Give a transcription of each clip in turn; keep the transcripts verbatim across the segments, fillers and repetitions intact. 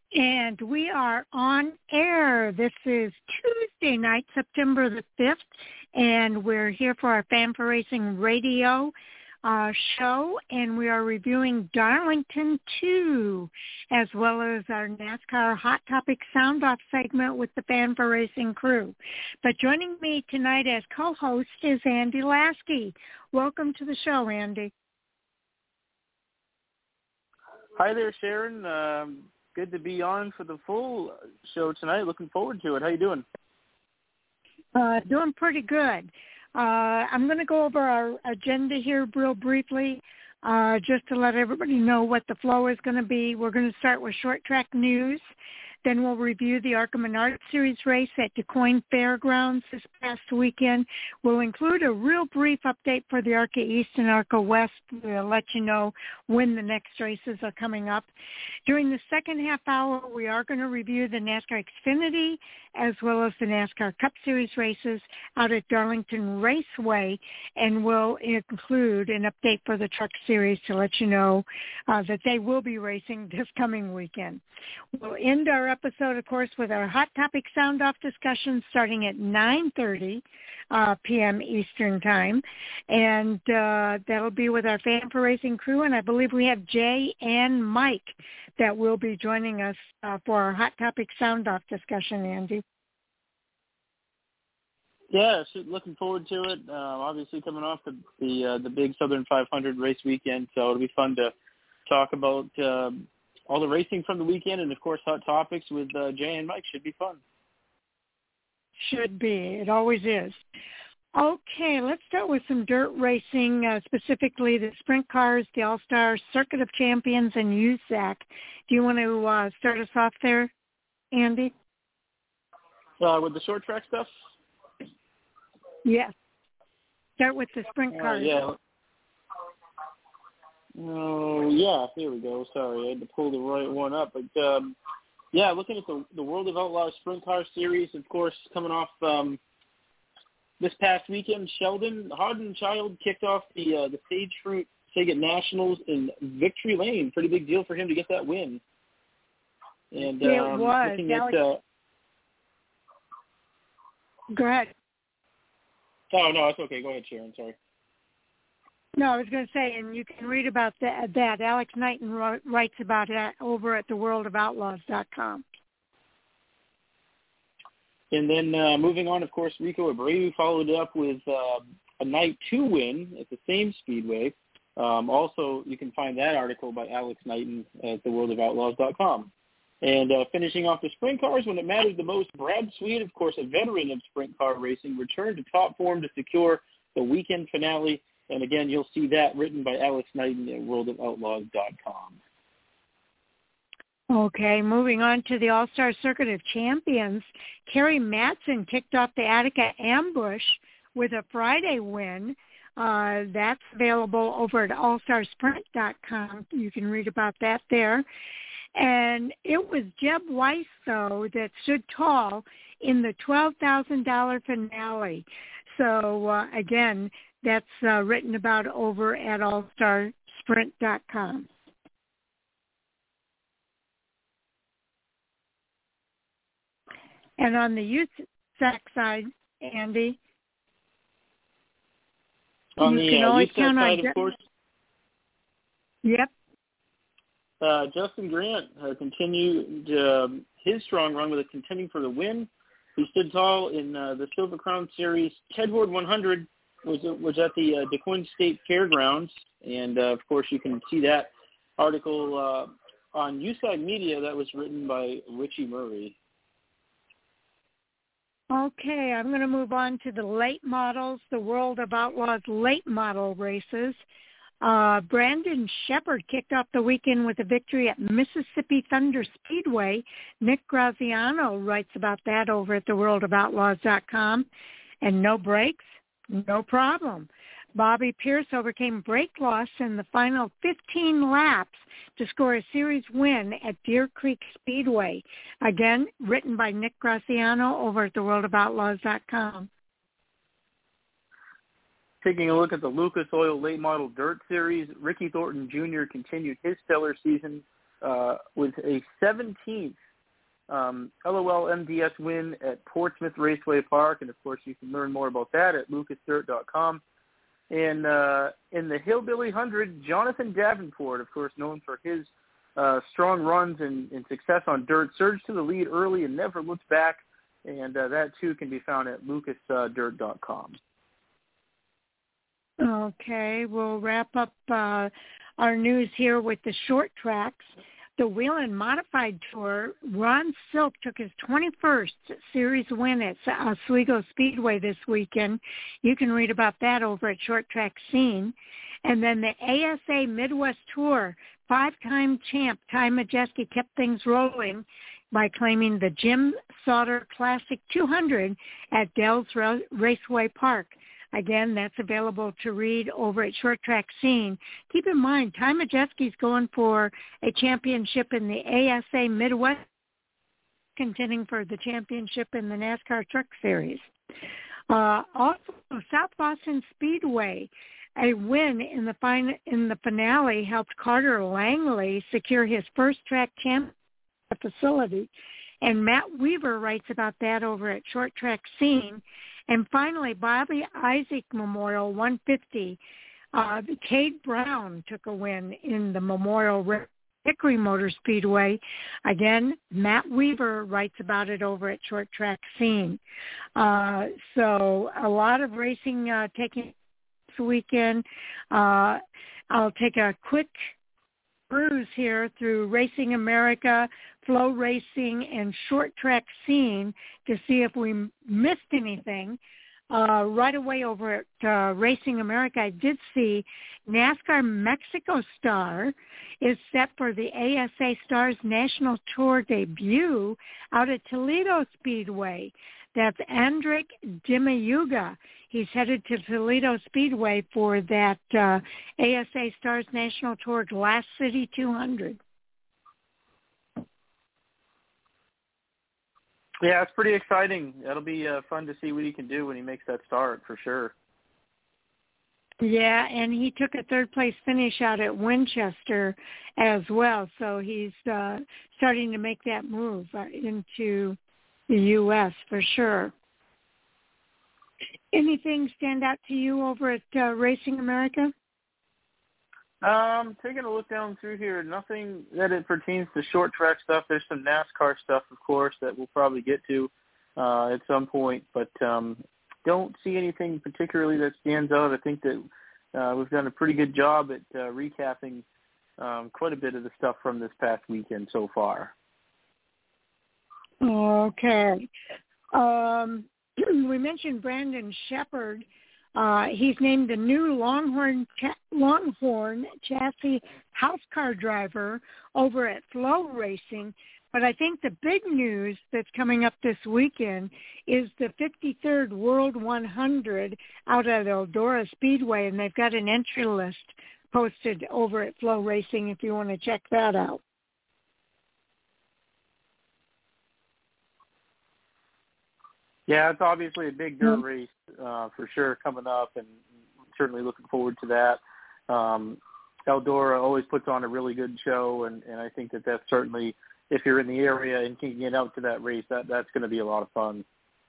And we are on air. This is Tuesday night, September the fifth, and we're here for our Fan for Racing radio uh, show, and we are reviewing Darlington two, as well as our NASCAR Hot Topic Sound-Off segment with the Fan for Racing crew. But joining me tonight as co-host is Andy Lasky. Welcome to the show, Andy. Hi there, Sharon. Um, good to be on for the full show tonight. Looking forward to it. How you doing? Uh, doing pretty good. Uh, I'm going to go over our agenda here real briefly, uh, just to let everybody know what the flow is going to be. We're going to start with short track news. Then we'll review the ARCA Menard Series race at DuQuoin Fairgrounds this past weekend. We'll include a real brief update for the ARCA East and ARCA West to let you know when the next races are coming up. During the second half hour, we are going to review the NASCAR Xfinity as well as the NASCAR Cup Series races out at Darlington Raceway, and we'll include an update for the Truck Series to let you know uh, that they will be racing this coming weekend. We'll end our episode, of course, with our Hot Topic Sound-Off discussion starting at nine thirty uh, p.m. Eastern Time, and uh, that'll be with our Fan for Racing crew, and I believe we have Jay and Mike that will be joining us uh, for our Hot Topic Sound-Off discussion, Andy. Yeah, looking forward to it. Uh, obviously coming off the the, uh, the big Southern five hundred race weekend, so it'll be fun to talk about um, all the racing from the weekend, and of course Hot Topics with uh, Jay and Mike should be fun. Should be. It always is. Okay, let's start with some dirt racing, uh, specifically the sprint cars, the All-Star Circuit of Champions, and U S A C. Do you want to uh, start us off there, Andy? Uh, with the short track stuff? Yes. Start with the sprint cars. Uh, yeah. Oh, yeah, here we go. Sorry, I had to pull the right one up. But, um, yeah, looking at the, the World of Outlaws Sprint Car Series, of course, coming off um, this past weekend, Sheldon Hardenchild kicked off the uh, the Sage Fruit Saget Nationals in Victory Lane. Pretty big deal for him to get that win. And it um, was. looking Alex... at, uh, Go ahead. Oh, no, it's okay. Go ahead, Sharon. Sorry. No, I was going to say, and you can read about that. that. Alex Knighton writes about it over at the world of outlaws dot com. And then uh, moving on, of course, Rico Abreu followed up with uh, a night two win at the same speedway. Um, also, you can find that article by Alex Knighton at the world of outlaws dot com. And uh, finishing off the sprint cars, when it mattered the most, Brad Sweet, of course, a veteran of sprint car racing, returned to top form to secure the weekend finale. And again, you'll see that written by Alex Knighton at world of outlaws dot com. Okay, moving on to the All-Star Circuit of Champions, Kerry Matson kicked off the Attica Ambush with a Friday win. Uh, that's available over at all star sprint dot com. You can read about that there. And it was Jeb Weiss, though, that stood tall in the twelve thousand dollars finale. So, uh, again, that's uh, written about over at all star sprint dot com. And on the U S A C side, Andy, on you the can uh, always U S A C count side, on of course, Yep. Uh, Justin Grant uh, continued um, his strong run with a contending for the win. He stood tall in uh, the Silver Crown Series. Ted Ward one hundred was was at the uh, DuQuoin State Fairgrounds, and uh, of course you can see that article uh, on U S A C Media that was written by Richie Murray. Okay, I'm going to move on to the late models, the World of Outlaws late model races. Uh, Brandon Shepard kicked off the weekend with a victory at Mississippi Thunder Speedway. Nick Graziano writes about that over at the world of outlaws dot com. And no brakes, no problem. Bobby Pierce overcame brake loss in the final fifteen laps to score a series win at Deer Creek Speedway. Again, written by Nick Graziano over at the world of outlaws dot com. Taking a look at the Lucas Oil Late Model Dirt Series, Ricky Thornton Junior continued his stellar season uh, with a seventeenth um, L O L M D S win at Portsmouth Raceway Park. And, of course, you can learn more about that at lucas dirt dot com. And uh, in the Hillbilly one hundred, Jonathan Davenport, of course, known for his uh, strong runs and, and success on dirt, surged to the lead early and never looked back. And uh, that, too, can be found at lucas dirt dot com. Okay, we'll wrap up uh, our news here with the short tracks. The Whelen Modified Tour, Ron Silk took his twenty-first series win at Oswego Speedway this weekend. You can read about that over at Short Track Scene. And then the A S A Midwest Tour, five-time champ Ty Majeski kept things rolling by claiming the Jim Sauter Classic two hundred at Dells Raceway Park. Again, that's available to read over at Short Track Scene. Keep in mind, Ty Majeski's going for a championship in the A S A Midwest, contending for the championship in the NASCAR Truck Series. Uh, also, South Boston Speedway, a win in the fin- in the finale helped Carter Langley secure his first track championship facility. And Matt Weaver writes about that over at Short Track Scene. And finally, Bobby Isaac Memorial one fifty. Uh, Cade Brown took a win in the Memorial Hickory Motor Speedway. Again, Matt Weaver writes about it over at Short Track Scene. Uh, so a lot of racing uh, taking this weekend. Uh, I'll take a quick cruise here through Racing America, Flow Racing, and Short Track Scene to see if we missed anything. Uh, right away over at uh, Racing America, I did see NASCAR Mexico Star is set for the A S A Stars National Tour debut out at Toledo Speedway. That's Andrik Dimayuga. He's headed to Toledo Speedway for that uh, A S A Stars National Tour Glass City two hundred. Yeah, it's pretty exciting. It'll be uh, fun to see what he can do when he makes that start, for sure. Yeah, and he took a third-place finish out at Winchester as well, so he's uh, starting to make that move uh, into the U S for sure. Anything stand out to you over at uh, Racing America? Um, taking a look down through here, nothing that it pertains to short track stuff. There's some NASCAR stuff, of course, that we'll probably get to uh, at some point, but um, don't see anything particularly that stands out. I think that uh, we've done a pretty good job at uh, recapping um, quite a bit of the stuff from this past weekend so far. Okay. Um, we mentioned Brandon Sheppard. Uh, he's named the new Longhorn cha- Longhorn chassis house car driver over at Flow Racing. But I think the big news that's coming up this weekend is the fifty-third World one hundred out at Eldora Speedway, and they've got an entry list posted over at Flow Racing if you want to check that out. Yeah, it's obviously a big dirt race uh, for sure coming up, and certainly looking forward to that. Um, Eldora always puts on a really good show, and, and I think that that's certainly, if you're in the area and can get out to that race, that that's going to be a lot of fun.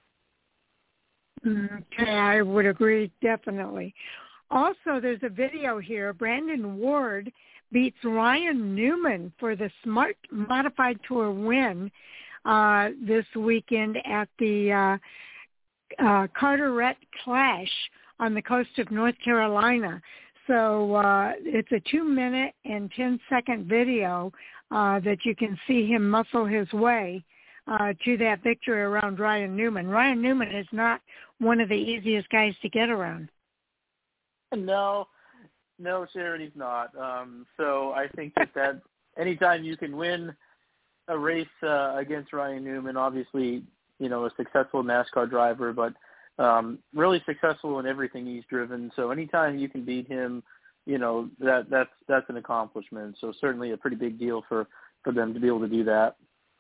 Okay, I would agree, definitely. Also, there's a video here. Brandon Ward beats Ryan Newman for the Smart Modified Tour win Uh, this weekend at the uh, uh, Carteret Clash on the coast of North Carolina. So uh, it's a two-minute and ten-second video uh, that you can see him muscle his way uh, to that victory around Ryan Newman. Ryan Newman is not one of the easiest guys to get around. No, no, Sharon, he's not. Um, so I think that, that anytime you can win a race uh, against Ryan Newman, obviously, you know, a successful NASCAR driver, but um, really successful in everything he's driven. So anytime you can beat him, you know, that that's that's an accomplishment. So certainly a pretty big deal for, for them to be able to do that.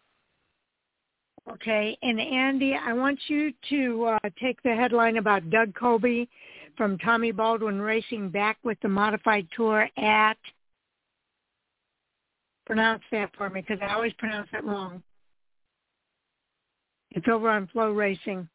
Okay, and Andy, I want you to uh, take the headline about Doug Coby from Tommy Baldwin Racing back with the Modified Tour at pronounce that for me because I always pronounce it wrong. It's over on Flow Racing.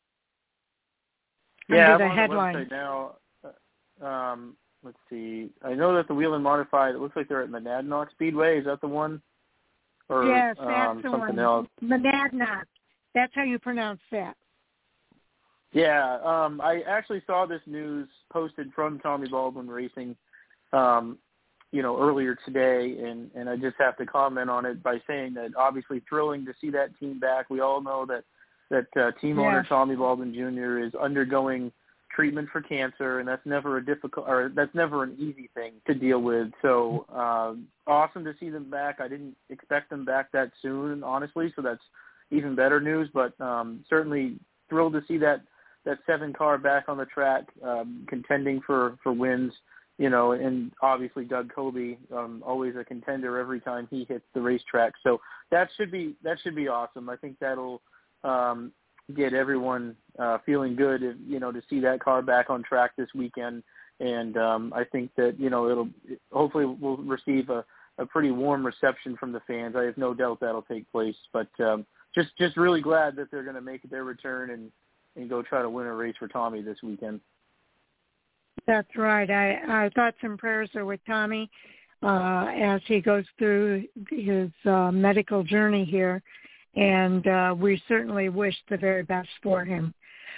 Yeah, under I'm the on headline. the website now. Um, let's see. I know that the Whelen Modified, it looks like they're at Monadnock Speedway. Is that the one? Or yes, that's um, the something one. else? Monadnock. That's how you pronounce that. Yeah, um, I actually saw this news posted from Tommy Baldwin Racing, um, you know, earlier today, and, and I just have to comment on it by saying that obviously thrilling to see that team back. We all know that that uh, team yes. owner Tommy Baldwin Junior is undergoing treatment for cancer, and that's never a difficult, or that's never an easy thing to deal with. So um, awesome to see them back. I didn't expect them back that soon, honestly, so that's even better news. But um, certainly thrilled to see that. that seven car back on the track, um, contending for, for wins, you know, and obviously Doug Coby, um, always a contender every time he hits the racetrack. So that should be, that should be awesome. I think that'll, um, get everyone, uh, feeling good, if, you know, to see that car back on track this weekend. And, um, I think that, you know, it'll, hopefully we'll receive a, a pretty warm reception from the fans. I have no doubt that'll take place, but, um, just, just really glad that they're going to make their return and, and go try to win a race for Tommy this weekend. That's right. I, I thoughts and prayers are with Tommy uh, as he goes through his uh, medical journey here, and uh, we certainly wish the very best for him.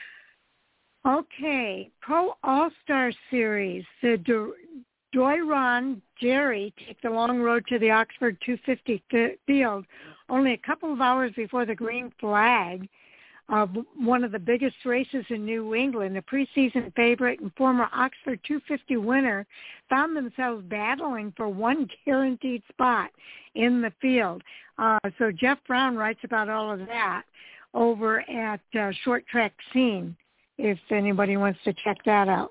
Okay, Pro All-Star Series. The Do- Doiron Jerry take the long road to the Oxford two fifty field only a couple of hours before the green flag. Uh, one of the biggest races in New England, a preseason favorite and former Oxford two fifty winner, found themselves battling for one guaranteed spot in the field. Uh, so Jeff Brown writes about all of that over at uh, Short Track Scene, if anybody wants to check that out.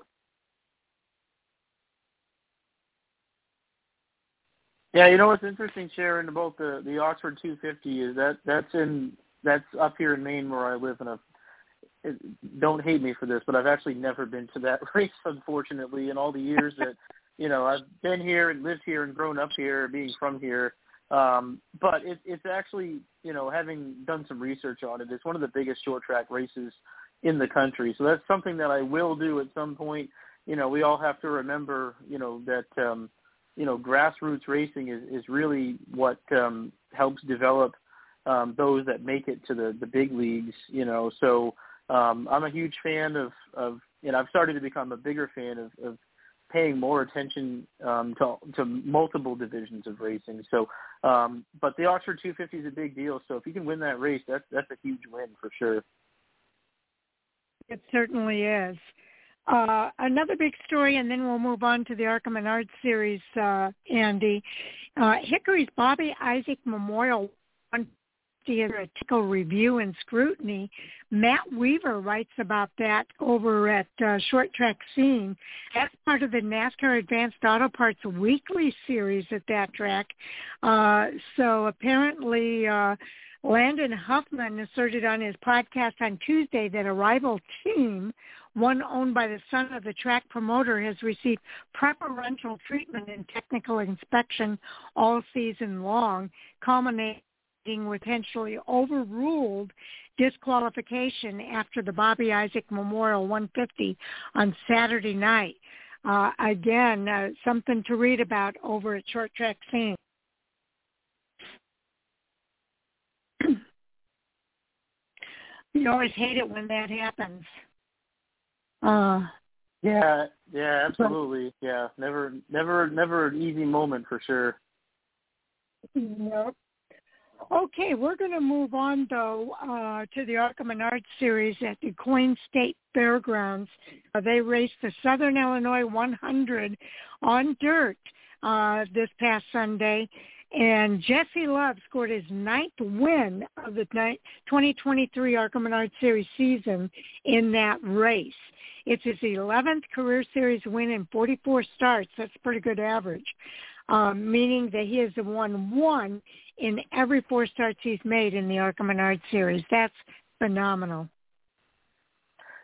Yeah, you know what's interesting, Sharon, about the, the Oxford two fifty is that that's in that's up here in Maine where I live, and a, it, don't hate me for this, but I've actually never been to that race, unfortunately, in all the years that, you know, I've been here and lived here and grown up here, being from here. Um, but it, it's actually, you know, having done some research on it, it's one of the biggest short track races in the country. So that's something that I will do at some point. You know, we all have to remember, you know, that, um, you know, grassroots racing is, is really what um, helps develop Um, those that make it to the, the big leagues, you know. So um, I'm a huge fan of, of, you know, I've started to become a bigger fan of, of paying more attention um, to, to multiple divisions of racing. So, um, but the Oxford two fifty is a big deal. So if you can win that race, that's that's a huge win for sure. It certainly is. Uh, another big story, and then we'll move on to the ARCA Menard Series, uh, Andy. Uh, Hickory's Bobby Isaac Memorial Theoretical Review and Scrutiny. Matt Weaver writes about that over at uh, Short Track Scene. That's part of the NASCAR Advanced Auto Parts Weekly series at that track. Uh, so apparently uh, Landon Huffman asserted on his podcast on Tuesday that a rival team, one owned by the son of the track promoter, has received preferential treatment and technical inspection all season long, culminating with potentially overruled disqualification after the Bobby Isaac Memorial one fifty on Saturday night. Uh, again, uh, something to read about over at Short Track Scene. You always hate it when that happens. Uh, yeah, yeah, absolutely. Yeah, never, never, never an easy moment for sure. Nope. Okay, we're going to move on, though, uh, to the ARCA Menard Series at the Coin State Fairgrounds. Uh, they raced the Southern Illinois one hundred on dirt uh, this past Sunday, and Jesse Love scored his ninth win of the twenty twenty-three ARCA Menard Series season in that race. It's his eleventh career series win in forty-four starts. That's a pretty good average, um, meaning that he has won one in every four starts he's made in the ARCA Menard Series. That's phenomenal.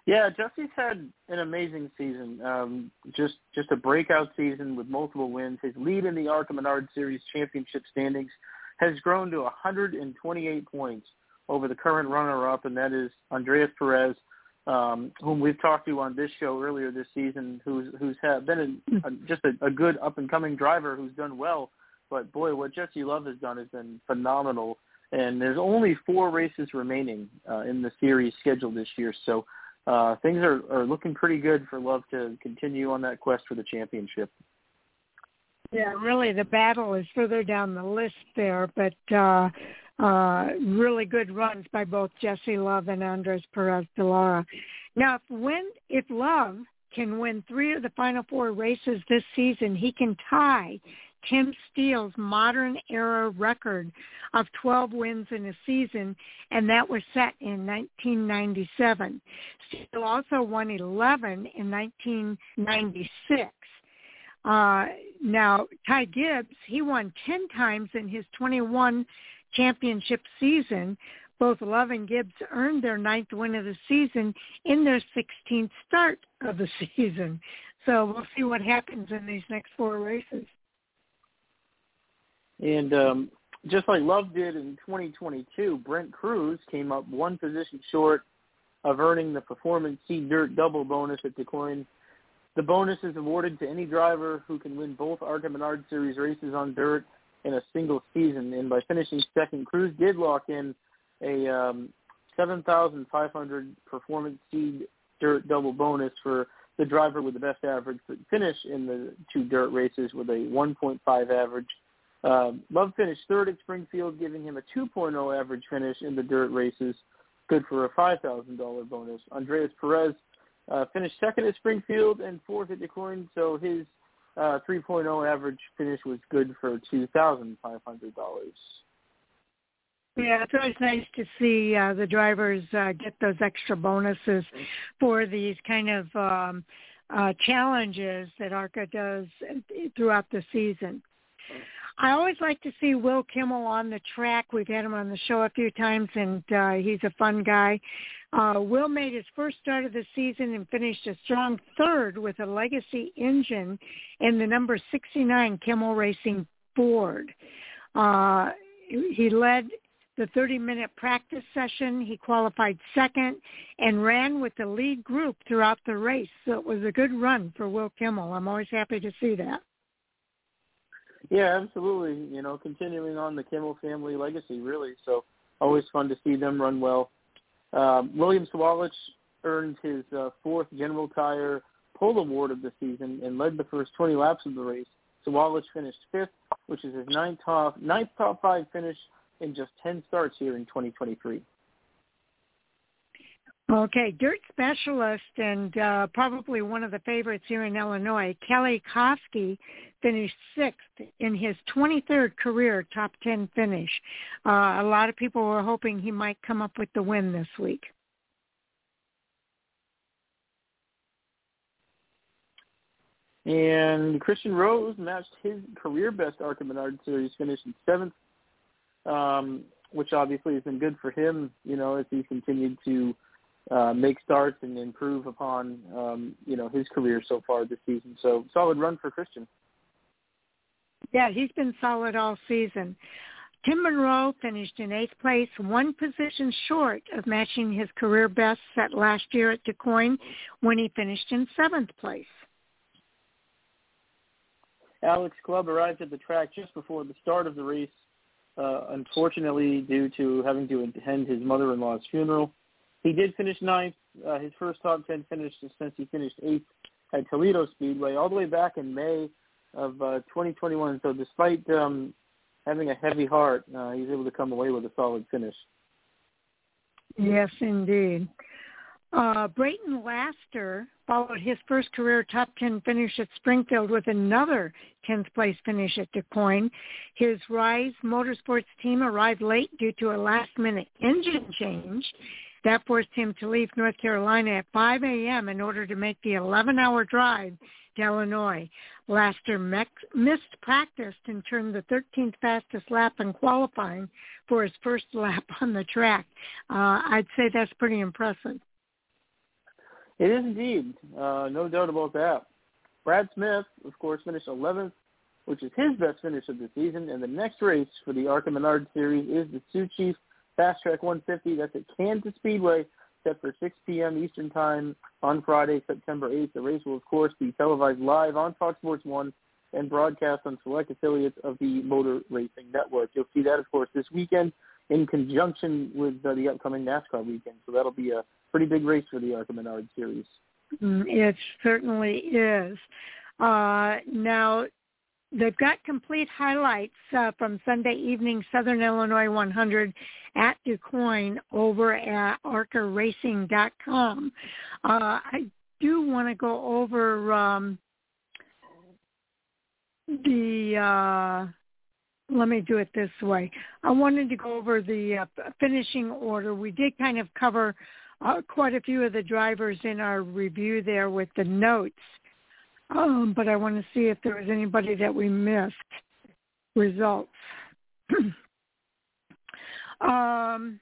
Yeah, Jesse's had an amazing season. Um, just just a breakout season with multiple wins. His lead in the ARCA Menard Series championship standings has grown to one hundred twenty-eight points over the current runner-up, and that is Andreas Perez, um, whom we've talked to on this show earlier this season, who's who's had been a, a, just a, a good up-and-coming driver who's done well. But, boy, what Jesse Love has done has been phenomenal. And there's only four races remaining uh, in the series scheduled this year. So uh, things are, are looking pretty good for Love to continue on that quest for the championship. Yeah, really the battle is further down the list there, but uh, uh, really good runs by both Jesse Love and Andres Perez de Lara. Now, if, win, if Love can win three of the final four races this season, he can tie Tim Steele's modern-era record of twelve wins in a season, and that was set in nineteen ninety-seven. Steele also won eleven in nineteen ninety-six. Uh, now, Ty Gibbs, he won ten times in his twenty-one championship season. Both Love and Gibbs earned their ninth win of the season in their sixteenth start of the season. So we'll see what happens in these next four races. And um, just like Love did in twenty twenty-two, Brent Cruz came up one position short of earning the Performance Seed Dirt double bonus at DuQuoin. The bonus is awarded to any driver who can win both ARCA Menard Series races on dirt in a single season. And by finishing second, Cruz did lock in a um, seven thousand five hundred Performance Seed Dirt double bonus for the driver with the best average finish in the two dirt races with a one point five average. Uh, Love finished third at Springfield, giving him a two point oh average finish in the dirt races, good for a five thousand dollars bonus. Andreas Perez uh, finished second at Springfield and fourth at DuQuoin, so his uh, three point oh average finish was good for two thousand five hundred dollars. Yeah, it's always nice to see uh, the drivers uh, get those extra bonuses for these kind of um, uh, challenges that ARCA does throughout the season. I always like to see Will Kimmel on the track. We've had him on the show a few times, and uh, he's a fun guy. Uh, Will made his first start of the season and finished a strong third with a legacy engine in the number sixty-nine Kimmel Racing Ford. Uh, he led the thirty-minute practice session. He qualified second and ran with the lead group throughout the race. So it was a good run for Will Kimmel. I'm always happy to see that. Yeah, absolutely. You know, continuing on the Kimmel family legacy, really. So always fun to see them run well. Um, William Sawalich earned his uh, fourth General Tire Pole Award of the season and led the first twenty laps of the race. Sawalich finished fifth, which is his ninth top, ninth top five finish in just ten starts here in twenty twenty-three. Okay, dirt specialist and uh, probably one of the favorites here in Illinois, Kelly Kofsky, finished sixth in his twenty-third career top ten finish. Uh, a lot of people were hoping he might come up with the win this week. And Christian Rose matched his career best ARCA Menard Series finish in seventh, um, which obviously has been good for him, you know, as he continued to Uh, make starts and improve upon, um, you know, his career so far this season. So solid run for Christian. Yeah, he's been solid all season. Tim Monroe finished in eighth place, one position short of matching his career best set last year at DuQuoin when he finished in seventh place. Alex Clubb arrived at the track just before the start of the race, uh, unfortunately due to having to attend his mother-in-law's funeral. He did finish ninth, uh, his first top ten finish since he finished eighth at Toledo Speedway, all the way back in May of uh, twenty twenty-one. So despite um, having a heavy heart, uh, he was able to come away with a solid finish. Yes, indeed. Uh, Brayton Laster followed his first career top ten finish at Springfield with another tenth place finish at DuQuoin. His Rise Motorsports team arrived late due to a last-minute engine change. That forced him to leave North Carolina at five a.m. in order to make the eleven-hour drive to Illinois. Laster missed practice and turned the thirteenth fastest lap in qualifying for his first lap on the track. Uh, I'd say that's pretty impressive. It is indeed. Uh, no doubt about that. Brad Smith, of course, finished eleventh, which is his best finish of the season. And the next race for the ARCA Menard Series is the Sioux Chief Fast Track one fifty. That's at Kansas Speedway, set for six p.m. Eastern Time on Friday, September eighth. The race will, of course, be televised live on Fox Sports one and broadcast on select affiliates of the Motor Racing Network. You'll see that, of course, this weekend in conjunction with uh, the upcoming NASCAR weekend. So that'll be a pretty big race for the ARCA Menard Series. It certainly is. Uh, now, they've got complete highlights uh, from Sunday evening Southern Illinois one hundred at DuQuoin over at arca racing dot com. Uh, I do want to go over um, the, uh, let me do it this way. I wanted to go over the uh, finishing order. We did kind of cover uh, quite a few of the drivers in our review there with the notes. Um, but I want to see if there was anybody that we missed. Results. um,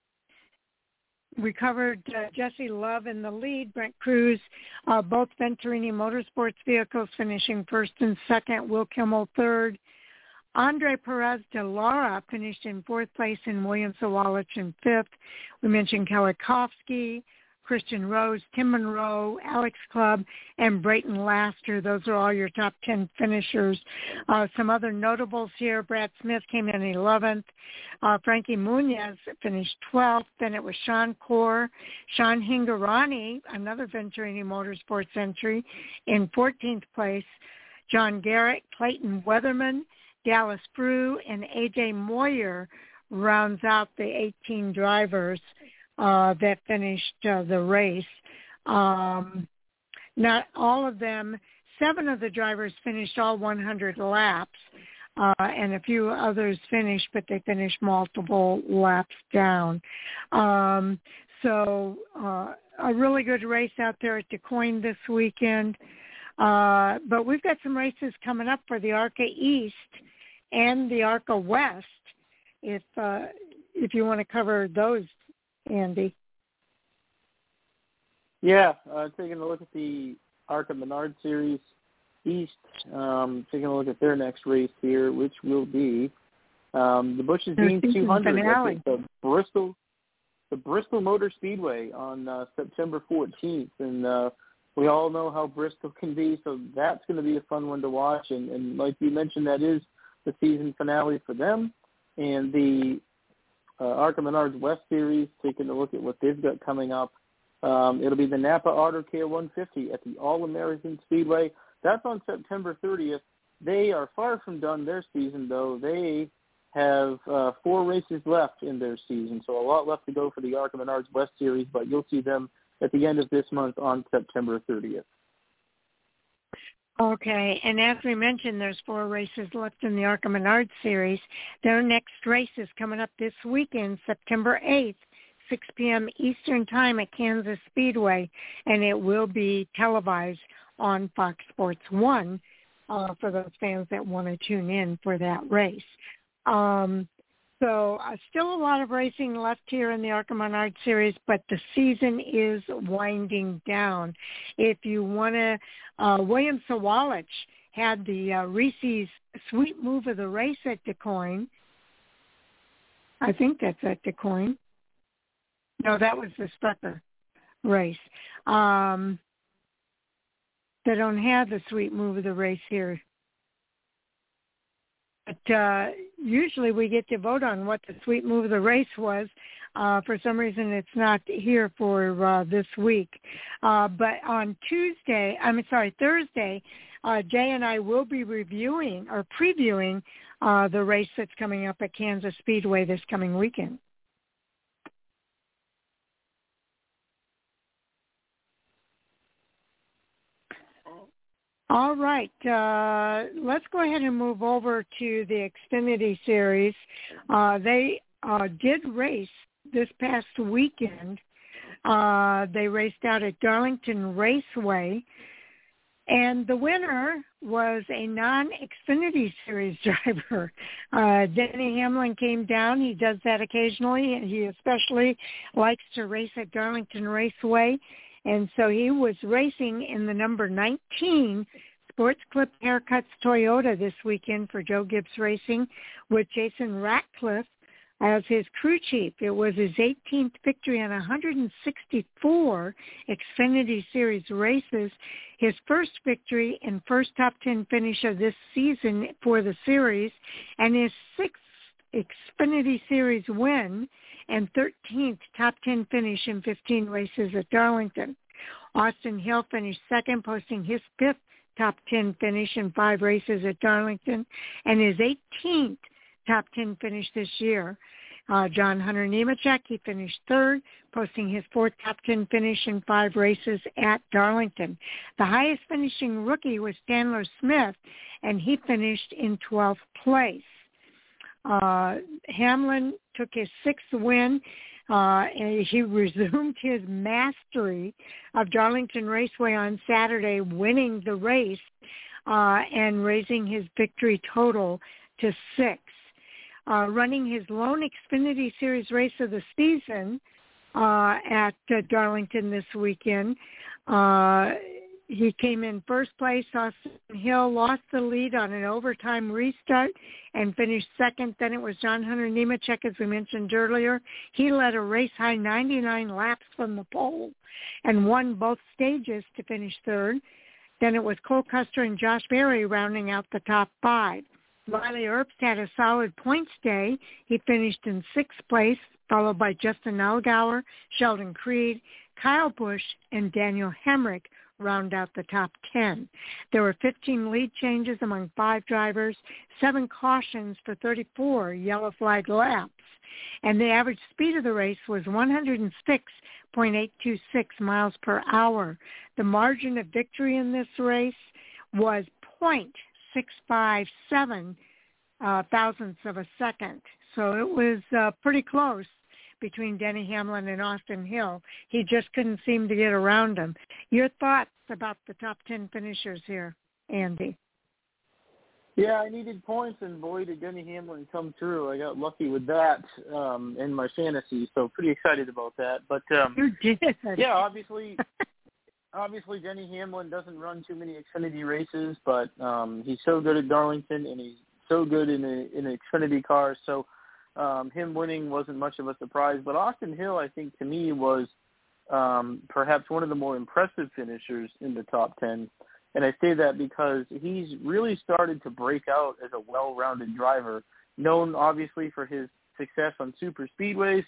we covered uh, Jesse Love in the lead, Brent Cruz, uh, both Venturini Motorsports vehicles finishing first and second, Will Kimmel third. Andre Perez de Lara finished in fourth place and William Sawalich in fifth. We mentioned Kwiatkowski, Christian Rose, Tim Monroe, Alex Clubb, and Brayton Laster. Those are all your top ten finishers. Uh, some other notables here. Brad Smith came in eleventh. Uh, Frankie Muniz finished twelfth. Then it was Sean Corr, Sean Hingorani, another Venturini Motorsports entry, in fourteenth place. John Garrett, Clayton Weatherman, Dallas Brew, and A J Moyer rounds out the eighteen drivers Uh, that finished uh, the race. Um, not all of them, seven of the drivers finished all one hundred laps, uh, and a few others finished, but they finished multiple laps down. Um, so uh, a really good race out there at DuQuoin this weekend. Uh, but we've got some races coming up for the ARCA East and the ARCA West, if uh, if you want to cover those, Andy. Yeah, uh, taking a look at the ARCA Menard Series East, um, taking a look at their next race here, which will be um, the Bush's Beans two hundred. That's at the Bristol, the Bristol Motor Speedway on uh, September fourteenth, and uh, we all know how Bristol can be, so that's going to be a fun one to watch. And, and like you mentioned, that is the season finale for them, and the Uh, ARCA Menards West Series, taking a look at what they've got coming up. Um, it'll be the Napa Auto Care one fifty at the All-American Speedway. That's on September thirtieth. They are far from done their season, though. They have uh, four races left in their season, so a lot left to go for the ARCA Menards West Series, but you'll see them at the end of this month on September thirtieth. Okay, and as we mentioned, there's four races left in the ARCA Menard Series. Their next race is coming up this weekend, September eighth, six p.m. Eastern Time at Kansas Speedway, and it will be televised on Fox Sports one uh, for those fans that want to tune in for that race. Um, so uh, still a lot of racing left here in the ARCA Menard Series, but the season is winding down. If you want to, uh, William Sawalich had the uh, Reese's Sweet Move of the race at DuQuoin. I think that's at DuQuoin. No, that was the Stucker race. Um, they don't have the Sweet Move of the race here. But uh, usually we get to vote on what the sweet move of the race was. Uh, for some reason, it's not here for uh, this week. Uh, but on Tuesday, I'm sorry, Thursday, uh, Jay and I will be reviewing or previewing uh, the race that's coming up at Kansas Speedway this coming weekend. All right, uh, let's go ahead and move over to the Xfinity Series. Uh, they uh, did race this past weekend. Uh, they raced out at Darlington Raceway, and the winner was a non-Xfinity Series driver. Uh, Denny Hamlin came down. He does that occasionally, and he especially likes to race at Darlington Raceway. And so he was racing in the number nineteen Sports Clip Haircuts Toyota this weekend for Joe Gibbs Racing with Jason Ratcliffe as his crew chief. It was his eighteenth victory on one hundred sixty-four Xfinity Series races, his first victory and first top ten finish of this season for the series, and his sixth Xfinity Series win and thirteenth top ten finish in fifteen races at Darlington. Austin Hill finished second, posting his fifth top ten finish in five races at Darlington and his eighteenth top ten finish this year. Uh, John Hunter Nemechek, he finished third, posting his fourth top ten finish in five races at Darlington. The highest finishing rookie was Chandler Smith, and he finished in twelfth place. Uh, Hamlin took his sixth win. Uh, and he resumed his mastery of Darlington Raceway on Saturday, winning the race uh, and raising his victory total to six. Uh, running his lone Xfinity Series race of the season uh, at uh, Darlington this weekend, uh, he came in first place. Austin Hill lost the lead on an overtime restart and finished second. Then it was John Hunter Nemechek, as we mentioned earlier. He led a race-high ninety-nine laps from the pole and won both stages to finish third. Then it was Cole Custer and Josh Berry rounding out the top five. Riley Earps had a solid points day. He finished in sixth place, followed by Justin Allgaier, Sheldon Creed, Kyle Busch, and Daniel Hemrick round out the top ten. There were fifteen lead changes among five drivers, seven cautions for thirty-four yellow flag laps, and the average speed of the race was one hundred six point eight two six miles per hour. The margin of victory in this race was point six five seven uh, thousandths of a second, so it was uh, pretty close between Denny Hamlin and Austin Hill. He just couldn't seem to get around him. Your thoughts about the top ten finishers here, Andy? Yeah, I needed points, and boy, did Denny Hamlin come through. I got lucky with that um, in my fantasy, so pretty excited about that. But um, you did. Yeah, obviously, obviously Denny Hamlin doesn't run too many Xfinity races, but um, he's so good at Darlington, and he's so good in a, in an Xfinity car. So um, him winning wasn't much of a surprise. But Austin Hill, I think, to me, was um, perhaps one of the more impressive finishers in the top ten. And I say that because he's really started to break out as a well-rounded driver, known obviously for his success on super speedways,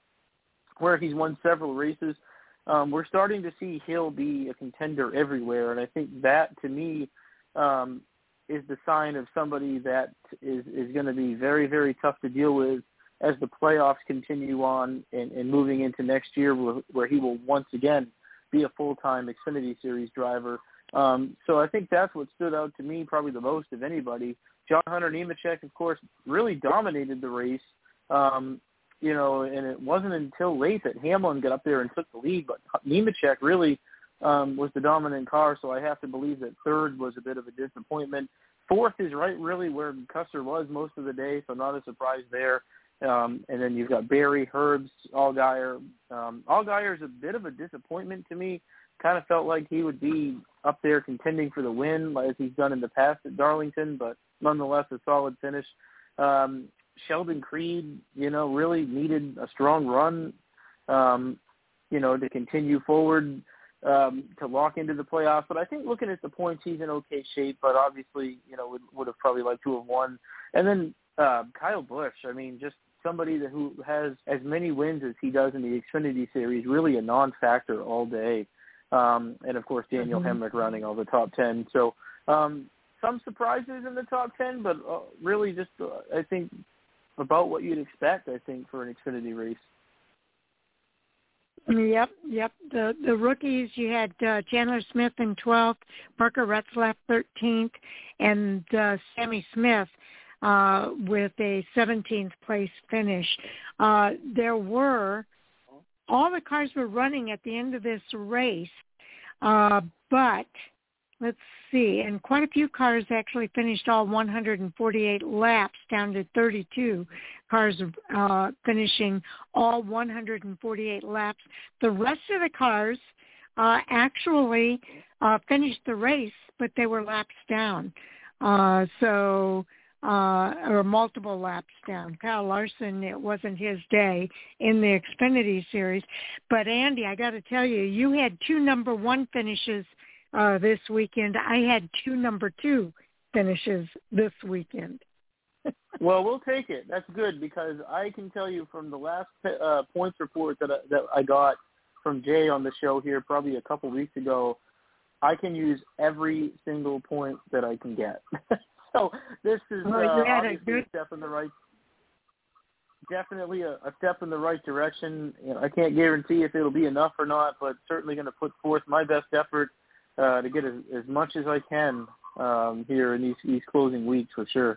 where he's won several races. Um, we're starting to see Hill be a contender everywhere, and I think that, to me, um, is the sign of somebody that is, is going to be very, very tough to deal with as the playoffs continue on and, and moving into next year, where, where he will once again be a full-time Xfinity Series driver. Um, so I think that's what stood out to me probably the most of anybody. John Hunter Nemechek, of course, really dominated the race, um, you know, and it wasn't until late that Hamlin got up there and took the lead, but Nemechek really um, was the dominant car, so I have to believe that third was a bit of a disappointment. Fourth is right really where Custer was most of the day, so not a surprise there. Um, and then you've got Berry, Herbst, Allgaier. Um, Allgaier is a bit of a disappointment to me. Kind of felt like he would be up there contending for the win, as he's done in the past at Darlington, but nonetheless a solid finish. Um, Sheldon Creed, you know, really needed a strong run, um, you know, to continue forward, um, to lock into the playoffs. But I think looking at the points, he's in okay shape, but obviously, you know, would, would have probably liked to have won. And then uh, Kyle Busch, I mean, just somebody that who has as many wins as he does in the Xfinity Series, really a non-factor all day. Um, and, of course, Daniel mm-hmm. Hemrick running all the top ten. So um, some surprises in the top ten, but uh, really just, uh, I think, about what you'd expect, I think, for an Xfinity race. Yep, yep. The the rookies, you had uh, Chandler Smith in twelfth, Parker Retzlaff thirteenth, and uh, Sammy Smith uh, with a seventeenth place finish. Uh, there were, all the cars were running at the end of this race, uh, but let's see, and quite a few cars actually finished all one hundred forty-eight laps, down to thirty-two cars uh, finishing all one hundred forty-eight laps. The rest of the cars uh, actually uh, finished the race, but they were laps down. Uh, so, uh, or multiple laps down. Kyle Larson, it wasn't his day in the Xfinity Series. But, Andy, I got to tell you, you had two number one finishes uh, this weekend. I had two number two finishes this weekend. Well, we'll take it. That's good because I can tell you from the last uh, points report that I, that I got from Jay on the show here probably a couple weeks ago, I can use every single point that I can get. So this is uh, obviously a step in the right, definitely a, a step in the right direction. You know, I can't guarantee if it'll be enough or not, but certainly going to put forth my best effort uh, to get as, as much as I can um, here in these, these closing weeks for sure.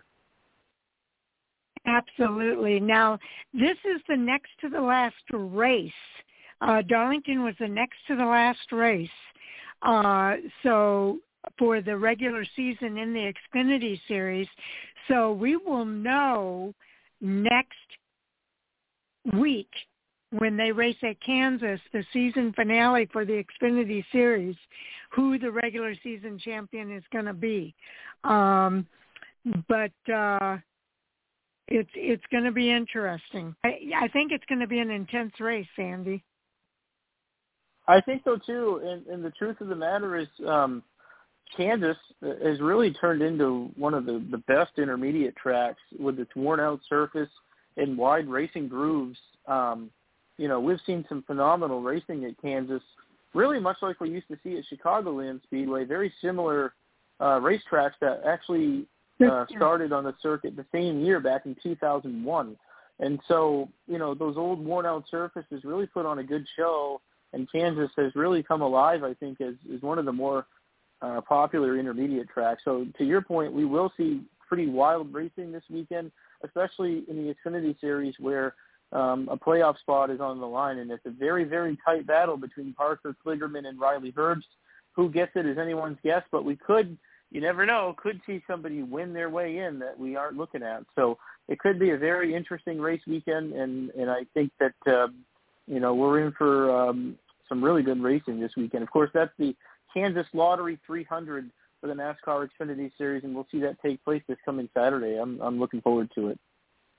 Absolutely. Now, this is the next to the last race. Uh, Darlington was the next to the last race. Uh, so for the regular season in the Xfinity Series. So we will know next week when they race at Kansas, the season finale for the Xfinity Series, who the regular season champion is going to be. Um, but uh, it's it's going to be interesting. I, I think it's going to be an intense race, Andy. I think so too, and, and the truth of the matter is um, Kansas has really turned into one of the, the best intermediate tracks with its worn-out surface and wide racing grooves. Um, you know, we've seen some phenomenal racing at Kansas, really much like we used to see at Chicagoland Speedway, very similar uh, racetracks that actually uh, started on the circuit the same year back in two thousand one. And so, you know, those old worn-out surfaces really put on a good show, and Kansas has really come alive, I think, as, as one of the more uh, popular intermediate tracks. So to your point, we will see pretty wild racing this weekend, especially in the Xfinity Series where um, a playoff spot is on the line. And it's a very, very tight battle between Parker Kligerman and Riley Herbst. Who gets it is anyone's guess, but we could, you never know, could see somebody win their way in that we aren't looking at. So it could be a very interesting race weekend, and, and I think that, uh, you know, we're in for um, some really good racing this weekend. Of course, that's the Kansas Lottery three hundred for the NASCAR Xfinity Series, and we'll see that take place this coming Saturday. I'm I'm looking forward to it.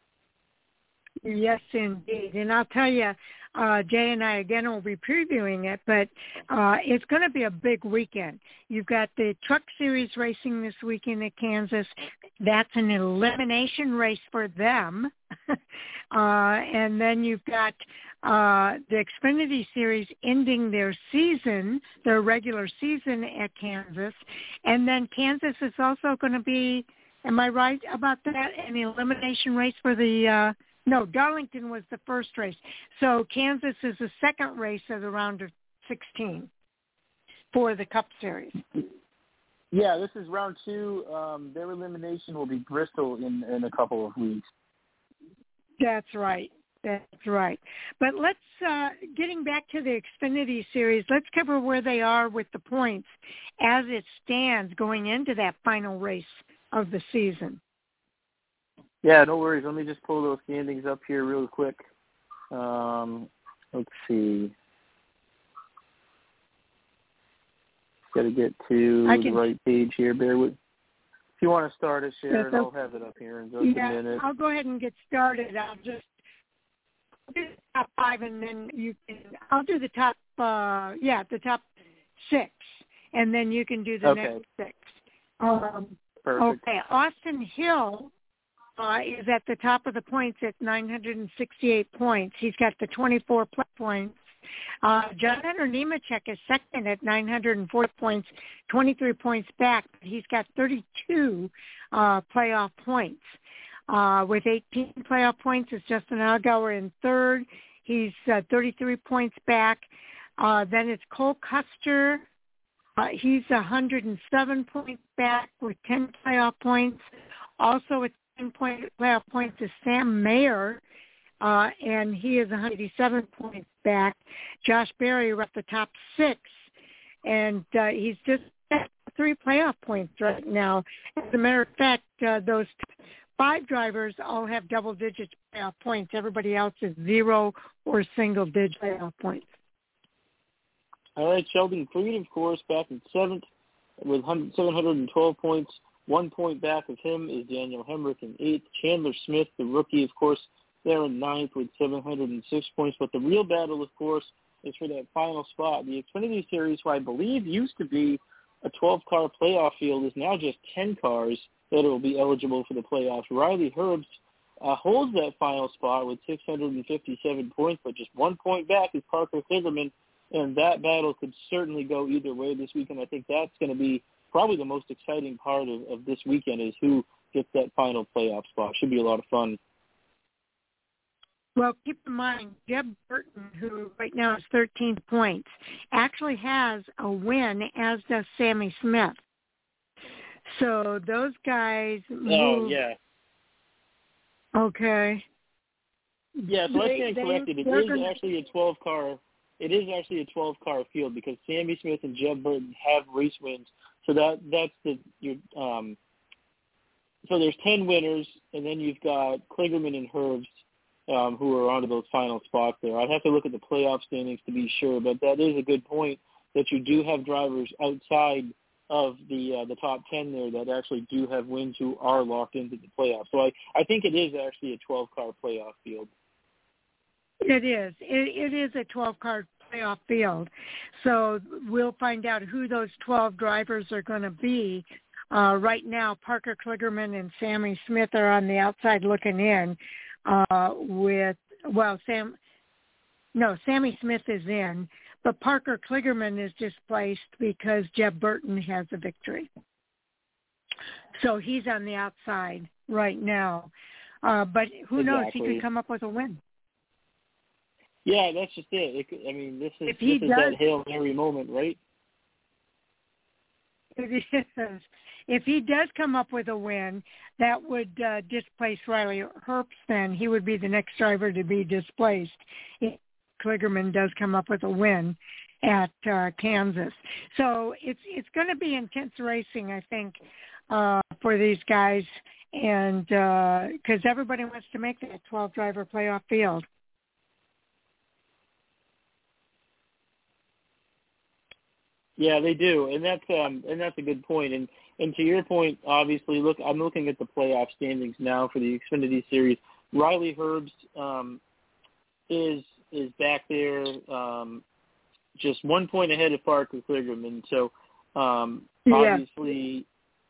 Yes, indeed. And I'll tell you, uh, Jay and I, again, will be previewing it, but uh, it's going to be a big weekend. You've got the Truck Series racing this weekend at Kansas. That's an elimination race for them. uh, and then you've got uh, the Xfinity Series ending their season, their regular season at Kansas. And then Kansas is also going to be, am I right about that, an elimination race for the uh, – No, Darlington was the first race. So Kansas is the second race of the round of sixteen for the Cup Series. Yeah, this is round two. Um, their elimination will be Bristol in, in a couple of weeks. That's right. That's right. But let's, uh, getting back to the Xfinity Series, let's cover where they are with the points as it stands going into that final race of the season. Yeah, no worries. Let me just pull those standings up here real quick. Um, let's see. Got to get to can, the right page here. Bear with. If you want to start it, Sharon, I'll have it up here in just yeah, a minute. I'll go ahead and get started. I'll just do the top five, and then you can. I'll do the top. Uh, yeah, the top six, and then you can do the okay. next six. Um, Perfect. Okay, Austin Hill. Uh, is at the top of the points at nine hundred sixty-eight points. He's got the twenty-four plus points. Uh, John Hunter Nemechek is second at nine hundred four points, twenty-three points back. He's got thirty-two uh, playoff points. Uh, with eighteen playoff points, it's Justin Allgaier in third. He's uh, thirty-three points back. Uh, then it's Cole Custer. Uh, he's one hundred seven points back with ten playoff points. Also, it's point playoff points is Sam Mayer, uh, and he is one hundred eighty-seven points back. Josh Berry are at the top six, and uh, he's just at three playoff points right now. As a matter of fact, uh, those five drivers all have double-digit playoff points. Everybody else is zero or single-digit playoff points. All right, Sheldon Creed, of course, back in seventh with seven hundred twelve points. One point back of him is Daniel Hemrick in eighth. Chandler Smith, the rookie, of course, there in ninth with seven hundred six points. But the real battle, of course, is for that final spot. The Xfinity Series, who I believe used to be a twelve-car playoff field, is now just ten cars that will be eligible for the playoffs. Riley Herbst uh, holds that final spot with six hundred fifty-seven points, but just one point back is Parker Kligerman, and that battle could certainly go either way this weekend. I think that's going to be probably the most exciting part of, of this weekend is who gets that final playoff spot. Should be a lot of fun. Well, keep in mind, Jeb Burton, who right now is thirteen points, actually has a win, as does Sammy Smith. So those guys move. Oh, yeah. Okay. Yeah, so I stand they, corrected. It is gonna... actually a twelve-car It is actually a twelve-car field because Sammy Smith and Jeb Burton have race wins. So that that's the your um. So there's ten winners, and then you've got Kligerman and Herbst, um, who are onto those final spots there. I'd have to look at the playoff standings to be sure, but that is a good point that you do have drivers outside of the uh, the top ten there that actually do have wins who are locked into the playoffs. So I, I think it is actually a twelve-car playoff field. It is. It, it is a twelve-car playoff field. So we'll find out who those twelve drivers are going to be. Uh, right now, Parker Kligerman and Sammy Smith are on the outside looking in uh, with, well, Sam, no, Sammy Smith is in, but Parker Kligerman is displaced because Jeb Burton has a victory. So he's on the outside right now. Uh, but who exactly. knows? He could come up with a win. Yeah, that's just it. it could, I mean, this is, if he this does, is that Hail Mary moment, right? It is. If he does come up with a win, that would uh, displace Riley Herbst then. He would be the next driver to be displaced if Kligerman does come up with a win at uh, Kansas. So it's it's going to be intense racing, I think, uh, for these guys, and because uh, everybody wants to make that twelve-driver playoff field. Yeah, they do, and that's um, and that's a good point. And and to your point, obviously, look, I'm looking at the playoff standings now for the Xfinity Series. Riley Herbst um, is is back there, um, just one point ahead of Parker Kligerman. So um, yeah. obviously,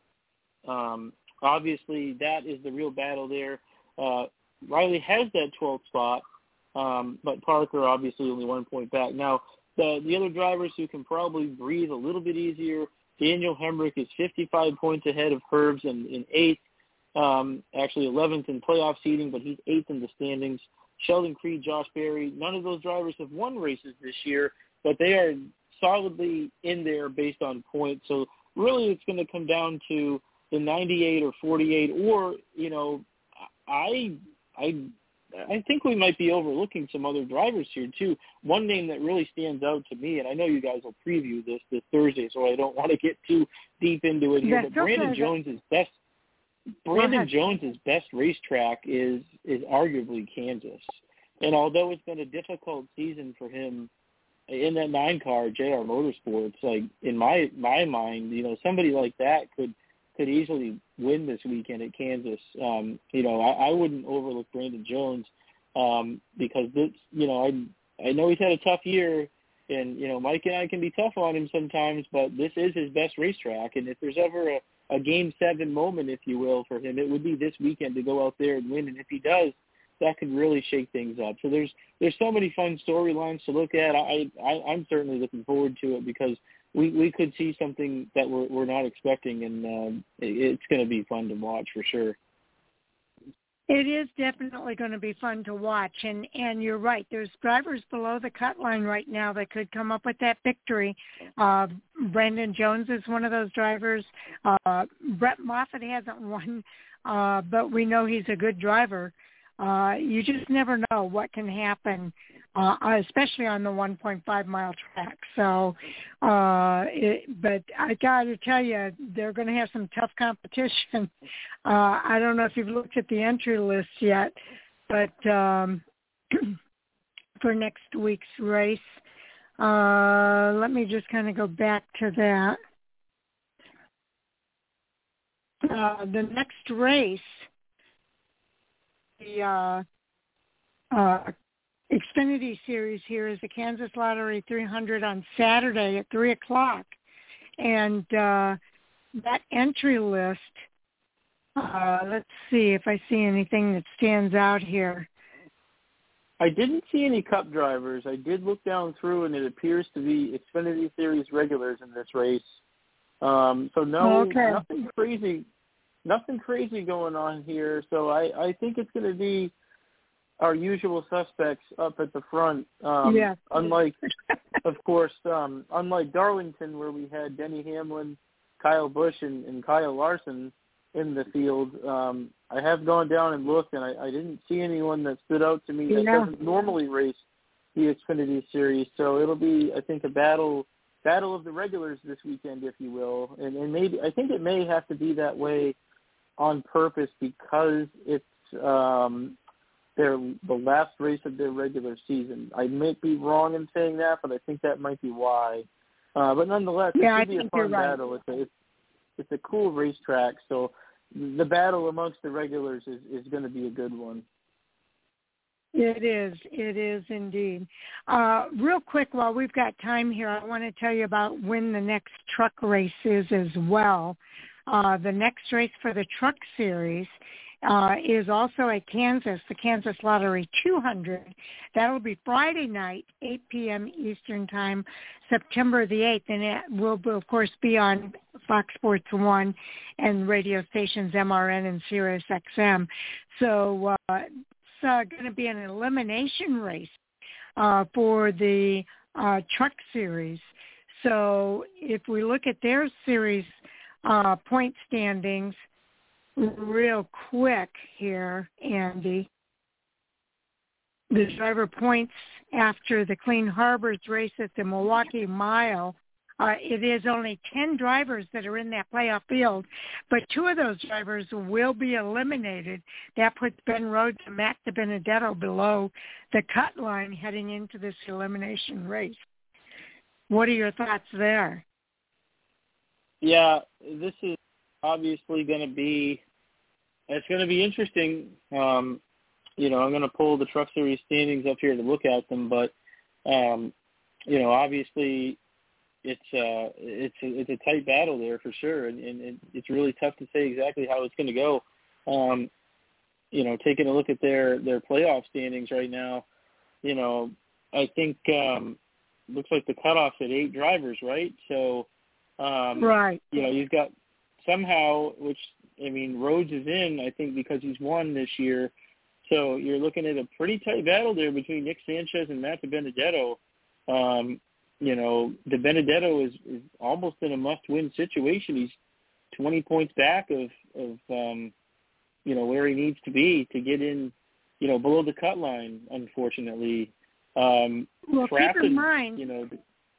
um, obviously that is the real battle there. Uh, Riley has that twelfth spot, um, but Parker obviously only one point back now. The, the other drivers who can probably breathe a little bit easier, Daniel Hemrick is fifty-five points ahead of Herbst in, in eighth, um, actually eleventh in playoff seeding, but he's eighth in the standings. Sheldon Creed, Josh Berry, none of those drivers have won races this year, but they are solidly in there based on points. So really it's going to come down to the ninety-eight or forty-eight, or, you know, I I I think we might be overlooking some other drivers here, too. One name that really stands out to me, and I know you guys will preview this this Thursday, so I don't want to get too deep into it here, That's but Brandon okay. Jones's best Brandon Jones's best racetrack is is arguably Kansas. And although it's been a difficult season for him in that nine car J R Motorsports, like in my my mind, you know, somebody like that could could easily win this weekend at Kansas. Um, you know, I, I wouldn't overlook Brandon Jones um, because this, you know, I I know he's had a tough year, and you know, Mike and I can be tough on him sometimes, but this is his best racetrack, and if there's ever a, a game seven moment, if you will, for him, it would be this weekend to go out there and win, and if he does, that could really shake things up. So there's there's so many fun storylines to look at. I, I I'm certainly looking forward to it because we, we could see something that we're we're not expecting, and um, it, it's going to be fun to watch for sure. It is definitely going to be fun to watch, and and you're right. There's drivers below the cut line right now that could come up with that victory. Uh, Brandon Jones is one of those drivers. Uh, Brett Moffitt hasn't won, uh, but we know he's a good driver. Uh, you just never know what can happen, uh, especially on the one point five mile track. So, uh, it, but I got to tell you, they're going to have some tough competition. Uh, I don't know if you've looked at the entry list yet, but um, for next week's race, Uh, let me just kind of go back to that. Uh, the next race, the uh, uh, Xfinity Series here is the Kansas Lottery three hundred on Saturday at three o'clock. And uh, that entry list, uh, let's see if I see anything that stands out here. I didn't see any Cup drivers. I did look down through, and it appears to be Xfinity Series regulars in this race. Um, so no, okay. nothing crazy, nothing crazy going on here. So I, I think it's going to be our usual suspects up at the front. Um, yeah. Unlike, of course, um, unlike Darlington, where we had Denny Hamlin, Kyle Busch, and, and Kyle Larson in the field. Um, I have gone down and looked, and I, I didn't see anyone that stood out to me that yeah. doesn't normally race the Xfinity Series. So it'll be, I think, a battle battle of the regulars this weekend, if you will. And, and maybe I think it may have to be that way on purpose because it's um, their the last race of their regular season. I might be wrong in saying that, but I think that might be why. Uh, but nonetheless, yeah, it I should be think a fun you're right. battle. It's a, it's, it's a cool racetrack, so the battle amongst the regulars is, is going to be a good one. It is. It is indeed. Uh, real quick, while we've got time here, I want to tell you about when the next truck race is as well. Uh, the next race for the Truck Series uh, is also at Kansas, the Kansas Lottery two hundred. That'll be Friday night, eight p.m. Eastern Time, September the eighth, and it will, of course, be on Fox Sports one and radio stations M R N and Sirius X M. So uh, it's uh, going to be an elimination race uh, for the uh, Truck Series. So if we look at their series uh, point standings real quick here, Andy, the driver points after the Clean Harbors race at the Milwaukee Mile, uh, it is only ten drivers that are in that playoff field, but two of those drivers will be eliminated. That puts Ben Rhodes and Matt DiBenedetto below the cut line heading into this elimination race. What are your thoughts there? Yeah, this is obviously going to be, it's going to be interesting. Um, you know, I'm going to pull the Truck Series standings up here to look at them, but, um, you know, obviously it's, uh, it's, a, it's a tight battle there for sure, and, and it's really tough to say exactly how it's going to go. Um, you know, taking a look at their, their playoff standings right now, you know, I think um, looks like the cutoff's at eight drivers, right? So, um, right. you know, you've got somehow, which, I mean, Rhodes is in, I think, because he's won this year. So you're looking at a pretty tight battle there between Nick Sanchez and Matt DiBenedetto. Um, you know, DiBenedetto is, is almost in a must-win situation. He's twenty points back of, of um, you know, where he needs to be to get in, you know, below the cut line, unfortunately. Um, well, Crafton, keep in mind, you know,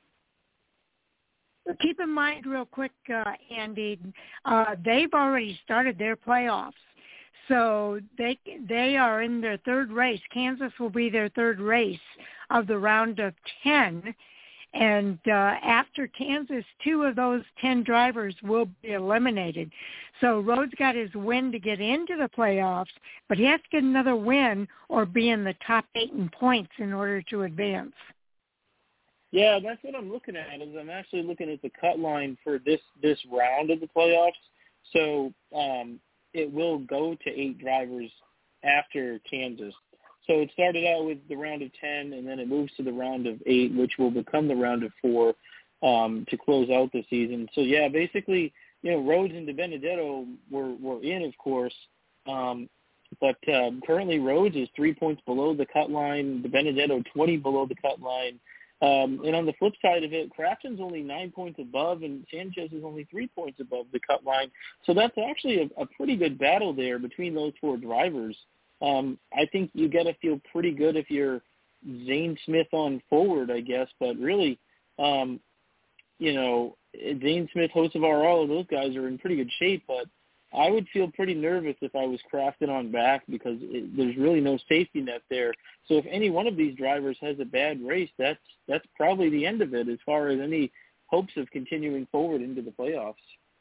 keep in mind real quick, uh, Andy, uh, they've already started their playoffs. So they they are in their third race. Kansas will be their third race of the round of ten. And uh, after Kansas, two of those ten drivers will be eliminated. So Rhodes got his win to get into the playoffs, but he has to get another win or be in the top eight in points in order to advance. Yeah, that's what I'm looking at. Is I'm actually looking at the cut line for this, this round of the playoffs. So um, it will go to eight drivers after Kansas. So it started out with the round of ten, and then it moves to the round of eight, which will become the round of four um, to close out the season. So, yeah, basically, you know, Rhodes and DiBenedetto were, were in, of course, um, but uh, currently Rhodes is three points below the cut line, DiBenedetto twenty below the cut line. Um, and on the flip side of it, Crafton's only nine points above, and Sanchez is only three points above the cut line. So that's actually a, a pretty good battle there between those four drivers. Um, I think you got to feel pretty good if you're Zane Smith on forward, I guess. But really, um, you know, Zane Smith, Hocevar, all of those guys are in pretty good shape. But I would feel pretty nervous if I was crafted on back because it, there's really no safety net there. So if any one of these drivers has a bad race, that's that's probably the end of it as far as any hopes of continuing forward into the playoffs.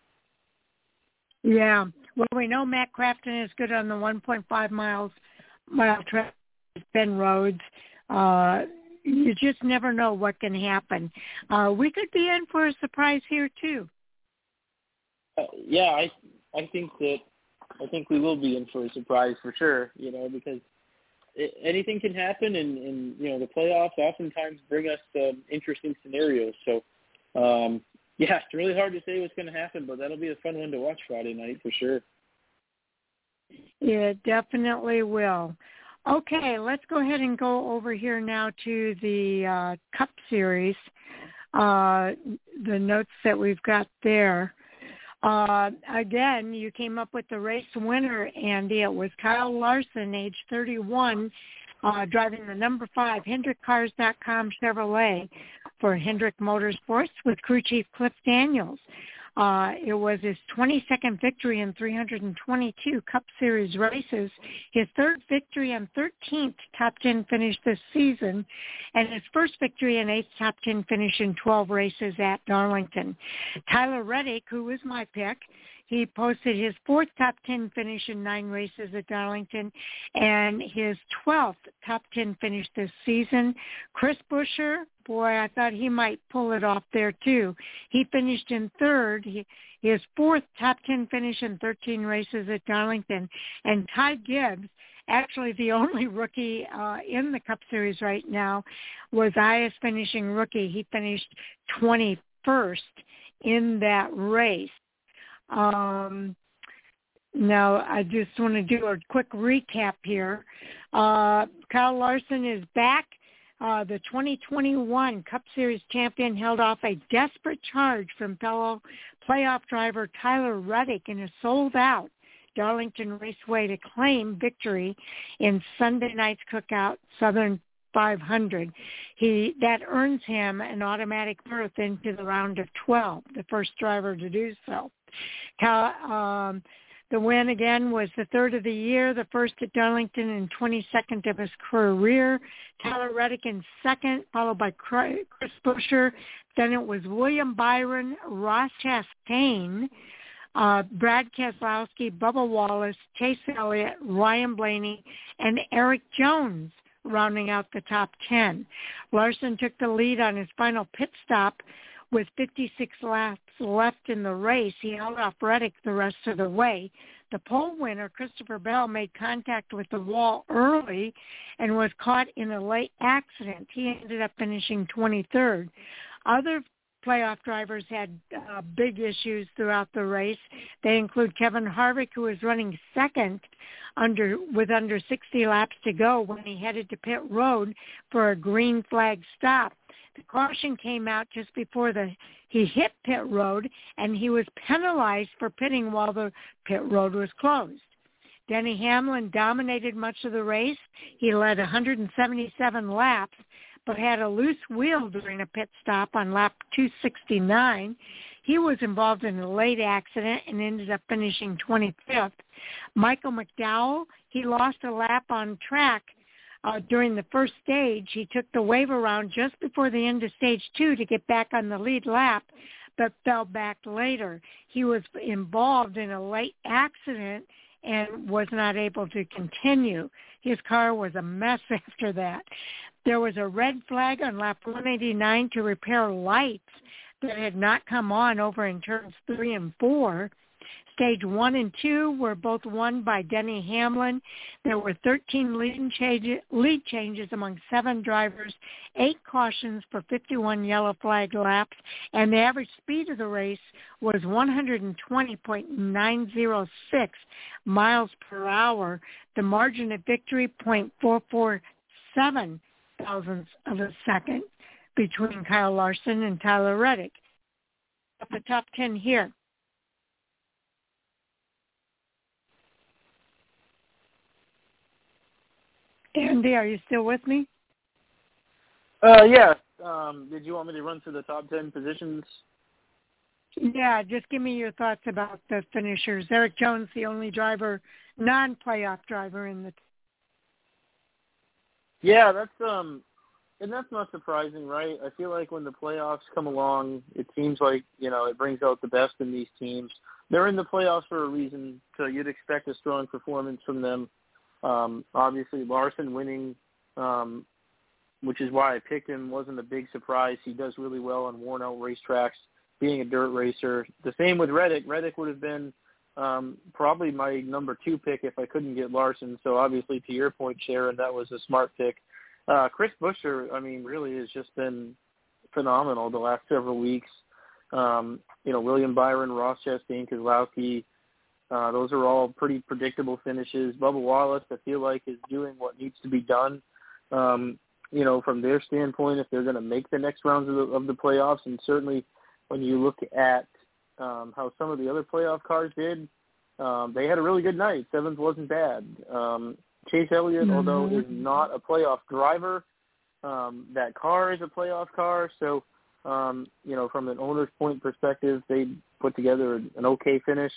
Yeah. Well, we know Matt Crafton is good on the one point five miles mile track, Bend roads. Uh, you just never know what can happen. Uh, we could be in for a surprise here too. Uh, yeah, I I think that I think we will be in for a surprise for sure. You know, because it, anything can happen, and, and you know the playoffs oftentimes bring us um, interesting scenarios. So, um, yeah, it's really hard to say what's going to happen, but that'll be a fun one to watch Friday night for sure. Yeah, it definitely will. Okay, let's go ahead and go over here now to the uh, Cup Series. Uh, the notes that we've got there. Uh, again, you came up with the race winner, Andy. It was Kyle Larson, age thirty-one, uh, driving the number five Hendrick Cars dot com Chevrolet for Hendrick Motorsports with crew chief Cliff Daniels. Uh, it was his twenty-second victory in three hundred twenty-two Cup Series races, his third victory and thirteenth top ten finish this season, and his first victory and eighth top ten finish in twelve races at Darlington. Tyler Reddick, who was my pick, he posted his fourth top ten finish in nine races at Darlington and his twelfth top ten finish this season. Chris Buescher, boy, I thought he might pull it off there too. He finished in third, he, his fourth top ten finish in thirteen races at Darlington. And Ty Gibbs, actually the only rookie uh, in the Cup Series right now, was highest finishing rookie. He finished twenty-first in that race. Um, now, I just want to do a quick recap here. Uh, Kyle Larson is back. Uh, the twenty twenty-one Cup Series champion held off a desperate charge from fellow playoff driver Tyler Reddick in a sold-out Darlington Raceway to claim victory in Sunday night's Cookout Southern five hundred. He that earns him an automatic berth into the round of twelve, the first driver to do so. Um, the win again was the third of the year, the first at Darlington and twenty-second of his career. Tyler Reddick in second, followed by Chris Buescher. Then it was William Byron, Ross Chastain, uh, Brad Keselowski, Bubba Wallace, Chase Elliott, Ryan Blaney, and Eric Jones rounding out the top ten. Larson took the lead on his final pit stop with fifty-six laps left in the race. He held off Reddick the rest of the way. The pole winner, Christopher Bell, made contact with the wall early and was caught in a late accident. He ended up finishing twenty-third. Other playoff drivers had uh, big issues throughout the race. They include Kevin Harvick, who was running second under with under sixty laps to go when he headed to pit road for a green flag stop. The caution came out just before the he hit pit road, and he was penalized for pitting while the pit road was closed. Denny Hamlin dominated much of the race. He led one hundred seventy-seven laps, but had a loose wheel during a pit stop on lap two sixty-nine. He was involved in a late accident and ended up finishing twenty-fifth. Michael McDowell, he lost a lap on track uh, during the first stage. He took the wave around just before the end of stage two to get back on the lead lap, but fell back later. He was involved in a late accident and was not able to continue. His car was a mess after that. There was a red flag on lap one eighty-nine to repair lights that had not come on over in turns three and four. Stage one and two were both won by Denny Hamlin. There were thirteen lead changes, lead changes among seven drivers, eight cautions for fifty-one yellow flag laps, and the average speed of the race was one hundred twenty point nine oh six miles per hour. The margin of victory, zero point four four seven thousandths of a second between Kyle Larson and Tyler Reddick. At the top ten here. Andy, are you still with me? Uh, yeah. Um, did you want me to run through the top ten positions? Yeah, just give me your thoughts about the finishers. Erik Jones, the only driver, non-playoff driver in the. Yeah, that's um, and that's not surprising, right? I feel like when the playoffs come along, it seems like you know it brings out the best in these teams. They're in the playoffs for a reason, so you'd expect a strong performance from them. Um, obviously, Larson winning, um, which is why I picked him, wasn't a big surprise. He does really well on worn-out racetracks, being a dirt racer. The same with Reddick. Reddick would have been um, probably my number two pick if I couldn't get Larson. So obviously, to your point, Sharon, that was a smart pick. Uh, Chris Buescher, I mean, really has just been phenomenal the last several weeks. Um, you know, William Byron, Ross Chastain, Keselowski, uh, those are all pretty predictable finishes. Bubba Wallace, I feel like, is doing what needs to be done, um, you know, from their standpoint, if they're going to make the next rounds of the, of the playoffs. And certainly when you look at um, how some of the other playoff cars did, um, they had a really good night. Seventh wasn't bad. Um, Chase Elliott, mm-hmm. although is not a playoff driver, um, that car is a playoff car. So, um, you know, from an owner's point perspective, they put together an okay finish.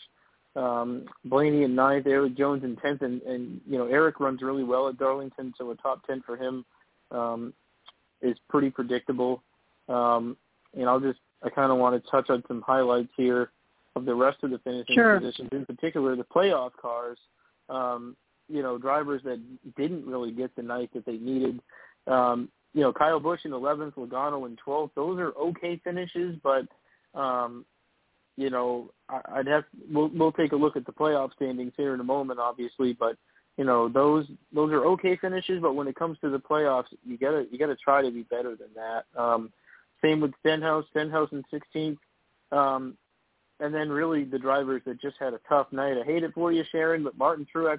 Um, Blaney in ninth, Erik Jones in tenth, and, and, you know, Eric runs really well at Darlington, so a top ten for him um, is pretty predictable. Um, and I'll just, I kind of want to touch on some highlights here of the rest of the finishing sure. positions, in particular the playoff cars, um, you know, drivers that didn't really get the night that they needed. Um, you know, Kyle Busch in eleventh, Logano in twelfth. Those are okay finishes, but, um, you know, I'd have we'll, we'll take a look at the playoff standings here in a moment, obviously, but you know, those those are okay finishes. But when it comes to the playoffs, you gotta you gotta try to be better than that. Um, same with Stenhouse, Stenhouse in sixteenth, um, and then really the drivers that just had a tough night. I hate it for you, Sharon, but Martin Truex,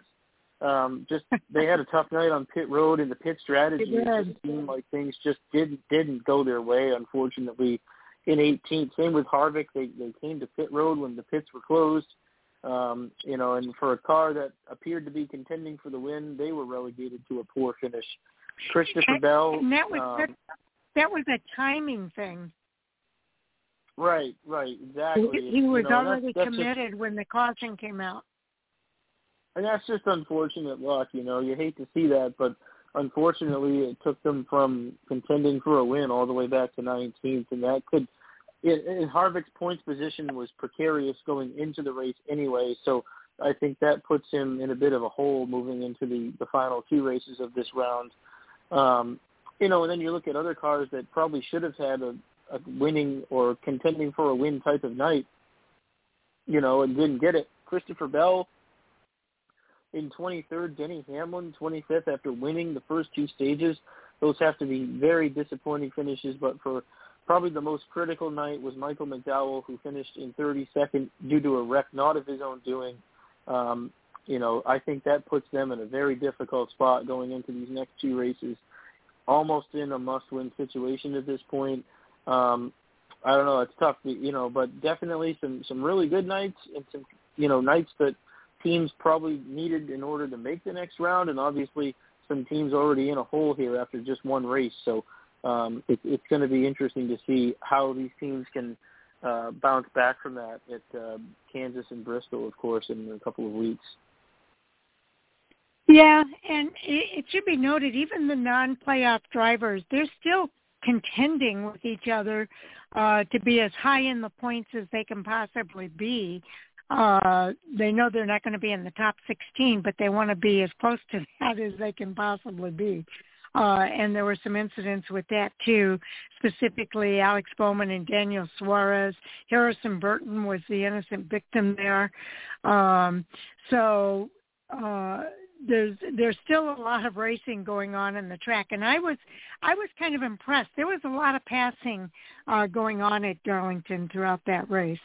um, just they had a tough night on pit road, and the pit strategy it just seemed like things just didn't didn't go their way, unfortunately. In eighteenth, same with Harvick. They they came to pit road when the pits were closed, um, you know, and for a car that appeared to be contending for the win, they were relegated to a poor finish. Christopher Bell. And that was um, that was a timing thing. Right, right, exactly. He, he was you know, already that's, that's committed just, when the caution came out. And that's just unfortunate luck, you know. You hate to see that, but unfortunately it took them from contending for a win all the way back to nineteenth, and that could it, – and Harvick's points position was precarious going into the race anyway, so I think that puts him in a bit of a hole moving into the, the final two races of this round. Um, you know, and then you look at other cars that probably should have had a, a winning or contending for a win type of night, you know, and didn't get it. Christopher Bell in twenty-third, Denny Hamlin, twenty-fifth, after winning the first two stages. Those have to be very disappointing finishes, but for probably the most critical night was Michael McDowell, who finished in thirty-second due to a wreck not of his own doing. Um, you know, I think that puts them in a very difficult spot going into these next two races, almost in a must-win situation at this point. Um, I don't know, it's tough, to, you know, but definitely some, some really good nights and some, you know, nights that teams probably needed in order to make the next round, and obviously some teams already in a hole here after just one race. So um, it, it's going to be interesting to see how these teams can uh, bounce back from that at uh, Kansas and Bristol, of course, in a couple of weeks. Yeah, and it, it should be noted, even the non-playoff drivers, they're still contending with each other uh, to be as high in the points as they can possibly be. Uh, they know they're not going to be in the top sixteen, but they want to be as close to that as they can possibly be. Uh, and there were some incidents with that too, specifically Alex Bowman and Daniel Suarez. Harrison Burton was the innocent victim there. Um, so uh, there's there's still a lot of racing going on in the track, and I was I was kind of impressed. There was a lot of passing uh, going on at Darlington throughout that race.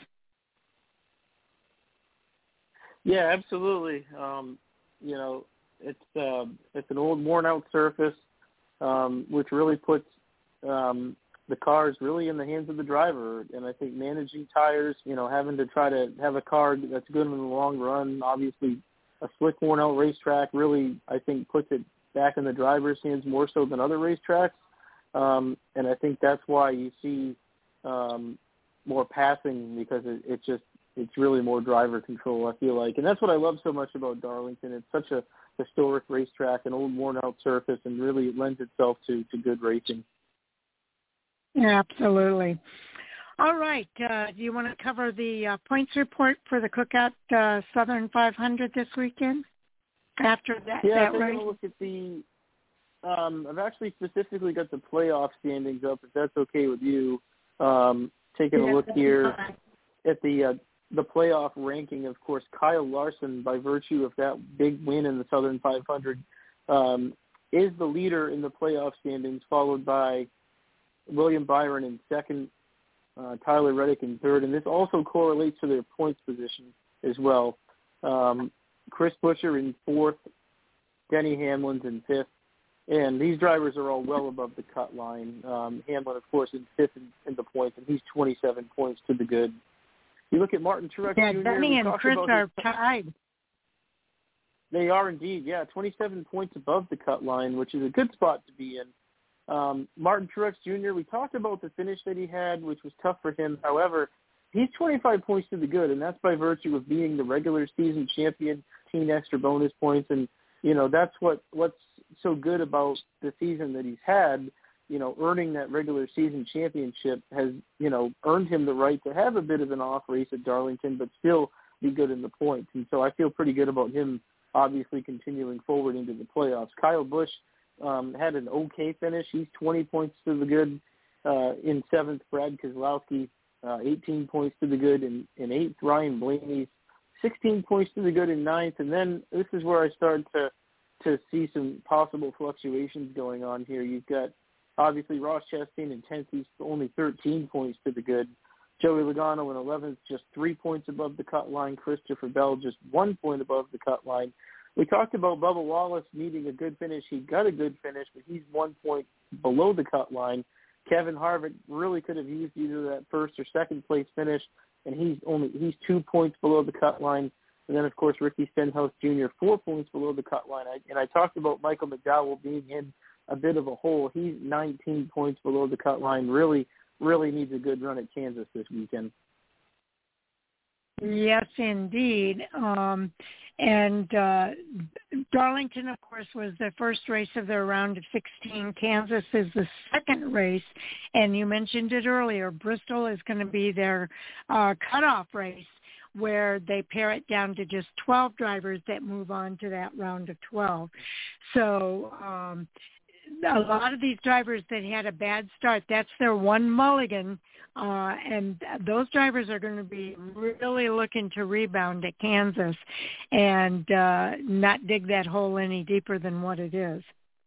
Yeah, absolutely. Um, you know, it's uh, it's an old, worn-out surface, um, which really puts um, the cars really in the hands of the driver. And I think managing tires, you know, having to try to have a car that's good in the long run, obviously a slick, worn-out racetrack really, I think, puts it back in the driver's hands more so than other racetracks. Um, and I think that's why you see um, more passing because it, it just it's really more driver control, I feel like. And that's what I love so much about Darlington. It's such a historic racetrack, an old worn-out surface, and really it lends itself to, to good racing. Absolutely. All right. Uh, do you want to cover the uh, points report for the Cookout uh, Southern five hundred this weekend? After that, yeah, that race? Yeah, look at the. Um, I've actually specifically got the playoff standings up, if that's okay with you. Um, taking yeah, a look here fine. at the uh, the playoff ranking, of course, Kyle Larson, by virtue of that big win in the Southern five hundred, um, is the leader in the playoff standings, followed by William Byron in second, uh, Tyler Reddick in third, and this also correlates to their points position as well. Um, Chris Buescher in fourth, Denny Hamlin's in fifth, and these drivers are all well above the cut line. Um, Hamlin, of course, in fifth in, in the points, and he's twenty-seven points to the good. You look at Martin Truex yeah, Junior Denny and Chris are his, tied. They are indeed, yeah, twenty-seven points above the cut line, which is a good spot to be in. Um, Martin Truex Junior, we talked about the finish that he had, which was tough for him. However, he's twenty-five points to the good, and that's by virtue of being the regular season champion, team extra bonus points, and, you know, that's what what's so good about the season that he's had. You know, earning that regular season championship has, you know, earned him the right to have a bit of an off race at Darlington, but still be good in the points. And so I feel pretty good about him obviously continuing forward into the playoffs. Kyle Busch um, had an okay finish. He's twenty points to the good uh, in seventh. Brad Keselowski, uh, eighteen points to the good in, in eighth. Ryan Blaney, sixteen points to the good in ninth. And then this is where I started to, to see some possible fluctuations going on here. You've got obviously Ross Chastain in tenth. He's only thirteen points to the good. Joey Logano in eleventh, just three points above the cut line. Christopher Bell just one point above the cut line. We talked about Bubba Wallace needing a good finish. He got a good finish, but he's one point below the cut line. Kevin Harvick really could have used either that first or second place finish, and he's only he's two points below the cut line. And then, of course, Ricky Stenhouse Junior, four points below the cut line. I, and I talked about Michael McDowell being in a bit of a hole. He's nineteen points below the cut line. Really, really needs a good run at Kansas this weekend. Yes, indeed. Um, and uh, Darlington, of course, was the first race of their round of sixteen. Kansas is the second race. And you mentioned it earlier. Bristol is going to be their uh, cutoff race, where they pare it down to just twelve drivers that move on to that round of twelve. So um, a lot of these drivers that had a bad start, that's their one mulligan, uh, and those drivers are going to be really looking to rebound at Kansas and uh, not dig that hole any deeper than what it is.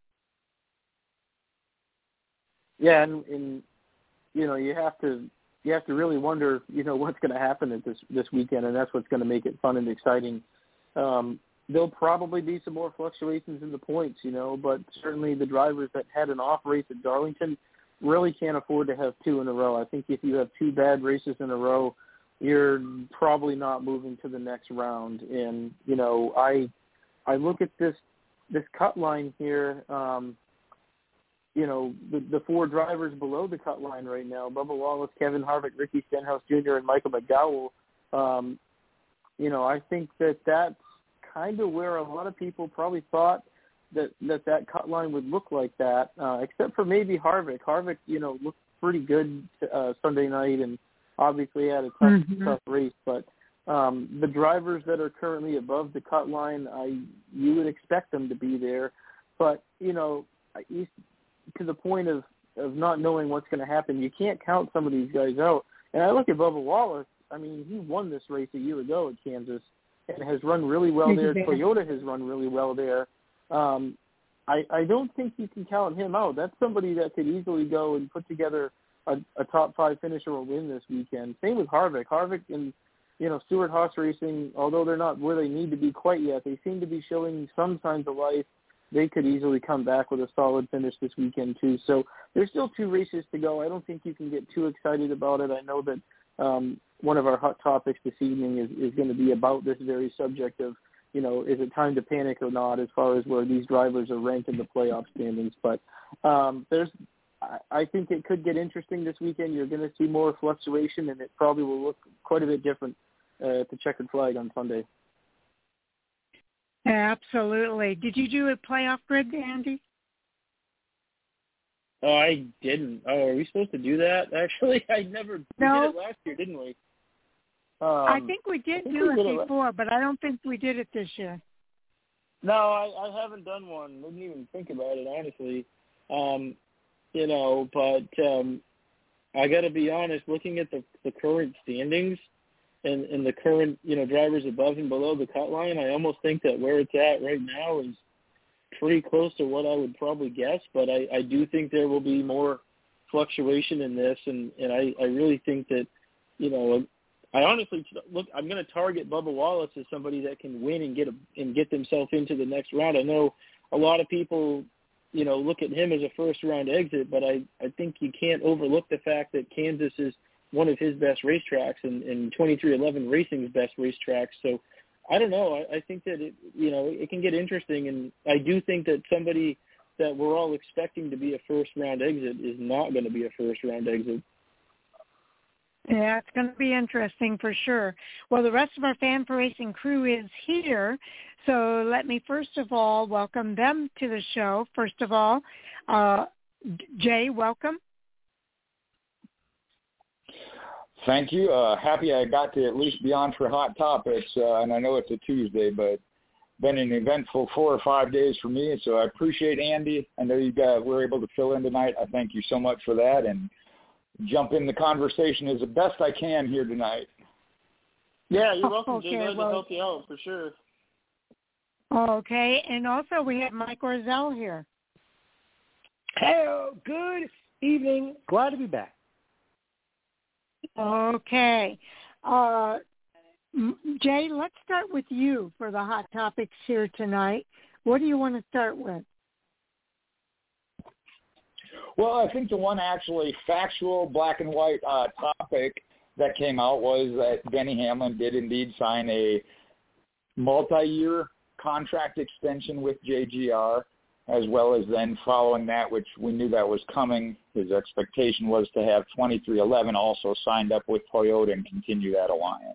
Yeah, and, and you know, you have to you have to really wonder, you know, what's going to happen at this this weekend, and that's what's going to make it fun and exciting. Um, There'll probably be some more fluctuations in the points, you know, but certainly the drivers that had an off race at Darlington really can't afford to have two in a row. I think if you have two bad races in a row, you're probably not moving to the next round. And, you know, I I look at this this cut line here, um, you know, the, the four drivers below the cut line right now, Bubba Wallace, Kevin Harvick, Ricky Stenhouse Junior, and Michael McDowell, um, you know, I think that that's kind of where a lot of people probably thought that that, that cut line would look like that, uh, except for maybe Harvick. Harvick, you know, looked pretty good uh, Sunday night and obviously had a tough, mm-hmm. tough race. But um, the drivers that are currently above the cut line, I you would expect them to be there. But, you know, to the point of, of not knowing what's going to happen, you can't count some of these guys out. And I look at Bubba Wallace. I mean, he won this race a year ago at Kansas and has run really well there. Toyota has run really well there. Um, I, I don't think you can count him out. That's somebody that could easily go and put together a, a top five finish or a win this weekend. Same with Harvick. Harvick and, you know, Stewart Haas Racing, although they're not where they need to be quite yet, they seem to be showing some signs of life. They could easily come back with a solid finish this weekend too. So there's still two races to go. I don't think you can get too excited about it. I know that um, one of our hot topics this evening is, is going to be about this very subject of, you know, is it time to panic or not as far as where these drivers are ranked in the playoff standings. But um, there's I, I think it could get interesting this weekend. You're going to see more fluctuation, and it probably will look quite a bit different uh, at the checkered flag on Sunday. Absolutely. Did you do a playoff grid, Andy? Oh, I didn't. Oh, are we supposed to do that? Actually, I never no. we did it last year, didn't we? Um, I think we did think do we it did before, it. But I don't think we did it this year. No, I, I haven't done one. Didn't even think about it, honestly. Um, you know, but um, I got to be honest. Looking at the the current standings and, and the current you know drivers above and below the cut line, I almost think that where it's at right now is pretty close to what I would probably guess. But I, I do think there will be more fluctuation in this, and, and I, I really think that you know. I honestly look. I'm going to target Bubba Wallace as somebody that can win and get a, and get themselves into the next round. I know a lot of people, you know, look at him as a first round exit, but I, I think you can't overlook the fact that Kansas is one of his best racetracks and, and twenty-three eleven Racing's best racetracks. So I don't know. I, I think that it, you know, it can get interesting, and I do think that somebody that we're all expecting to be a first round exit is not going to be a first round exit. Yeah, it's going to be interesting for sure. Well, the rest of our Fan for Racing crew is here, so let me first of all welcome them to the show. First of all, uh, Jay, welcome. Thank you. Uh, happy I got to at least be on for Hot Topics, uh, and I know it's a Tuesday, but been an eventful four or five days for me, so I appreciate Andy. I know you guys were able to fill in tonight. I thank you so much for that, and jump in the conversation as the best I can here tonight. Yeah, you're welcome, okay, Jay. Glad well, to help you out, for sure. Okay, and also we have Mike Orzel here. Hello, good evening. Glad to be back. Okay. Uh, Jay, let's start with you for the hot topics here tonight. What do you want to start with? Well, I think the one actually factual black and white uh, topic that came out was that Denny Hamlin did indeed sign a multi-year contract extension with J G R, as well as then following that, which we knew that was coming, his expectation was to have twenty-three eleven also signed up with Toyota and continue that alliance.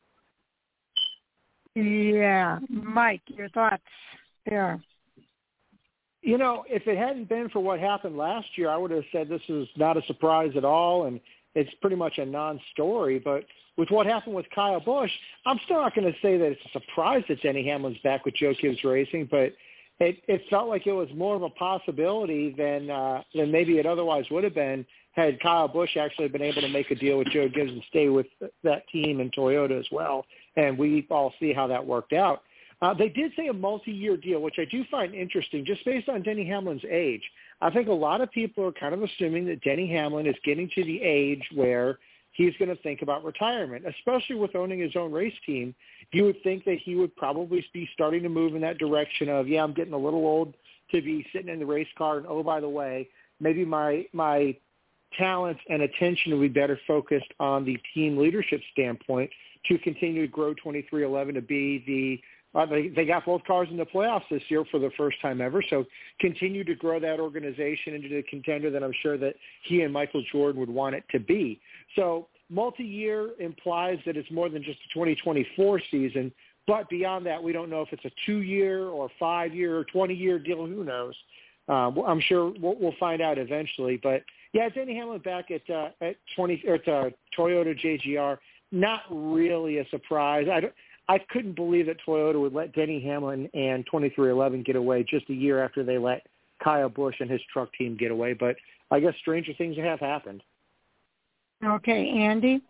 Yeah. Mike, your thoughts there? You know, if it hadn't been for what happened last year, I would have said this is not a surprise at all, and it's pretty much a non-story. But with what happened with Kyle Busch, I'm still not going to say that it's a surprise that Denny Hamlin's back with Joe Gibbs Racing, but it, it felt like it was more of a possibility than uh, than maybe it otherwise would have been had Kyle Busch actually been able to make a deal with Joe Gibbs and stay with that team and Toyota as well. And we all see how that worked out. Uh, they did say a multi-year deal, which I do find interesting, just based on Denny Hamlin's age. I think a lot of people are kind of assuming that Denny Hamlin is getting to the age where he's going to think about retirement, especially with owning his own race team. You would think that he would probably be starting to move in that direction of, yeah, I'm getting a little old to be sitting in the race car, and oh, by the way, maybe my my talents and attention will be better focused on the team leadership standpoint to continue to grow twenty-three eleven to be the Uh, they, they got both cars in the playoffs this year for the first time ever, so continue to grow that organization into the contender that I'm sure that he and Michael Jordan would want it to be. So multi-year implies that it's more than just a twenty twenty-four season, but beyond that, we don't know if it's a two-year or five-year or twenty-year deal. Who knows? Uh, I'm sure we'll, we'll find out eventually. But, yeah, Denny Hamlin back at, uh, at, twenty, or at uh, Toyota J G R, not really a surprise. I don't. I couldn't believe that Toyota would let Denny Hamlin and twenty-three eleven get away just a year after they let Kyle Busch and his truck team get away. But I guess stranger things have happened. Okay, Andy?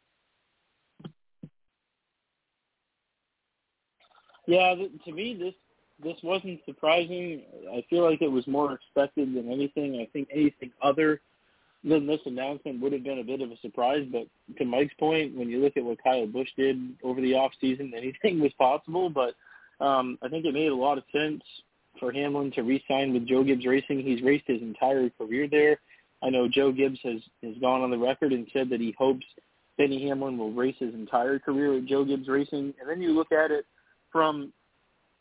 Yeah, to me, this this wasn't surprising. I feel like it was more expected than anything. I think anything other than this announcement would have been a bit of a surprise. But to Mike's point, when you look at what Kyle Busch did over the off season, anything was possible. But um, I think it made a lot of sense for Hamlin to re-sign with Joe Gibbs Racing. He's raced his entire career there. I know Joe Gibbs has, has gone on the record and said that he hopes Denny Hamlin will race his entire career at Joe Gibbs Racing. And then you look at it from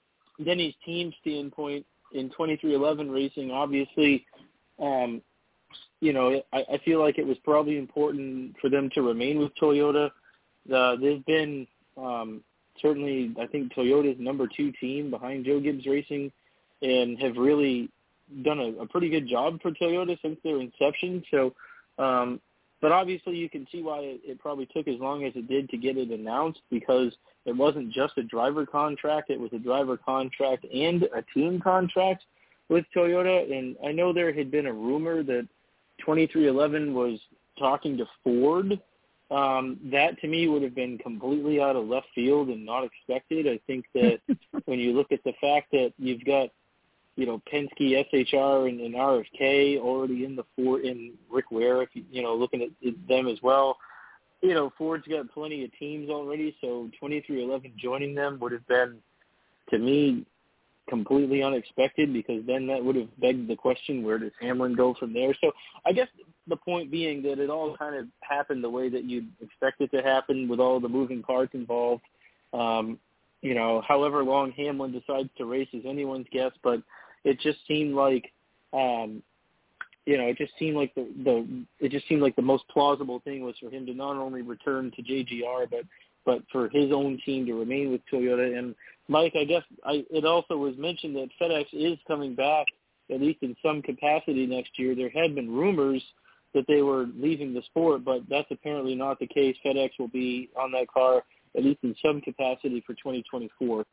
Denny's team standpoint in twenty-three eleven racing, obviously, um, you know, I, I feel like it was probably important for them to remain with Toyota. Uh, they've been um, certainly, I think, Toyota's number two team behind Joe Gibbs Racing, and have really done a, a pretty good job for Toyota since their inception. So, um, but obviously you can see why it, it probably took as long as it did to get it announced, because it wasn't just a driver contract. It was a driver contract and a team contract with Toyota. And I know there had been a rumor that twenty-three eleven was talking to Ford. Um, that to me would have been completely out of left field and not expected. I think that when you look at the fact that you've got, you know, Penske, S H R, and, and R F K already in the Ford, and Rick Ware, if you, you know, looking at them as well. You know, Ford's got plenty of teams already, so twenty-three eleven joining them would have been, to me, completely unexpected, because then that would have begged the question, where does Hamlin go from there? So I guess the point being that it all kind of happened the way that you'd expect it to happen, with all the moving parts involved. Um, you know, however long Hamlin decides to race is anyone's guess, but it just seemed like, um, you know, it just seemed like the, the it just seemed like the most plausible thing was for him to not only return to J G R, but but for his own team to remain with Toyota. And Mike, I guess I, it also was mentioned that FedEx is coming back, at least in some capacity, next year. There had been rumors that they were leaving the sport, but that's apparently not the case. FedEx will be on that car, at least in some capacity, for twenty twenty-four.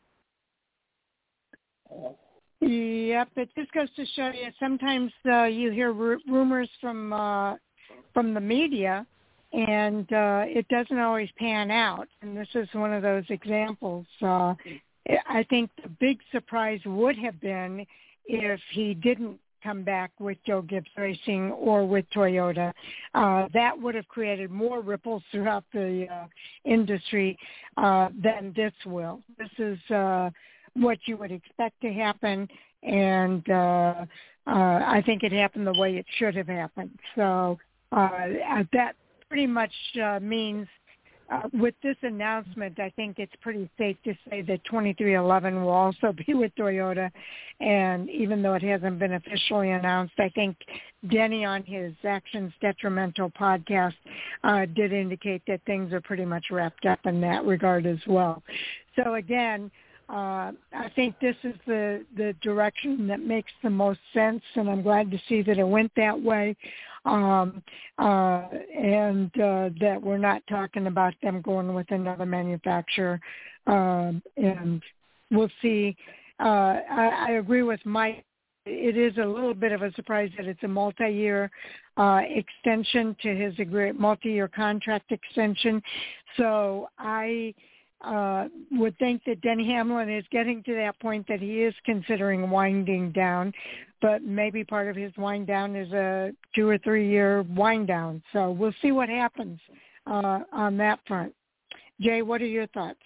Yep, it just goes to show you. Sometimes uh, you hear r- rumors from uh, from the media, and uh, it doesn't always pan out. And this is one of those examples. Uh, I think the big surprise would have been if he didn't come back with Joe Gibbs Racing or with Toyota. Uh, that would have created more ripples throughout the uh, industry uh, than this will. This is uh, what you would expect to happen, and uh, uh, I think it happened the way it should have happened. So uh, that pretty much uh, means uh, with this announcement, I think it's pretty safe to say that twenty-three eleven will also be with Toyota. And even though it hasn't been officially announced, I think Denny on his Actions Detrimental podcast uh, did indicate that things are pretty much wrapped up in that regard as well. So again, Uh, I think this is the, the direction that makes the most sense, and I'm glad to see that it went that way, um, uh, and uh, that we're not talking about them going with another manufacturer. Um, and we'll see. Uh, I, I agree with Mike. It is a little bit of a surprise that it's a multi-year uh, extension to his agree- multi-year contract extension. So I Uh, would think that Denny Hamlin is getting to that point that he is considering winding down, but maybe part of his wind down is a two or three year wind down. So we'll see what happens uh, on that front. Jay, what are your thoughts?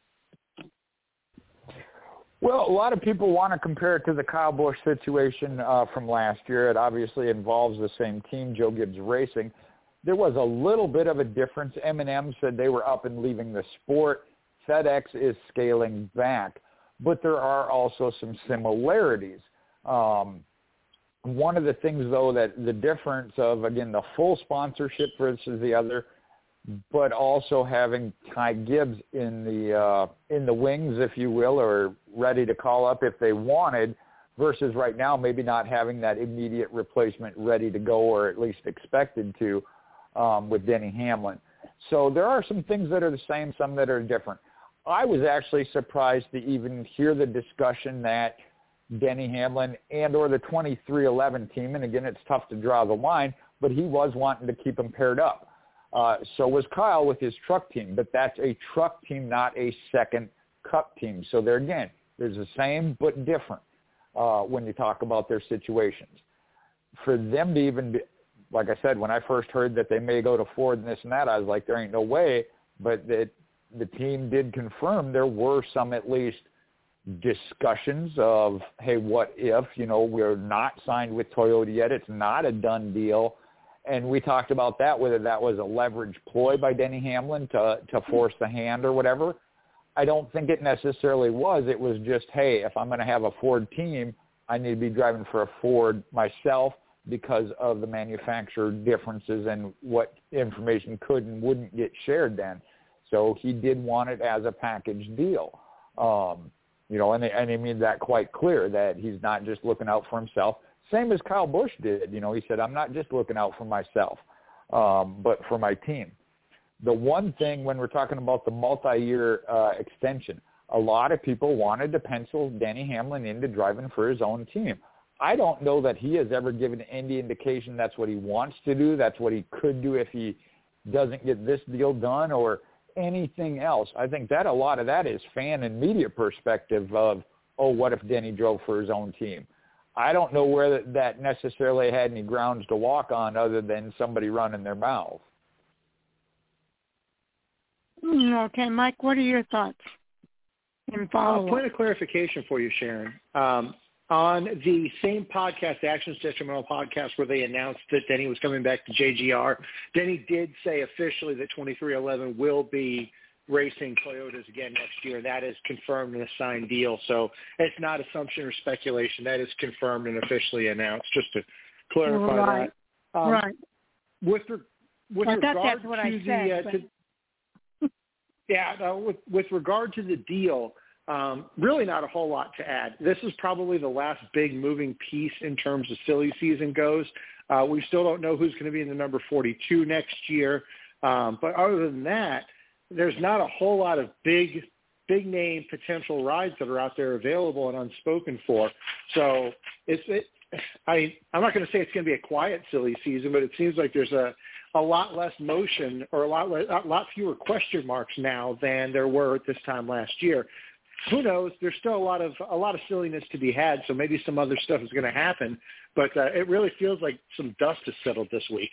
Well, a lot of people want to compare it to the Kyle Busch situation uh, from last year. It obviously involves the same team, Joe Gibbs Racing. There was a little bit of a difference. M and M said they were up and leaving the sport. FedEx is scaling back, but there are also some similarities. Um, one of the things, though, that the difference of, again, the full sponsorship versus the other, but also having Ty Gibbs in the uh, in the wings, if you will, or ready to call up if they wanted, versus right now maybe not having that immediate replacement ready to go, or at least expected to, um, with Denny Hamlin. So there are some things that are the same, some that are different. I was actually surprised to even hear the discussion that Denny Hamlin and or the twenty-three eleven team, and again, it's tough to draw the line, but he was wanting to keep them paired up. Uh, so was Kyle with his truck team, but that's a truck team, not a second cup team. So there again, there's the same but different uh, when you talk about their situations. For them to even be, like I said, when I first heard that they may go to Ford and this and that, I was like, there ain't no way, but that the team did confirm there were some at least discussions of, hey, what if, you know, we're not signed with Toyota yet. It's not a done deal. And we talked about that, whether that was a leverage ploy by Denny Hamlin to, to force the hand or whatever. I don't think it necessarily was. It was just, hey, if I'm going to have a Ford team, I need to be driving for a Ford myself. because of the manufacturer differences and what information could and wouldn't get shared then. So he did want it as a package deal. Um, you know, and they, and he made that quite clear that he's not just looking out for himself. Same as Kyle Busch did. You know, he said, I'm not just looking out for myself, um, but for my team. The one thing when we're talking about the multi-year uh, extension, a lot of people wanted to pencil Denny Hamlin into driving for his own team. I don't know that he has ever given any indication that's what he wants to do, that's what he could do if he doesn't get this deal done or anything else. I think that a lot of that is fan and media perspective of, oh, what if Denny drove for his own team? I don't know where that necessarily had any grounds to walk on other than somebody running their mouth. Okay, Mike, what are your thoughts? And follow A point of clarification for you, Sharon. Um, on the same podcast, the Actions Detrimental podcast, where they announced that Denny was coming back to J G R, Denny did say officially that twenty-three eleven will be racing Toyotas again next year. That is confirmed in a signed deal. So it's not assumption or speculation. That is confirmed and officially announced, just to clarify right. that. Um, right. With, re- with I regard thought that's what to I the said, uh, but... to, Yeah, no, with, with regard to the deal, um, really not a whole lot to add. This is probably the last big moving piece in terms of silly season goes. Uh, we still don't know who's going to be in the number forty-two next year. Um, but other than that, there's not a whole lot of big, big name potential rides that are out there available and unspoken for. So it's, it, I, I'm not going to say it's going to be a quiet silly season, but it seems like there's a, a lot less motion or a lot less, a lot fewer question marks now than there were at this time last year. Who knows? There's still a lot of a lot of silliness to be had, so maybe some other stuff is going to happen. But uh, it really feels like some dust has settled this week.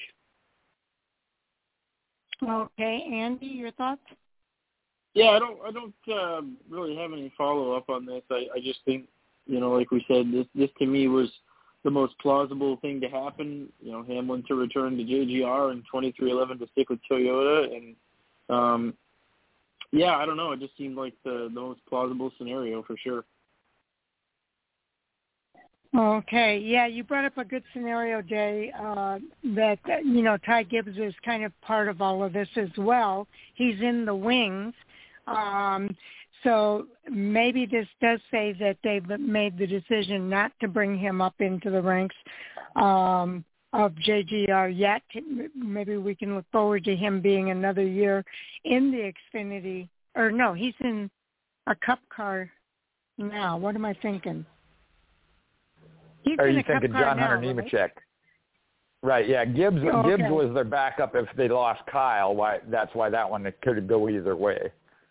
Okay, Andy, your thoughts? Yeah, I don't I don't uh, really have any follow up on this. I, I just think, you know, like we said, this this to me was the most plausible thing to happen, you know, Hamlin to return to J G R and twenty-three eleven to stick with Toyota. And, um, yeah, I don't know. It just seemed like the, the most plausible scenario for sure. Okay. Yeah, you brought up a good scenario, Jay, uh, that, you know, Ty Gibbs is kind of part of all of this as well. He's in the wings. Um, so maybe this does say that they've made the decision not to bring him up into the ranks um, of J G R yet. Maybe we can look forward to him being another year in the Xfinity. Or no, he's in a Cup car now. What am I thinking? He's Are in you a Cup thinking car John Hunter now, Nemechek? Right? right, yeah. Gibbs Oh, okay. Gibbs was their backup if they lost Kyle. Why? That's why that one could go either way.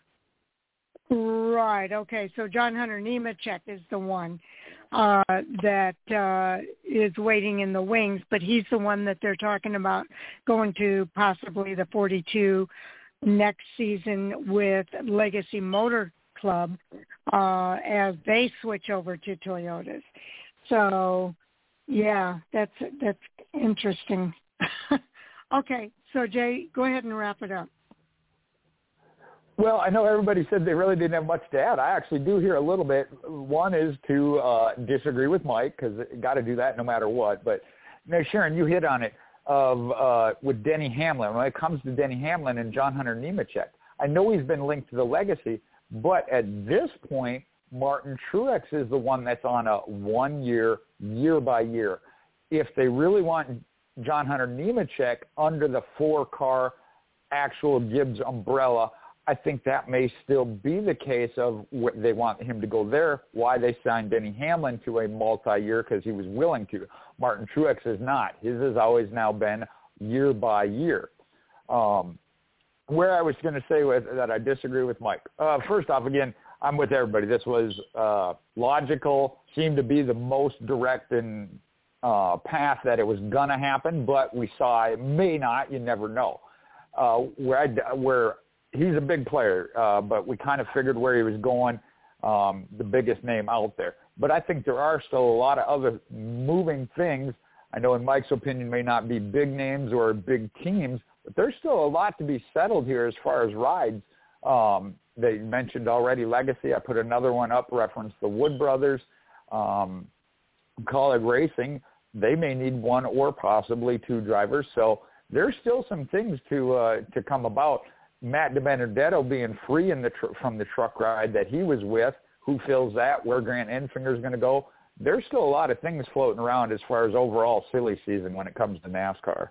Right. Okay. So John Hunter Nemechek is the one uh, that uh, is waiting in the wings, but he's the one that they're talking about going to possibly the forty-two next season with Legacy Motor Club uh, as they switch over to Toyotas. So, yeah, that's that's interesting. Okay. So Jay, go ahead and wrap it up. Well, I know everybody said they really didn't have much to add. I actually do hear a little bit. One is to uh, disagree with Mike, because got to do that no matter what. But, you know, Sharon, you hit on it of uh, with Denny Hamlin. When it comes to Denny Hamlin and John Hunter Nemechek, I know he's been linked to the Legacy, but at this point, Martin Truex is the one that's on a one-year, year-by-year. If they really want John Hunter Nemechek under the four-car actual Gibbs umbrella, I think that may still be the case of what they want him to go there, why they signed Denny Hamlin to a multi-year, because he was willing to. Martin Truex is not. His has always now been year by year. Um, where I was going to say with, that I disagree with Mike. Uh, first off, again, I'm with everybody. This was uh, logical, seemed to be the most direct and uh, path that it was going to happen, but we saw it may not. You never know. Uh, where I, where he's a big player, uh, but we kind of figured where he was going, um, the biggest name out there. But I think there are still a lot of other moving things. I know in Mike's opinion may not be big names or big teams, but there's still a lot to be settled here as far as rides. Um, they mentioned already Legacy. I put another one up, referenced the Wood Brothers, um, Kaulig Racing. they may need one or possibly two drivers. So there's still some things to uh, to come about. Matt DiBenedetto being free in the tr- from the truck ride that he was with, who fills that, where Grant Enfinger is going to go. There's still a lot of things floating around as far as overall silly season when it comes to NASCAR.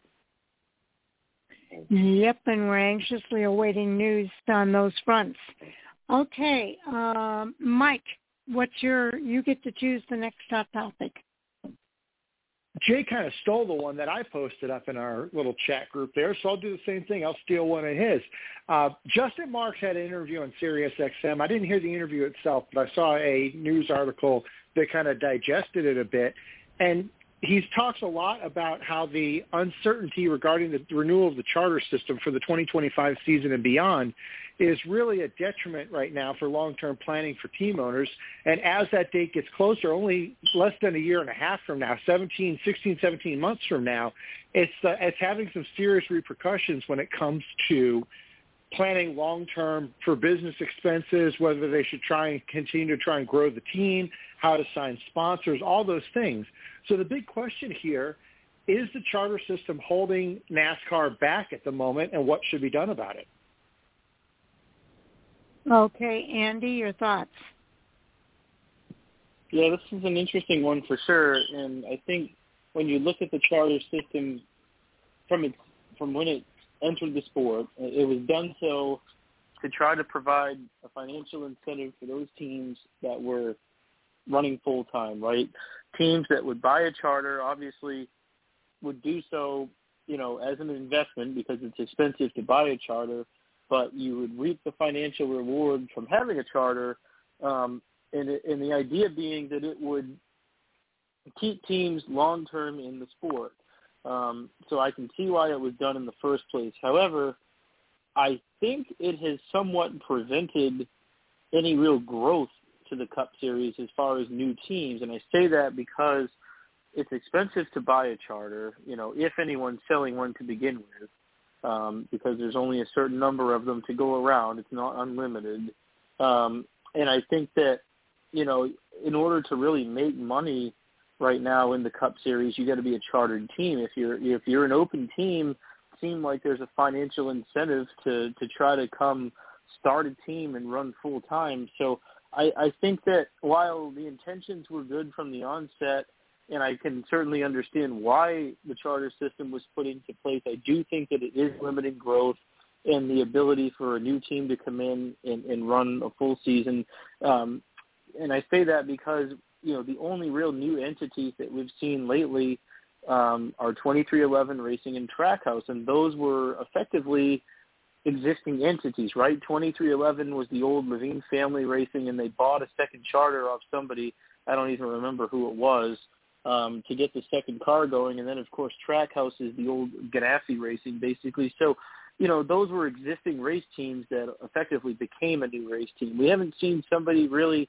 Yep, and we're anxiously awaiting news on those fronts. Okay, um, Mike, what's your, you get to choose the next top topic. Jay kind of stole the one that I posted up in our little chat group there, so I'll do the same thing. I'll steal one of his. Uh, Justin Marks had an interview on Sirius X M. I didn't hear the interview itself, but I saw a news article that kind of digested it a bit. And he talks a lot about how the uncertainty regarding the renewal of the charter system for the twenty twenty-five season and beyond is really a detriment right now for long-term planning for team owners. And as that date gets closer, only less than a year and a half from now, seventeen, sixteen, seventeen months from now, it's uh, it's having some serious repercussions when it comes to planning long-term for business expenses, whether they should try and continue to try and grow the team, how to sign sponsors, all those things. So the big question here is the charter system holding NASCAR back at the moment, and what should be done about it? Okay, Andy, your thoughts? Yeah, this is an interesting one for sure, and I think when you look at the charter system from its from when it entered the sport, it was done so to try to provide a financial incentive for those teams that were running full time, right? Teams that would buy a charter obviously would do so, you know, as an investment because it's expensive to buy a charter, but you would reap the financial reward from having a charter, um, and, it, and the idea being that it would keep teams long-term in the sport. Um, so I can see why it was done in the first place. However, I think it has somewhat prevented any real growth to the Cup Series as far as new teams, and I say that because it's expensive to buy a charter, you know, if anyone's selling one to begin with. Um, because there's only a certain number of them to go around. It's not unlimited. Um, and I think that, you know, in order to really make money right now in the Cup Series, you got to be a chartered team. If you're if you're an open team, it seems like there's a financial incentive to, to try to come start a team and run full time. So I, I think that while the intentions were good from the onset, and I can certainly understand why the charter system was put into place, I do think that it is limiting growth and the ability for a new team to come in and, and run a full season. Um, and I say that because, you know, the only real new entities that we've seen lately um, are twenty-three eleven Racing and Trackhouse, and those were effectively existing entities, right? twenty-three eleven was the old Levine family racing, and they bought a second charter off somebody, I don't even remember who it was, Um, to get the second car going. And then, of course, Trackhouse is the old Ganassi Racing, basically. So, you know, those were existing race teams that effectively became a new race team. We haven't seen somebody really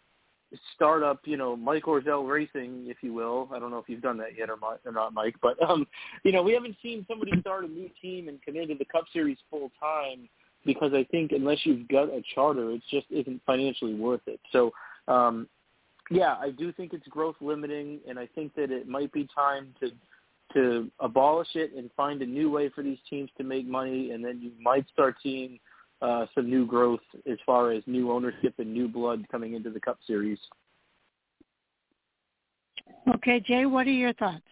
start up, you know, Mike Orzel Racing, if you will. I don't know if you've done that yet or not, Mike. But, um, you know, we haven't seen somebody start a new team and come into the Cup Series full time because I think unless you've got a charter, it just isn't financially worth it. So, um yeah, I do think it's growth limiting, and I think that it might be time to to abolish it and find a new way for these teams to make money, and then you might start seeing uh, some new growth as far as new ownership and new blood coming into the Cup Series. Okay, Jay, what are your thoughts?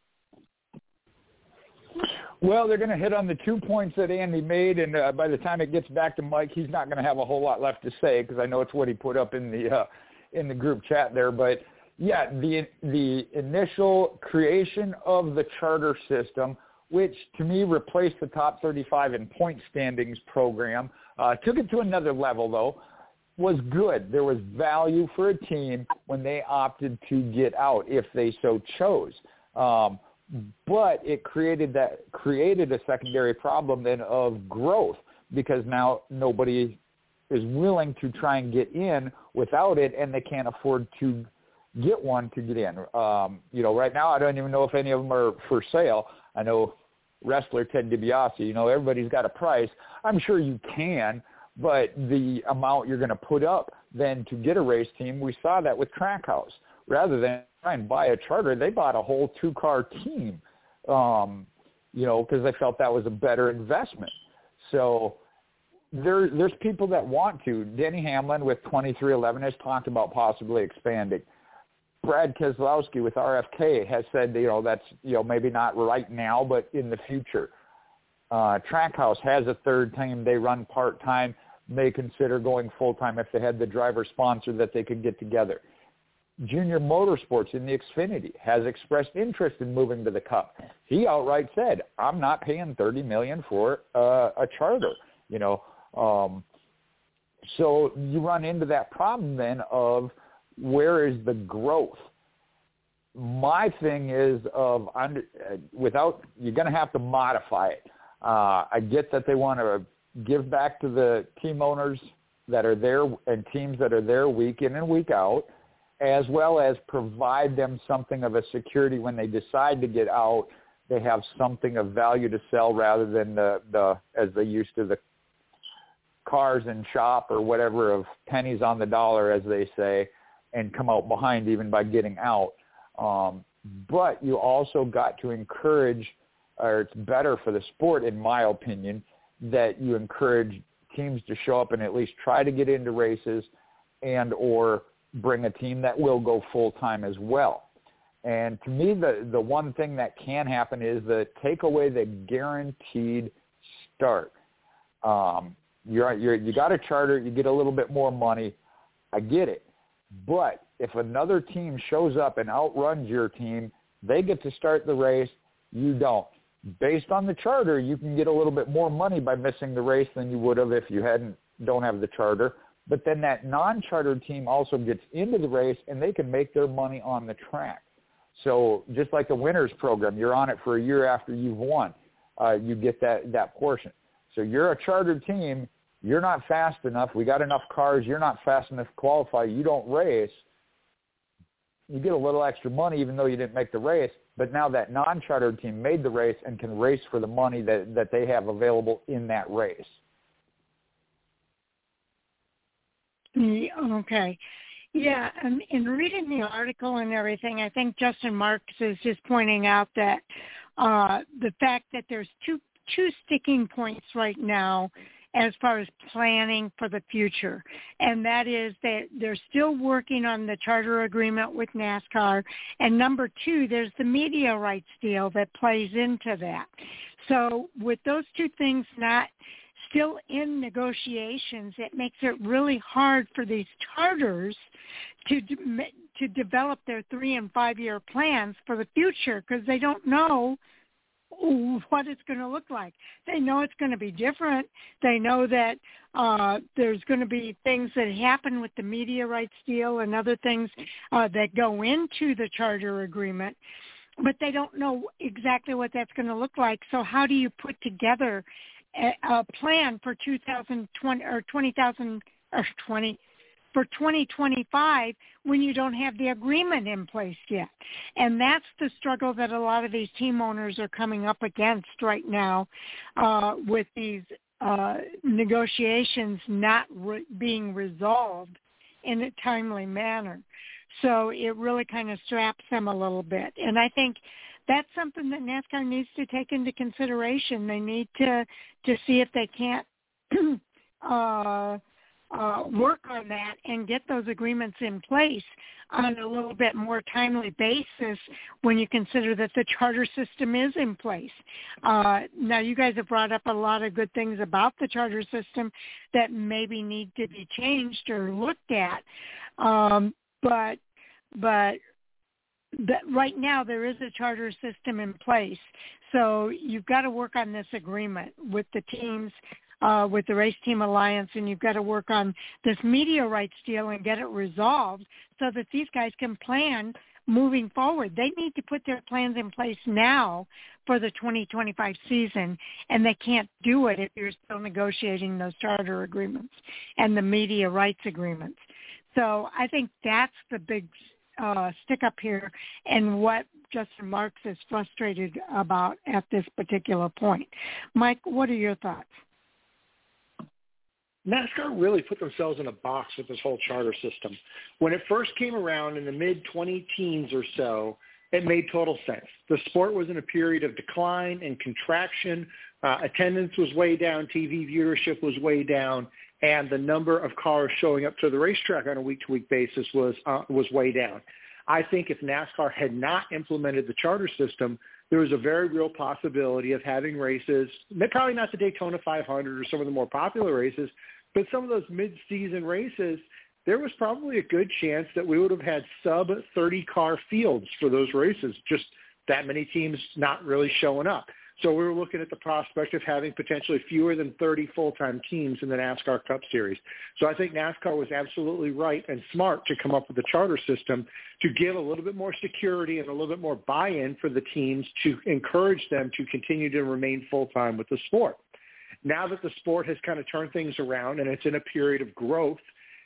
Well, they're going to hit on the two points that Andy made, and uh, by the time it gets back to Mike, he's not going to have a whole lot left to say because I know it's what he put up in the uh, in the group chat there. But yeah, the the initial creation of the charter system, which to me replaced the top thirty-five in point standings program, uh, took it to another level though, was good. There was value for a team when they opted to get out if they so chose. Um, but it created that created a secondary problem then of growth because now nobody is willing to try and get in without it, and they can't afford to get one to get in. Um, you know, right now I don't even know if any of them are for sale. I know wrestler Ted DiBiase, you know, everybody's got a price. I'm sure you can, but the amount you're going to put up then to get a race team, we saw that with Trackhouse. rather than try and buy a charter, they bought a whole two-car team, um, you know, because they felt that was a better investment. So there, there's people that want to. Denny Hamlin with twenty-three eleven has talked about possibly expanding. Brad Keselowski with R F K has said, you know, that's, you know, maybe not right now, but in the future. Uh, Trackhouse has a third team. They run part-time. May consider going full-time if they had the driver sponsor that they could get together. Junior Motorsports in the Xfinity has expressed interest in moving to the Cup. He outright said, I'm not paying thirty million dollars for uh, a charter, you know. Um, so you run into that problem then of where is the growth? My thing is of under, without, you're going to have to modify it. Uh, I get that they want to give back to the team owners that are there and teams that are there week in and week out, as well as provide them something of a security when they decide to get out. They have something of value to sell rather than the, the as they used to, the cars in shop or whatever of pennies on the dollar, as they say, and come out behind even by getting out. Um, but you also got to encourage, or it's better for the sport, in my opinion, that you encourage teams to show up and at least try to get into races and or bring a team that will go full-time as well. And to me, the, the one thing that can happen is the take away the guaranteed start. Um, you're, you're, you got a charter, you get a little bit more money. I get it. But if another team shows up and outruns your team, they get to start the race, you don't. Based on the charter, you can get a little bit more money by missing the race than you would have if you hadn't don't have the charter. But then that non-chartered team also gets into the race, and they can make their money on the track. So just like the winners program, you're on it for a year after you've won. Uh, you get that, that portion. So you're a chartered team. You're not fast enough. We got enough cars. You're not fast enough to qualify. You don't race. You get a little extra money even though you didn't make the race. But now that non-chartered team made the race and can race for the money that, that they have available in that race. Okay. Yeah, and in reading the article and everything, I think Justin Marks is just pointing out that uh, the fact that there's two two sticking points right now as far as planning for the future, and that is that they're still working on the charter agreement with NASCAR, and number two, there's the media rights deal that plays into that. So with those two things not still in negotiations, it makes it really hard for these charters to to develop their three and five year plans for the future because they don't know what it's going to look like. They know it's going to be different. They know that uh, there's going to be things that happen with the media rights deal and other things uh, that go into the charter agreement, but they don't know exactly what that's going to look like. So how do you put together a, a plan for two thousand twenty or twenty thousand or twenty for twenty twenty-five when you don't have the agreement in place yet? And that's the struggle that a lot of these team owners are coming up against right now uh, with these uh, negotiations not re- being resolved in a timely manner. So it really kind of straps them a little bit. And I think that's something that NASCAR needs to take into consideration. They need to, to see if they can't uh, Uh, work on that and get those agreements in place on a little bit more timely basis when you consider that the charter system is in place. Uh, now, you guys have brought up a lot of good things about the charter system that maybe need to be changed or looked at, um, but but that right now there is a charter system in place. So you've got to work on this agreement with the teams, Uh, with the Race Team Alliance, and you've got to work on this media rights deal and get it resolved so that these guys can plan moving forward. They need to put their plans in place now for the twenty twenty-five season, and they can't do it if you're still negotiating those charter agreements and the media rights agreements. So I think that's the big uh, stick up here and what Justin Marks is frustrated about at this particular point. Mike, what are your thoughts? NASCAR really put themselves in a box with this whole charter system. When it first came around in the mid twenty teens or so, it made total sense. The sport was in a period of decline and contraction. Uh, attendance was way down. T V viewership was way down. And the number of cars showing up to the racetrack on a week-to-week basis was uh, was way down. I think if NASCAR had not implemented the charter system, there was a very real possibility of having races, probably not the Daytona five hundred or some of the more popular races, but some of those mid-season races, there was probably a good chance that we would have had sub thirty car fields for those races, just that many teams not really showing up. So we were looking at the prospect of having potentially fewer than thirty full-time teams in the NASCAR Cup Series. So I think NASCAR was absolutely right and smart to come up with the charter system to give a little bit more security and a little bit more buy-in for the teams to encourage them to continue to remain full-time with the sport. Now that the sport has kind of turned things around and it's in a period of growth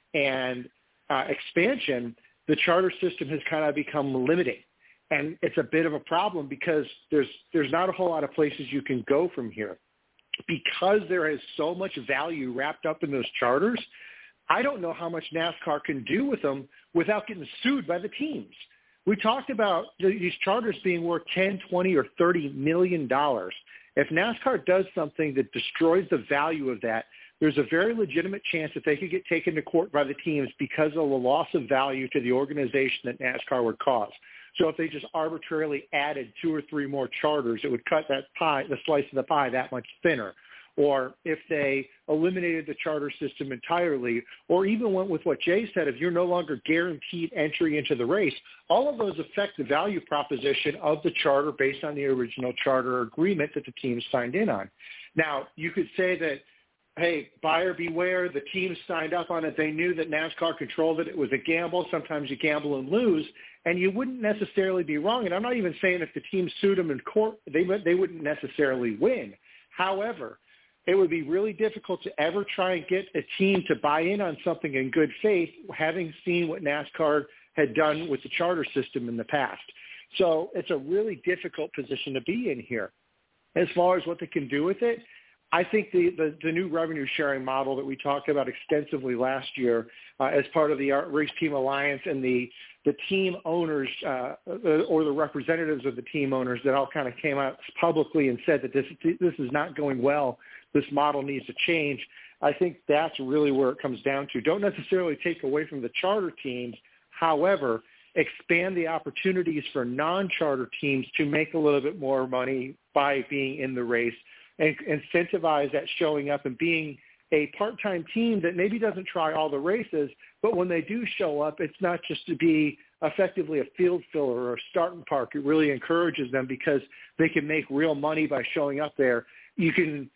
and uh, expansion, the charter system has kind of become limiting. And it's a bit of a problem because there's there's not a whole lot of places you can go from here. Because there is so much value wrapped up in those charters, I don't know how much NASCAR can do with them without getting sued by the teams. We talked about these charters being worth ten, twenty, or thirty million dollars. If NASCAR does something that destroys the value of that, there's a very legitimate chance that they could get taken to court by the teams because of the loss of value to the organization that NASCAR would cause. So if they just arbitrarily added two or three more charters, it would cut that pie, the slice of the pie, that much thinner. Or if they eliminated the charter system entirely, or even went with what Jay said, if you're no longer guaranteed entry into the race, all of those affect the value proposition of the charter based on the original charter agreement that the teams signed in on. Now, you could say that, hey, buyer beware, the teams signed up on it. They knew that NASCAR controlled it. It was a gamble. Sometimes you gamble and lose, and you wouldn't necessarily be wrong. And I'm not even saying if the team sued them in court, they, they wouldn't necessarily win. However, it would be really difficult to ever try and get a team to buy in on something in good faith, having seen what NASCAR had done with the charter system in the past. So it's a really difficult position to be in here. As far as what they can do with it, I think the, the, the new revenue sharing model that we talked about extensively last year uh, as part of the Race Team Alliance and the, the team owners uh, or the representatives of the team owners that all kind of came out publicly and said that this, this is not going well, this model needs to change. I think that's really where it comes down to. Don't necessarily take away from the charter teams. However, expand the opportunities for non-charter teams to make a little bit more money by being in the race, and incentivize that showing up and being a part-time team that maybe doesn't try all the races, but when they do show up, it's not just to be effectively a field filler or a starting park. It really encourages them because they can make real money by showing up there. You can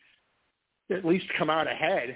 at least come out ahead.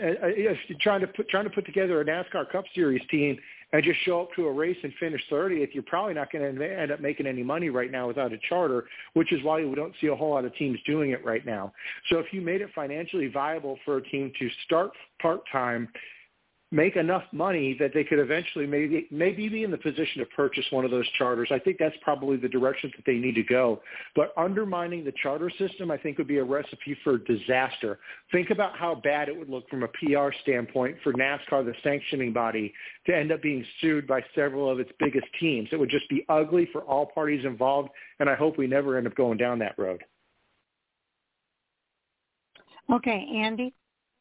trying to put trying to put together a NASCAR Cup Series team and just show up to a race and finish thirtieth, you're probably not going to end up making any money right now without a charter, which is why we don't see a whole lot of teams doing it right now. So if you made it financially viable for a team to start part-time, make enough money that they could eventually maybe maybe be in the position to purchase one of those charters, I think that's probably the direction that they need to go. But undermining the charter system, I think, would be a recipe for disaster. Think about how bad it would look from a P R standpoint for NASCAR, the sanctioning body, to end up being sued by several of its biggest teams. It would just be ugly for all parties involved, and I hope we never end up going down that road. Okay, Andy?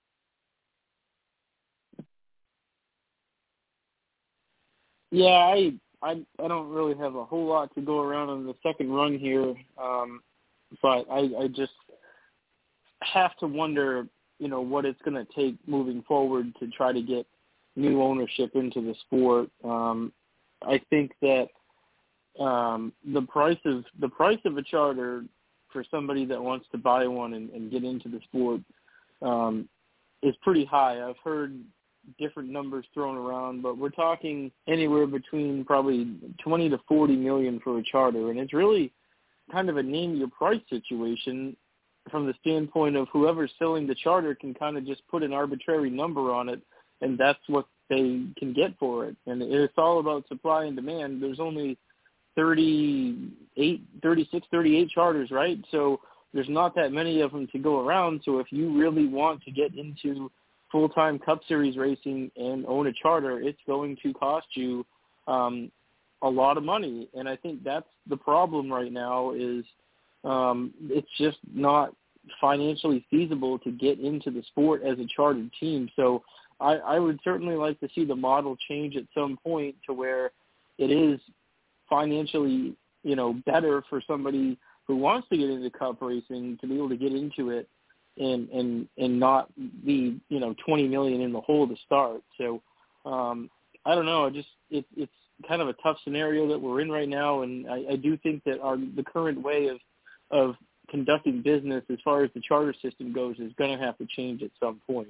Yeah, I, I I don't really have a whole lot to go around on the second run here, um, but I, I just have to wonder, you know, what it's going to take moving forward to try to get new ownership into the sport. Um, I think that um, the price of the price of a charter for somebody that wants to buy one and, and get into the sport um, is pretty high. I've heard different numbers thrown around, but we're talking anywhere between probably twenty to forty million for a charter, and it's really kind of a name your price situation from the standpoint of whoever's selling the charter can kind of just put an arbitrary number on it, and that's what they can get for it. And it's all about supply and demand. There's only thirty-eight, thirty-six, thirty-eight charters, right? So there's not that many of them to go around. So if you really want to get into full-time Cup Series racing and own a charter, it's going to cost you um, a lot of money. And I think that's the problem right now is um, it's just not financially feasible to get into the sport as a chartered team. So I, I would certainly like to see the model change at some point to where it is financially, you know, better for somebody who wants to get into Cup racing to be able to get into it and and and not be, you know, twenty million in the hole to start. So um, I don't know. I just it, it's kind of a tough scenario that we're in right now, and I, I do think that our the current way of of conducting business as far as the charter system goes is going to have to change at some point.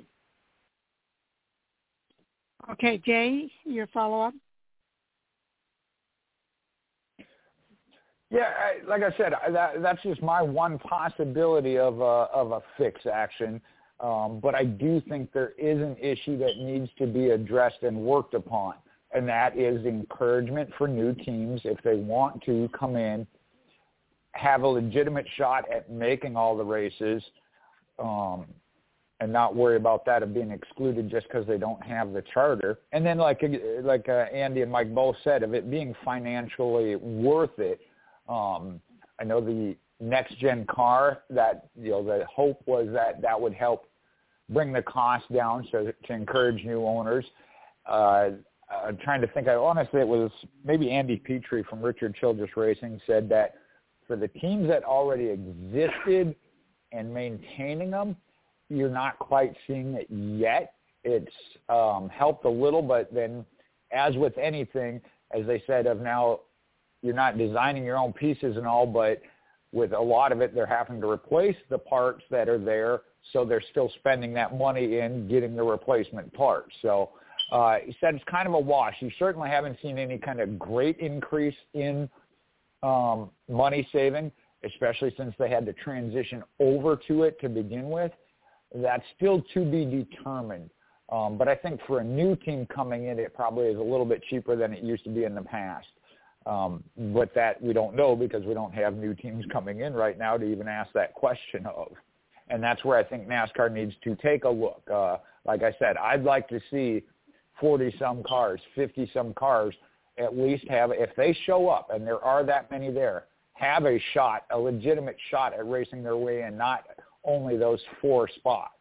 Okay, Jay, your follow-up? Yeah, I, like I said, I, that, that's just my one possibility of a, of a fix action. Um, but I do think there is an issue that needs to be addressed and worked upon, and that is encouragement for new teams if they want to come in, have a legitimate shot at making all the races, um, and not worry about that of being excluded just because they don't have the charter. And then, like like uh, Andy and Mike both said, of it being financially worth it. Um, I know the next gen car that, you know, the hope was that that would help bring the cost down so to encourage new owners. Uh, I'm trying to think. I honestly, it was maybe Andy Petrie from Richard Childress Racing said that for the teams that already existed and maintaining them, you're not quite seeing it yet. It's um, helped a little, but then as with anything, as they said, of now you're not designing your own pieces and all, but with a lot of it, they're having to replace the parts that are there, so they're still spending that money in getting the replacement parts. So uh, he said it's kind of a wash. You certainly haven't seen any kind of great increase in um, money saving, especially since they had to transition over to it to begin with. That's still to be determined. Um, but I think for a new team coming in, it probably is a little bit cheaper than it used to be in the past. Um, but that we don't know because we don't have new teams coming in right now to even ask that question of. And that's where I think NASCAR needs to take a look. Uh, like I said, I'd like to see forty-some cars, fifty-some cars at least have, if they show up, and there are that many there, have a shot, a legitimate shot at racing their way in, not only those four spots.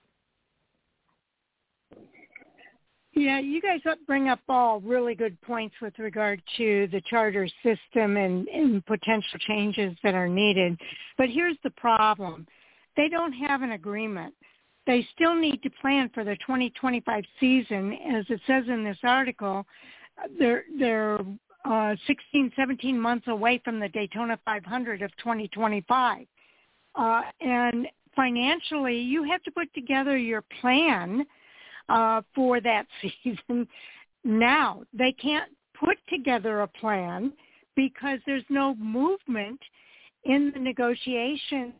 Yeah, you guys bring up all really good points with regard to the charter system and, and potential changes that are needed. But here's the problem. They don't have an agreement. They still need to plan for the twenty twenty-five season. As it says in this article, they're, they're uh, sixteen, seventeen months away from the Daytona five hundred of twenty twenty-five. Uh, and financially, you have to put together your plan Uh, for that season. Now, they can't put together a plan because there's no movement in the negotiation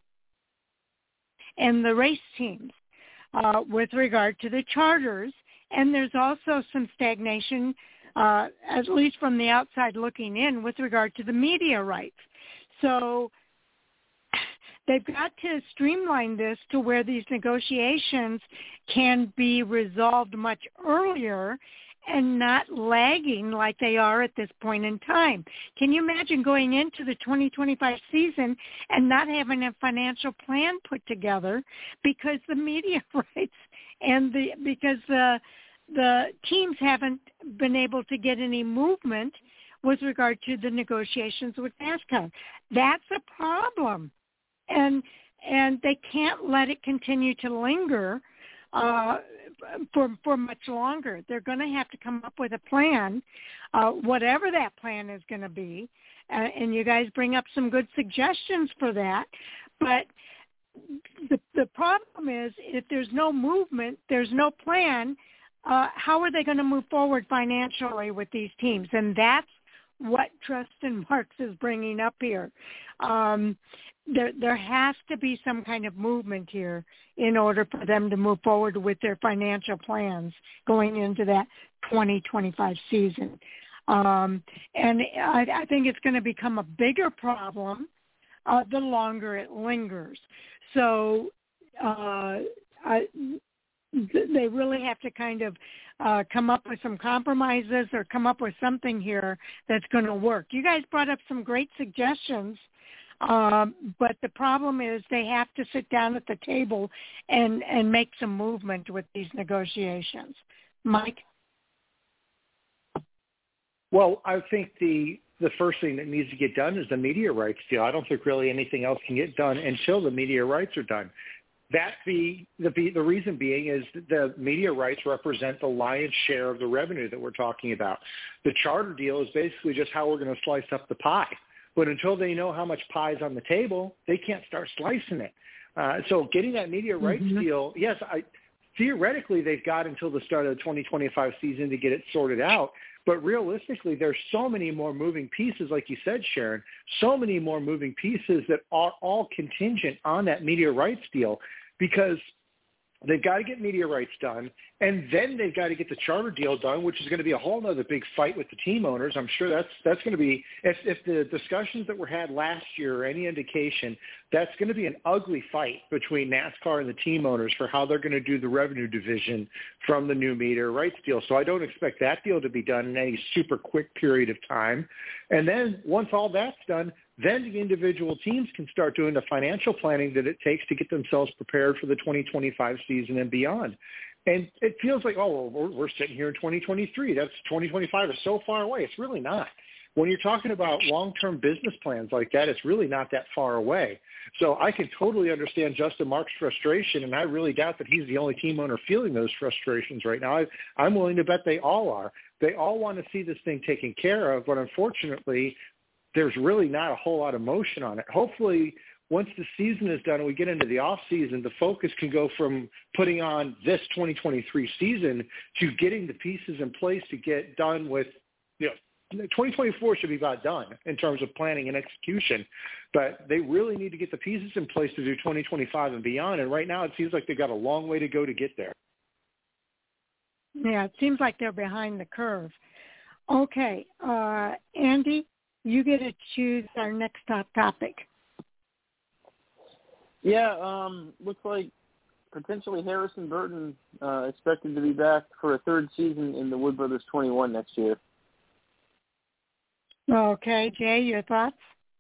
and the race teams uh, with regard to the charters. And there's also some stagnation, uh, at least from the outside looking in, with regard to the media rights. So they've got to streamline this to where these negotiations can be resolved much earlier and not lagging like they are at this point in time. Can you imagine going into the twenty twenty-five season and not having a financial plan put together because the media rights and the because the the teams haven't been able to get any movement with regard to the negotiations with NASCAR? That's a problem. And and they can't let it continue to linger uh, for for much longer. They're going to have to come up with a plan, uh, whatever that plan is going to be. Uh, and you guys bring up some good suggestions for that. But the the problem is, if there's no movement, there's no plan. Uh, how are they going to move forward financially with these teams? And that's what Tristan Marks is bringing up here. Um, There, there has to be some kind of movement here in order for them to move forward with their financial plans going into that twenty twenty-five season. Um, and I, I think it's going to become a bigger problem uh, the longer it lingers. So uh, I, they really have to kind of uh, come up with some compromises or come up with something here that's going to work. You guys brought up some great suggestions, um, but the problem is they have to sit down at the table and, and make some movement with these negotiations. Mike? Well, I think the the first thing that needs to get done is the media rights deal. I don't think really anything else can get done until the media rights are done. That be the the reason being is that the media rights represent the lion's share of the revenue that we're talking about. The charter deal is basically just how we're going to slice up the pie. But until they know how much pie is on the table, they can't start slicing it. Uh, so getting that media rights mm-hmm. deal, yes, I, theoretically they've got until the start of the twenty twenty-five season to get it sorted out. But realistically, there's so many more moving pieces, like you said, Sharon, so many more moving pieces that are all contingent on that media rights deal, because they've got to get media rights done, and then they've got to get the charter deal done, which is going to be a whole other big fight with the team owners. I'm sure that's that's going to be, if, if the discussions that were had last year are any indication, that's going to be an ugly fight between NASCAR and the team owners for how they're going to do the revenue division from the new media rights deal. So I don't expect that deal to be done in any super quick period of time. And then once all that's done, then the individual teams can start doing the financial planning that it takes to get themselves prepared for the twenty twenty-five season and beyond. And it feels like, oh, well, we're, we're sitting here in twenty twenty-three. That's twenty twenty-five is so far away. It's really not. When you're talking about long-term business plans like that, it's really not that far away. So I can totally understand Justin Marks' frustration, and I really doubt that he's the only team owner feeling those frustrations right now. I, I'm willing to bet they all are. They all want to see this thing taken care of, but unfortunately, there's really not a whole lot of motion on it. Hopefully, once the season is done and we get into the off season, the focus can go from putting on this twenty twenty-three season to getting the pieces in place to get done with, you know, twenty twenty-four should be about done in terms of planning and execution, but they really need to get the pieces in place to do twenty twenty-five and beyond. And right now it seems like they've got a long way to go to get there. Yeah, it seems like they're behind the curve. Okay, uh, Andy, you get to choose our next top topic. Yeah, um, looks like potentially Harrison Burton uh, expected to be back for a third season in the Wood Brothers twenty-one next year. Okay, Jay, your thoughts?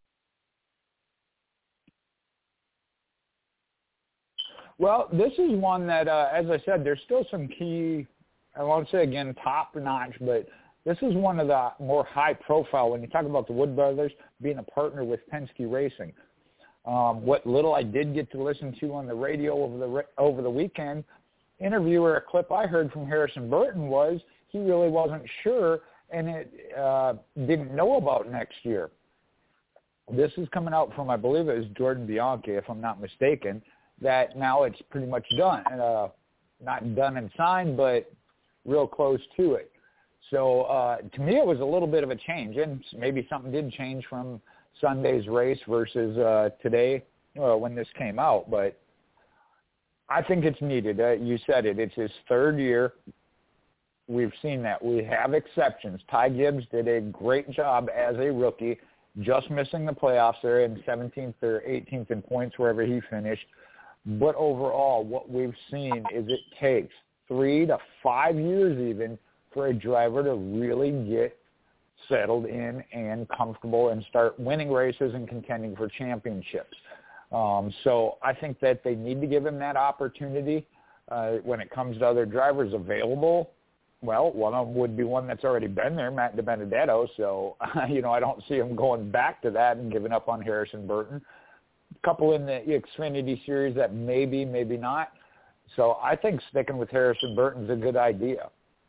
Well, this is one that, uh, as I said, there's still some key, I won't say again top notch, but this is one of the more high profile when you talk about the Wood Brothers being a partner with Penske Racing. Um, what little I did get to listen to on the radio over the over the weekend, interviewer, a clip I heard from Harrison Burton was he really wasn't sure and it uh, didn't know about next year. This is coming out from, I believe it was Jordan Bianchi, if I'm not mistaken, that now it's pretty much done. Uh, not done and signed, but real close to it. So uh, to me, it was a little bit of a change, and maybe something did change from Sunday's race versus uh, today uh, when this came out. But I think it's needed. Uh, you said it. It's his third year. We've seen that. We have exceptions. Ty Gibbs did a great job as a rookie, just missing the playoffs there in seventeenth or eighteenth in points wherever he finished. But overall, what we've seen is it takes three to five years even for a driver to really get settled in and comfortable and start winning races and contending for championships. Um, so I think that they need to give him that opportunity. Uh, when it comes to other drivers available, well, one of them would be one that's already been there, Matt DiBenedetto. So, uh, you know, I don't see him going back to that and giving up on Harrison Burton. A couple in the Xfinity Series that maybe, maybe not. So I think sticking with Harrison Burton's a good idea.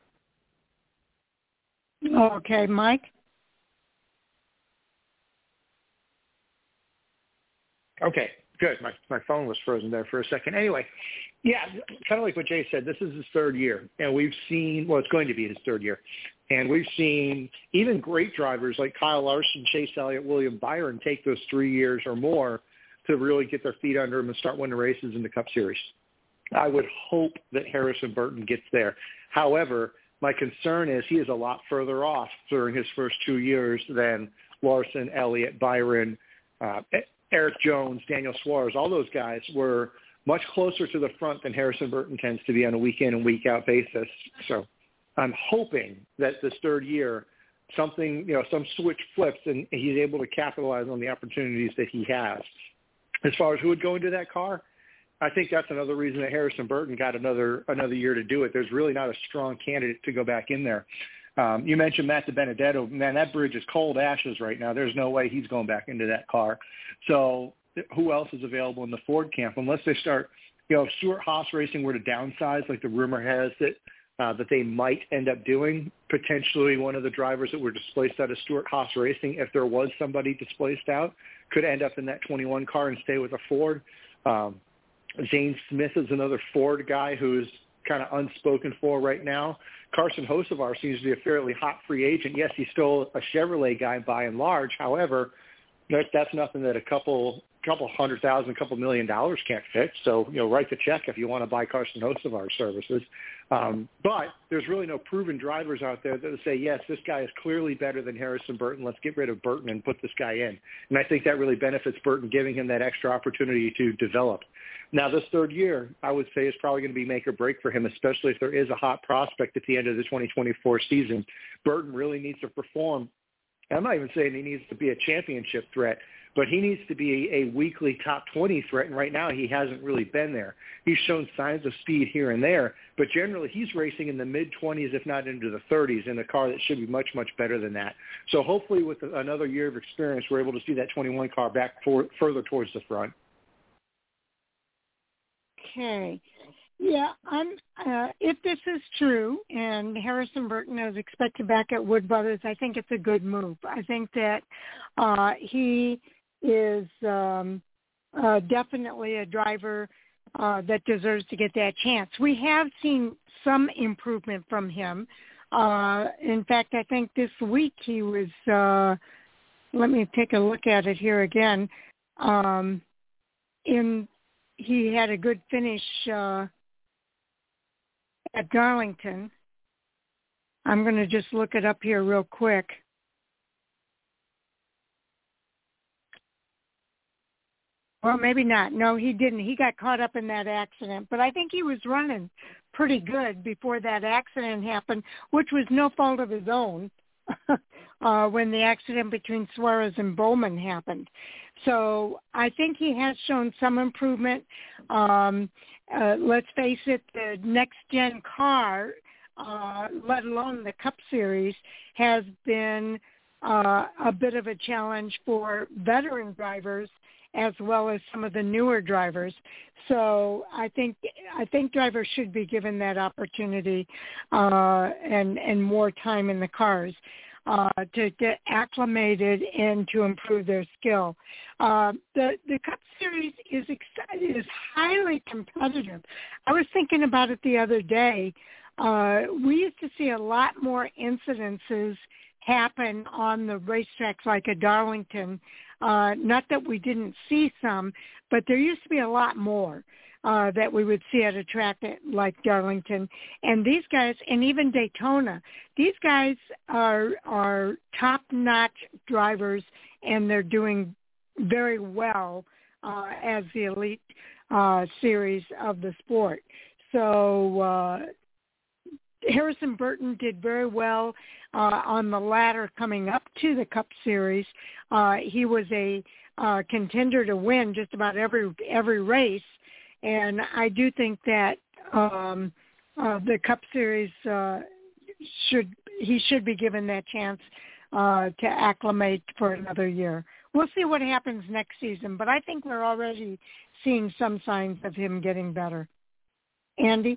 Okay, Mike? Okay, good. My my phone was frozen there for a second. Anyway, yeah, kind of like what Jay said, this is his third year. And we've seen, well, it's going to be his third year. And we've seen even great drivers like Kyle Larson, Chase Elliott, William Byron take those three years or more to really get their feet under them and start winning races in the Cup Series. I would hope that Harrison Burton gets there. However, my concern is he is a lot further off during his first two years than Larson, Elliott, Byron, uh, Eric Jones, Daniel Suarez. All those guys were much closer to the front than Harrison Burton tends to be on a week in and week out basis. So I'm hoping that this third year, something, you know, some switch flips and he's able to capitalize on the opportunities that he has. As far as who would go into that car, I think that's another reason that Harrison Burton got another another year to do it. There's really not a strong candidate to go back in there. Um, you mentioned Matt DiBenedetto. Man, that bridge is cold ashes right now. There's no way he's going back into that car. So who else is available in the Ford camp? Unless they start, you know, if Stewart-Haas Racing were to downsize, like the rumor has that uh, that they might end up doing, potentially one of the drivers that were displaced out of Stewart-Haas Racing, if there was somebody displaced out, could end up in that twenty-one car and stay with a Ford. Um, Zane Smith is another Ford guy who's kind of unspoken for right now. Carson Hocevar seems to be a fairly hot free agent. Yes, he's still a Chevrolet guy by and large. However, that, that's nothing that a couple couple hundred thousand, couple million dollars can't fix. So, you know, write the check if you want to buy Carson Hocevar's services. Um, but there's really no proven drivers out there that would say, yes, this guy is clearly better than Harrison Burton. Let's get rid of Burton and put this guy in. And I think that really benefits Burton, giving him that extra opportunity to develop. Now, this third year, I would say, is probably going to be make or break for him, especially if there is a hot prospect at the end of the twenty twenty-four season. Burton really needs to perform. I'm not even saying he needs to be a championship threat, but he needs to be a weekly top twenty threat, and right now he hasn't really been there. He's shown signs of speed here and there, but generally he's racing in the mid-twenties, if not into the thirties, in a car that should be much, much better than that. So hopefully with another year of experience, we're able to see that twenty-one car back for, further towards the front. Okay. Yeah, I'm. Uh, if this is true, and Harrison Burton is expected back at Wood Brothers, I think it's a good move. I think that uh, he is um, uh, definitely a driver uh, that deserves to get that chance. We have seen some improvement from him. Uh, in fact, I think this week he was. Uh, let me take a look at it here again. Um, in he had a good finish. Uh, At Darlington. I'm going to just look it up here real quick. Well, maybe not. No, he didn't. He got caught up in that accident. But I think he was running pretty good before that accident happened, which was no fault of his own uh, when the accident between Suarez and Bowman happened. So I think he has shown some improvement. Um, uh, let's face it, the next-gen car, uh, let alone the Cup Series, has been uh, a bit of a challenge for veteran drivers as well as some of the newer drivers. So I think I think drivers should be given that opportunity uh, and, and more time in the cars. Uh, to get acclimated and to improve their skill. Uh, the the Cup Series is exciting, is highly competitive. I was thinking about it the other day. Uh, we used to see a lot more incidences happen on the racetracks like at Darlington. Uh, not that we didn't see some, but there used to be a lot more. Uh, that we would see at a track like Darlington. And these guys, and even Daytona, these guys are are top-notch drivers, and they're doing very well uh, as the elite uh, series of the sport. So uh, Harrison Burton did very well uh, on the ladder coming up to the Cup Series. Uh, he was a uh, contender to win just about every every race. And I do think that um, uh, the Cup Series uh, should he should be given that chance uh, to acclimate for another year. We'll see what happens next season, but I think we're already seeing some signs of him getting better. Andy?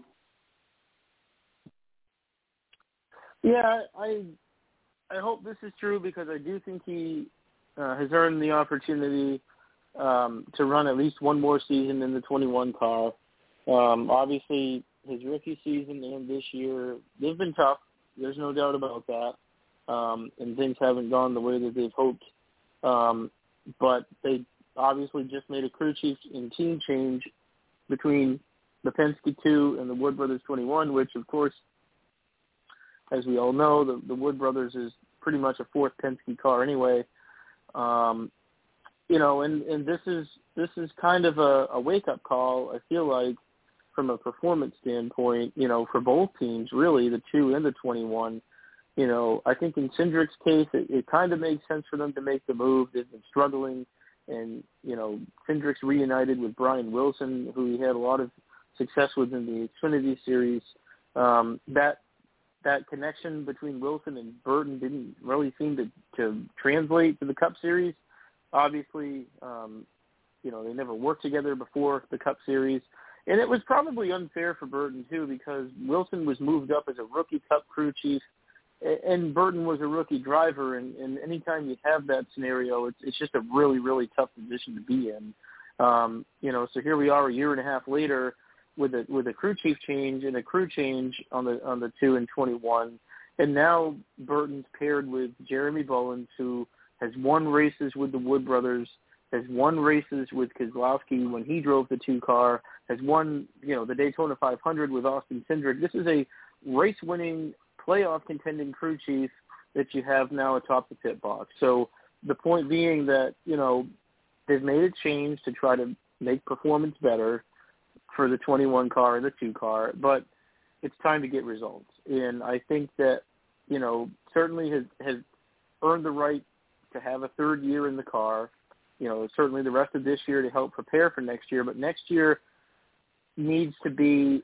Yeah, I I hope this is true because I do think he uh, has earned the opportunity Um, to run at least one more season in the twenty-one car. Um, obviously, his rookie season and this year, they've been tough. There's no doubt about that. Um, and things haven't gone the way that they've hoped. Um, but they obviously just made a crew chief and team change between the Penske two and the Wood Brothers twenty-one, which, of course, as we all know, the, the Wood Brothers is pretty much a fourth Penske car anyway. Um, you know, and, and this is this is kind of a, a wake-up call, I feel like, from a performance standpoint, you know, for both teams, really, the two and the twenty-one. You know, I think in Cindric's case, it, it kind of makes sense for them to make the move. They've been struggling, and, you know, Cindric's reunited with Brian Wilson, who he had a lot of success with in the Xfinity Series. Um, that that connection between Wilson and Burton didn't really seem to, to translate to the Cup Series. Obviously, um, you know, they never worked together before the Cup Series. And it was probably unfair for Burton, too, because Wilson was moved up as a rookie Cup crew chief, and Burton was a rookie driver, and, and anytime you have that scenario, it's, it's just a really, really tough position to be in. Um, you know, so here we are a year and a half later with a with a crew chief change and a crew change on the on the two and twenty-one, and now Burton's paired with Jeremy Bullins, who has won races with the Wood brothers, has won races with Keselowski when he drove the two car, has won, you know, the Daytona five hundred with Austin Cindric. This is a race-winning, playoff contending crew chief that you have now atop the pit box. So the point being that, you know, they've made a change to try to make performance better for the twenty-one car and the two car, but it's time to get results. And I think that, you know, certainly has, has earned the right to have a third year in the car, you know, certainly the rest of this year to help prepare for next year, but next year needs to be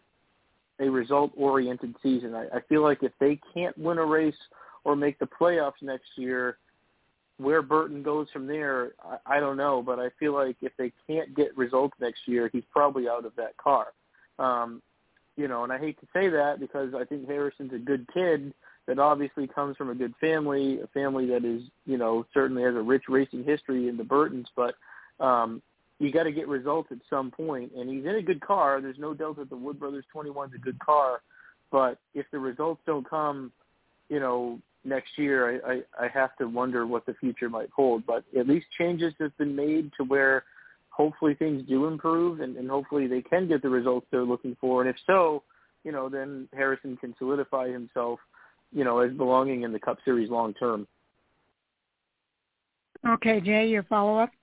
a result-oriented season. I, I feel like if they can't win a race or make the playoffs next year, where Burton goes from there, I, I don't know, but I feel like if they can't get results next year, he's probably out of that car. Um, you know, and I hate to say that because I think Harrison's a good kid that obviously comes from a good family, a family that is, you know, certainly has a rich racing history in the Burtons, but um, you got to get results at some point, and he's in a good car. There's no doubt that the Wood Brothers twenty-one is a good car, but if the results don't come, you know, next year, I, I, I have to wonder what the future might hold. But at least changes have been made to where hopefully things do improve, and, and hopefully they can get the results they're looking for. And if so, you know, then Harrison can solidify himself, you know, as belonging in the Cup Series long term. Okay, Jay, your follow-up?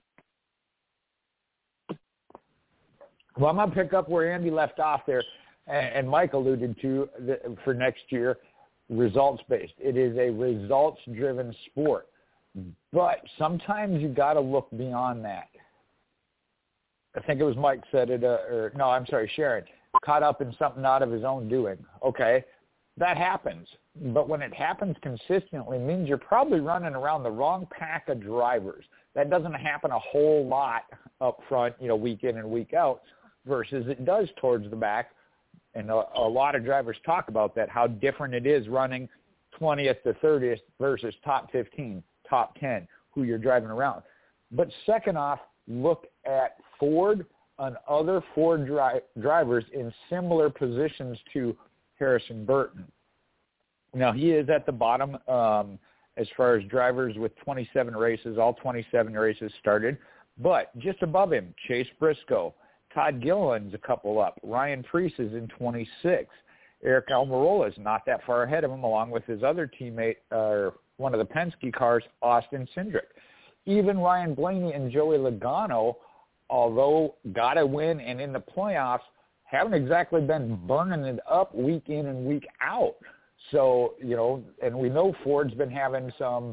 Well, I'm going to pick up where Andy left off there, and Mike alluded to the, for next year, results-based. It is a results-driven sport, but sometimes you got to look beyond that. I think it was Mike said it, uh, or no, I'm sorry, Sharon, caught up in something out of his own doing. Okay, that happens, but when it happens consistently, it means you're probably running around the wrong pack of drivers. That doesn't happen a whole lot up front, you know, week in and week out, versus it does towards the back. And a, a lot of drivers talk about that, how different it is running twentieth to thirtieth versus top fifteen, top ten, who you're driving around. But second off, look at Ford and other Ford dri- drivers in similar positions to Harrison Burton. Now, he is at the bottom um, as far as drivers with twenty-seven races, all twenty-seven races started. But just above him, Chase Briscoe, Todd Gilliland's a couple up. Ryan Preece is in twenty-six. Eric Almirola is not that far ahead of him, along with his other teammate, uh, one of the Penske cars, Austin Cindric. Even Ryan Blaney and Joey Logano, although got a win and in the playoffs, haven't exactly been burning it up week in and week out. So, you know, and we know Ford's been having some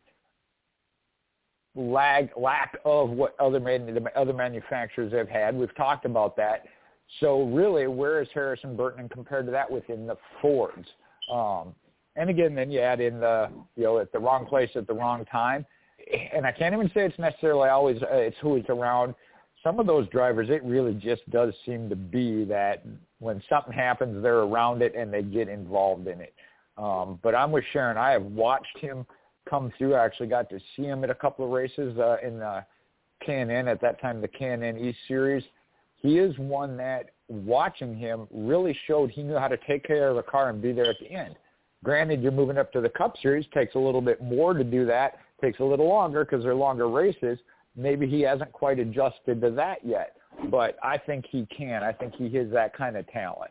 lag, lack of what other man, the other manufacturers have had. We've talked about that. So really, where is Harrison Burton compared to that within the Fords? Um, and again, then you add in the, you know, at the wrong place at the wrong time. And I can't even say it's necessarily always uh, it's who is around. Some of those drivers, it really just does seem to be that when something happens, they're around it and they get involved in it. Um, but I'm with Sharon. I have watched him come through. I actually got to see him at a couple of races uh, in the K and N, at that time the K and N East Series. He is one that, watching him, really showed he knew how to take care of a car and be there at the end. Granted, you're moving up to the Cup Series. Takes a little bit more to do that. Takes a little longer because they're longer races. Maybe he hasn't quite adjusted to that yet, but I think he can. I think he has that kind of talent.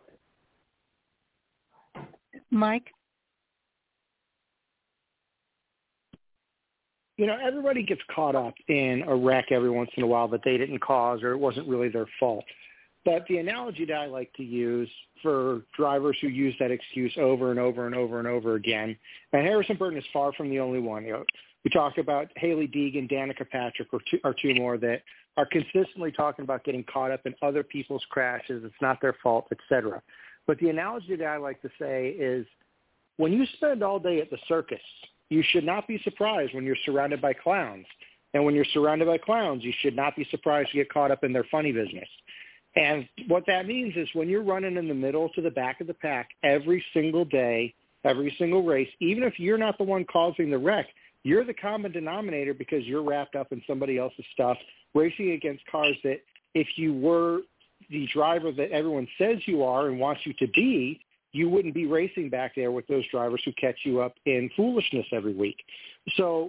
Mike? you know, everybody gets caught up in a wreck every once in a while that they didn't cause or it wasn't really their fault. But the analogy that I like to use for drivers who use that excuse over and over and over and over again, and Harrison Burton is far from the only one. You know, we talk about Hailie Deegan, Danica Patrick, or two, or two more that are consistently talking about getting caught up in other people's crashes. It's not their fault, et cetera. But the analogy that I like to say is when you spend all day at the circus, you should not be surprised when you're surrounded by clowns. And when you're surrounded by clowns, you should not be surprised to get caught up in their funny business. And what that means is when you're running in the middle to the back of the pack every single day, every single race, even if you're not the one causing the wreck, you're the common denominator because you're wrapped up in somebody else's stuff, racing against cars that if you were the driver that everyone says you are and wants you to be, you wouldn't be racing back there with those drivers who catch you up in foolishness every week. So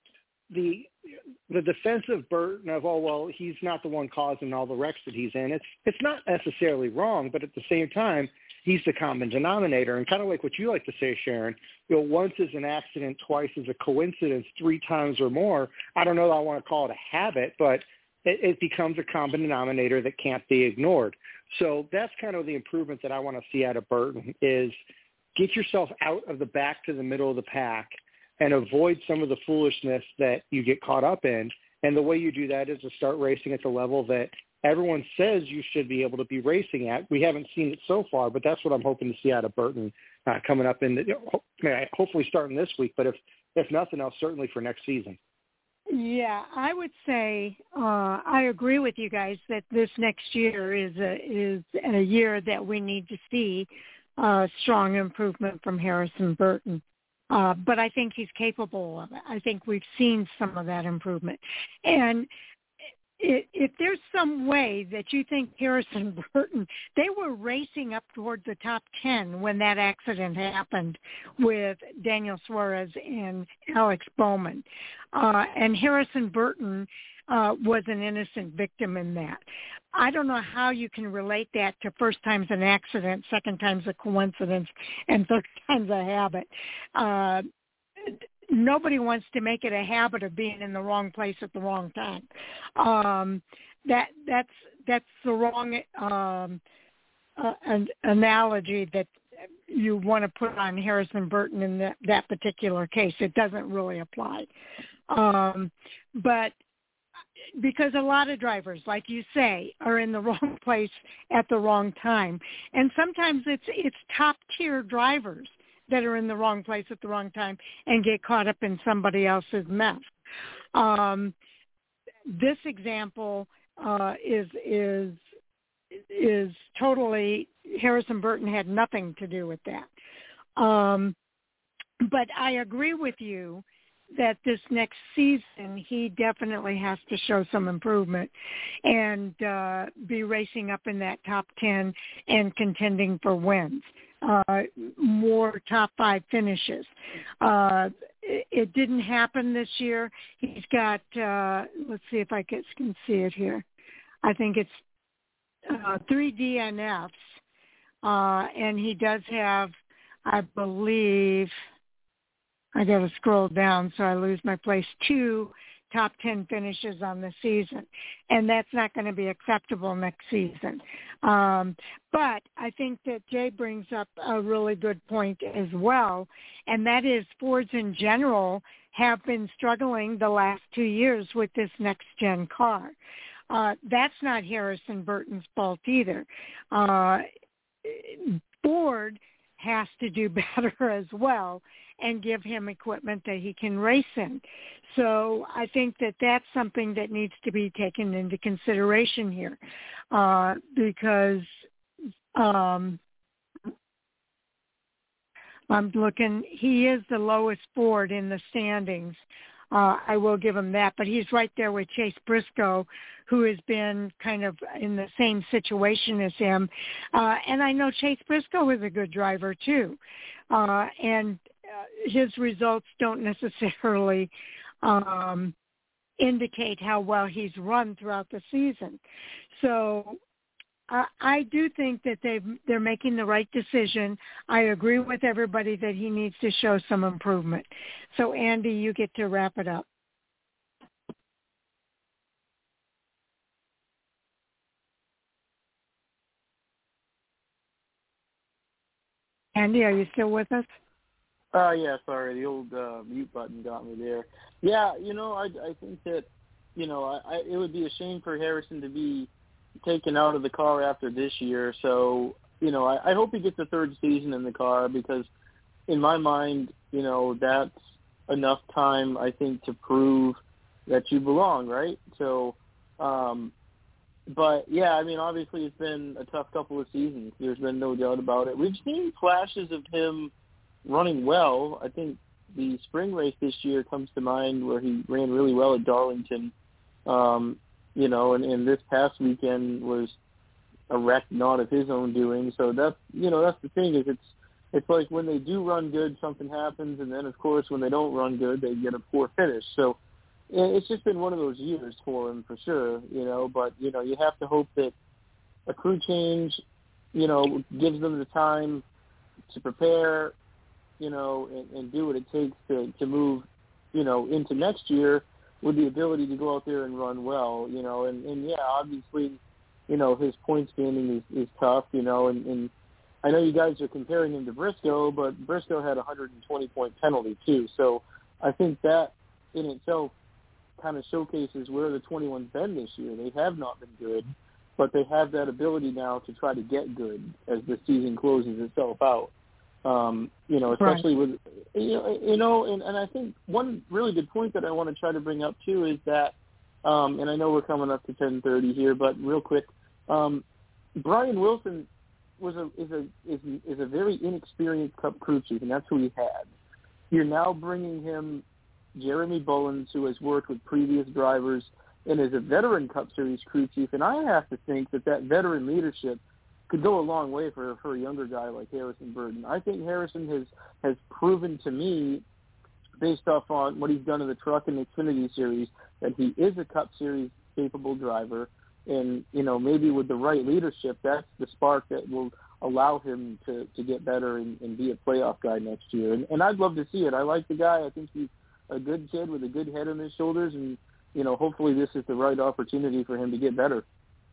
the the defensive burden of, oh, well, he's not the one causing all the wrecks that he's in, it's it's not necessarily wrong, but at the same time, he's the common denominator. And kind of like what you like to say, Sharon, you know, once is an accident, twice is a coincidence, three times or more. I don't know that I want to call it a habit, but it, it becomes a common denominator that can't be ignored. So that's kind of the improvement that I want to see out of Burton is get yourself out of the back to the middle of the pack and avoid some of the foolishness that you get caught up in. And the way you do that is to start racing at the level that everyone says you should be able to be racing at. We haven't seen it so far, but that's what I'm hoping to see out of Burton uh, coming up in, the, you know, hopefully starting this week, but if, if nothing else, certainly for next season. Yeah, I would say uh, I agree with you guys that this next year is a, is a year that we need to see uh, strong improvement from Harrison Burton. Uh, but I think he's capable of it. I think we've seen some of that improvement. And if, if there's some way that you think Harrison Burton, they were racing up towards the top ten when that accident happened with Daniel Suarez and Alex Bowman. Uh, and Harrison Burton uh, was an innocent victim in that. I don't know how you can relate that to first time's an accident, second time's a coincidence, and third time's a habit. Uh, nobody wants to make it a habit of being in the wrong place at the wrong time. Um, that that's that's the wrong um, uh, an analogy that you want to put on Harrison Burton in that, that particular case. It doesn't really apply. Um, but because a lot of drivers, like you say, are in the wrong place at the wrong time. And sometimes it's it's top-tier drivers that are in the wrong place at the wrong time and get caught up in somebody else's mess. Um, this example uh, is is is totally, Harrison Burton had nothing to do with that. Um, but I agree with you that this next season he definitely has to show some improvement and uh, be racing up in that top ten and contending for wins, uh, more top five finishes. Uh, it, it didn't happen this year. He's got, uh, let's see if I can, can see it here. I think it's uh, three D N Fs, uh, and he does have, I believe, I got to scroll down so I lose my place, two top ten finishes on the season. And that's not going to be acceptable next season. Um, but I think that Jay brings up a really good point as well, and that is Fords in general have been struggling the last two years with this next-gen car. Uh, that's not Harrison Burton's fault either. Uh, Ford has to do better as well and give him equipment that he can race in. So I think that that's something that needs to be taken into consideration here uh, because um, I'm looking, he is the lowest Ford in the standings. Uh, I will give him that, but he's right there with Chase Briscoe, who has been kind of in the same situation as him. Uh, and I know Chase Briscoe is a good driver too. Uh, and uh, his results don't necessarily um, indicate how well he's run throughout the season. So uh, I do think that they've, they're making the right decision. I agree with everybody that he needs to show some improvement. So, Andy, you get to wrap it up. Andy, are you still with us? Uh, yeah, sorry, the old uh, mute button got me there. Yeah, you know, I, I think that, you know, I, I, it would be a shame for Harrison to be taken out of the car after this year. So, you know, I, I hope he gets a third season in the car because, in my mind, you know, that's enough time, I think, to prove that you belong, right? So, um, but, yeah, I mean, obviously it's been a tough couple of seasons. There's been no doubt about it. We've seen flashes of him running well. I think the spring race this year comes to mind where he ran really well at Darlington, um, you know, and, and this past weekend was a wreck not of his own doing. So that's, you know, that's the thing is it's, it's like when they do run good, something happens, and then, of course, when they don't run good, they get a poor finish. So it's just been one of those years for him for sure, you know, but, you know, you have to hope that a crew change, you know, gives them the time to prepare, you know, and, and do what it takes to, to move, you know, into next year with the ability to go out there and run well, you know, and, and yeah, obviously, you know, his points gaining is, is tough, you know, and, and I know you guys are comparing him to Briscoe, but Briscoe had a one hundred twenty point penalty too. So I think that in itself kind of showcases where the twenty-one's been this year. They have not been good, but they have that ability now to try to get good as the season closes itself out. Um, you know, especially right. with, you know, you know and, and I think one really good point that I want to try to bring up too is that, um, and I know we're coming up to ten thirty here, but real quick, um, Brian Wilson was a is a is, is a very inexperienced Cup crew chief, and that's who he had. You're now bringing him Jeremy Bullins, who has worked with previous drivers and is a veteran Cup Series crew chief, and I have to think that that veteran leadership could go a long way for for a younger guy like Harrison Burton. I think Harrison has has proven to me, based off on what he's done in the Truck and Xfinity Series, that he is a Cup Series capable driver. And, you know, maybe with the right leadership, that's the spark that will allow him to, to get better and, and be a playoff guy next year. And, and I'd love to see it. I like the guy. I think he's a good kid with a good head on his shoulders. And, you know, hopefully this is the right opportunity for him to get better.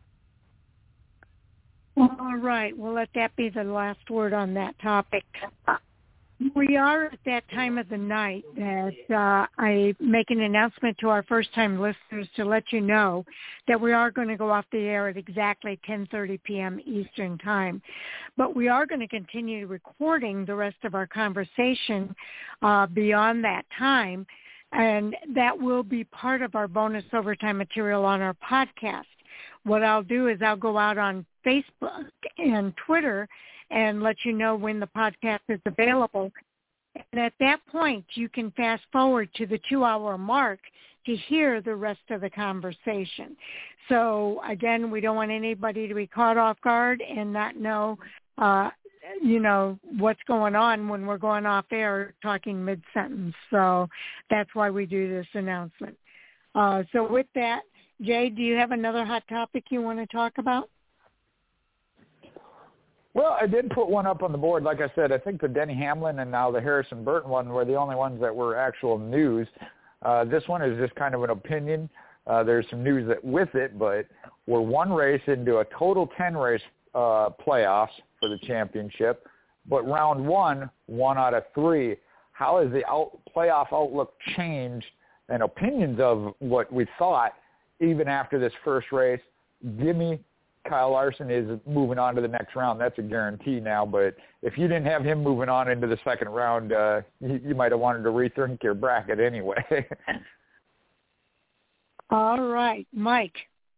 All right. Well, let that be the last word on that topic. We are at that time of the night that uh, I make an announcement to our first-time listeners to let you know that we are going to go off the air at exactly ten thirty p.m. Eastern Time. But we are going to continue recording the rest of our conversation uh, beyond that time, and that will be part of our bonus overtime material on our podcast. What I'll do is I'll go out on Facebook and Twitter and let you know when the podcast is available. And at that point, you can fast forward to the two-hour mark to hear the rest of the conversation. So, again, we don't want anybody to be caught off guard and not know, uh, you know, what's going on when we're going off air talking mid-sentence. So that's why we do this announcement. Uh, so with that, Jay, do you have another hot topic you want to talk about? Well, I did put one up on the board. Like I said, I think the Denny Hamlin and now the Harrison Burton one were the only ones that were actual news. Uh, this one is just kind of an opinion. Uh, there's some news that with it, but we're one race into a total ten-race uh, playoffs for the championship. But round one, one out of three. How has the out, playoff outlook changed and opinions of what we thought even after this first race? Give me Kyle Larson is moving on to the next round. That's a guarantee now. But if you didn't have him moving on into the second round, uh, you, you might have wanted to rethink your bracket anyway. All right, Mike.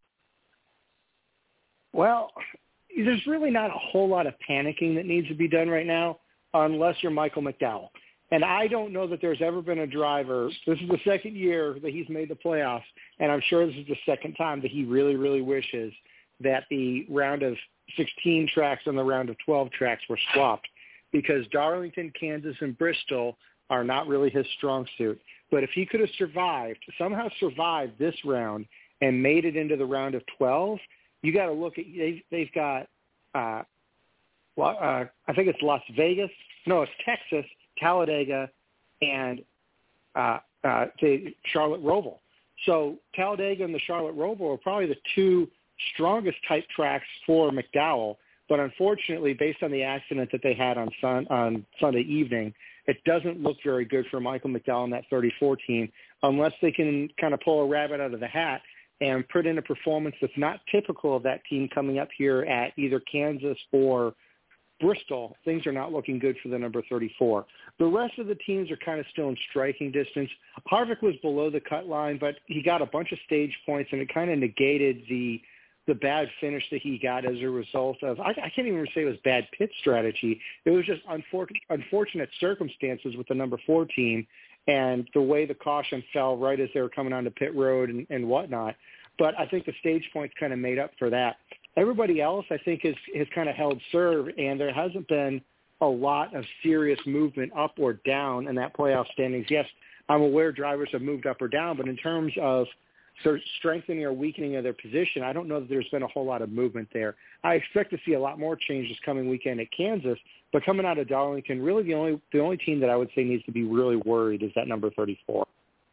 Well, there's really not a whole lot of panicking that needs to be done right now unless you're Michael McDowell. And I don't know that there's ever been a driver. This is the second year that he's made the playoffs, and I'm sure this is the second time that he really, really wishes that the round of sixteen tracks and the round of twelve tracks were swapped, because Darlington, Kansas, and Bristol are not really his strong suit. But if he could have survived, somehow survived this round and made it into the round of twelve, you got to look at, they've, they've got, uh, well, uh, I think it's Las Vegas. No, it's Texas, Talladega, and uh, uh, the Charlotte Roval. So Talladega and the Charlotte Roval are probably the two strongest type tracks for McDowell, But unfortunately, based on the accident that they had on, sun, on Sunday evening, it doesn't look very good for Michael McDowell and that thirty-four team unless they can kind of pull a rabbit out of the hat and put in a performance that's not typical of that team coming up here at either Kansas or Bristol. Things are not looking good for the number thirty-four. The rest of the teams are kind of still in striking distance. Harvick was below the cut line, but he got a bunch of stage points, and it kind of negated the the bad finish that he got as a result of, I, I can't even say it was bad pit strategy. It was just unfor- unfortunate circumstances with the number four team and the way the caution fell right as they were coming onto pit road and, and whatnot. But I think the stage points kind of made up for that. Everybody else, I think, has, has kind of held serve, and there hasn't been a lot of serious movement up or down in that playoff standings. Yes, I'm aware drivers have moved up or down, but in terms of sort of strengthening or weakening of their position, I don't know that there's been a whole lot of movement there. I expect to see a lot more changes coming weekend at Kansas, but coming out of Darlington, really the only the only team that I would say needs to be really worried is that number thirty-four.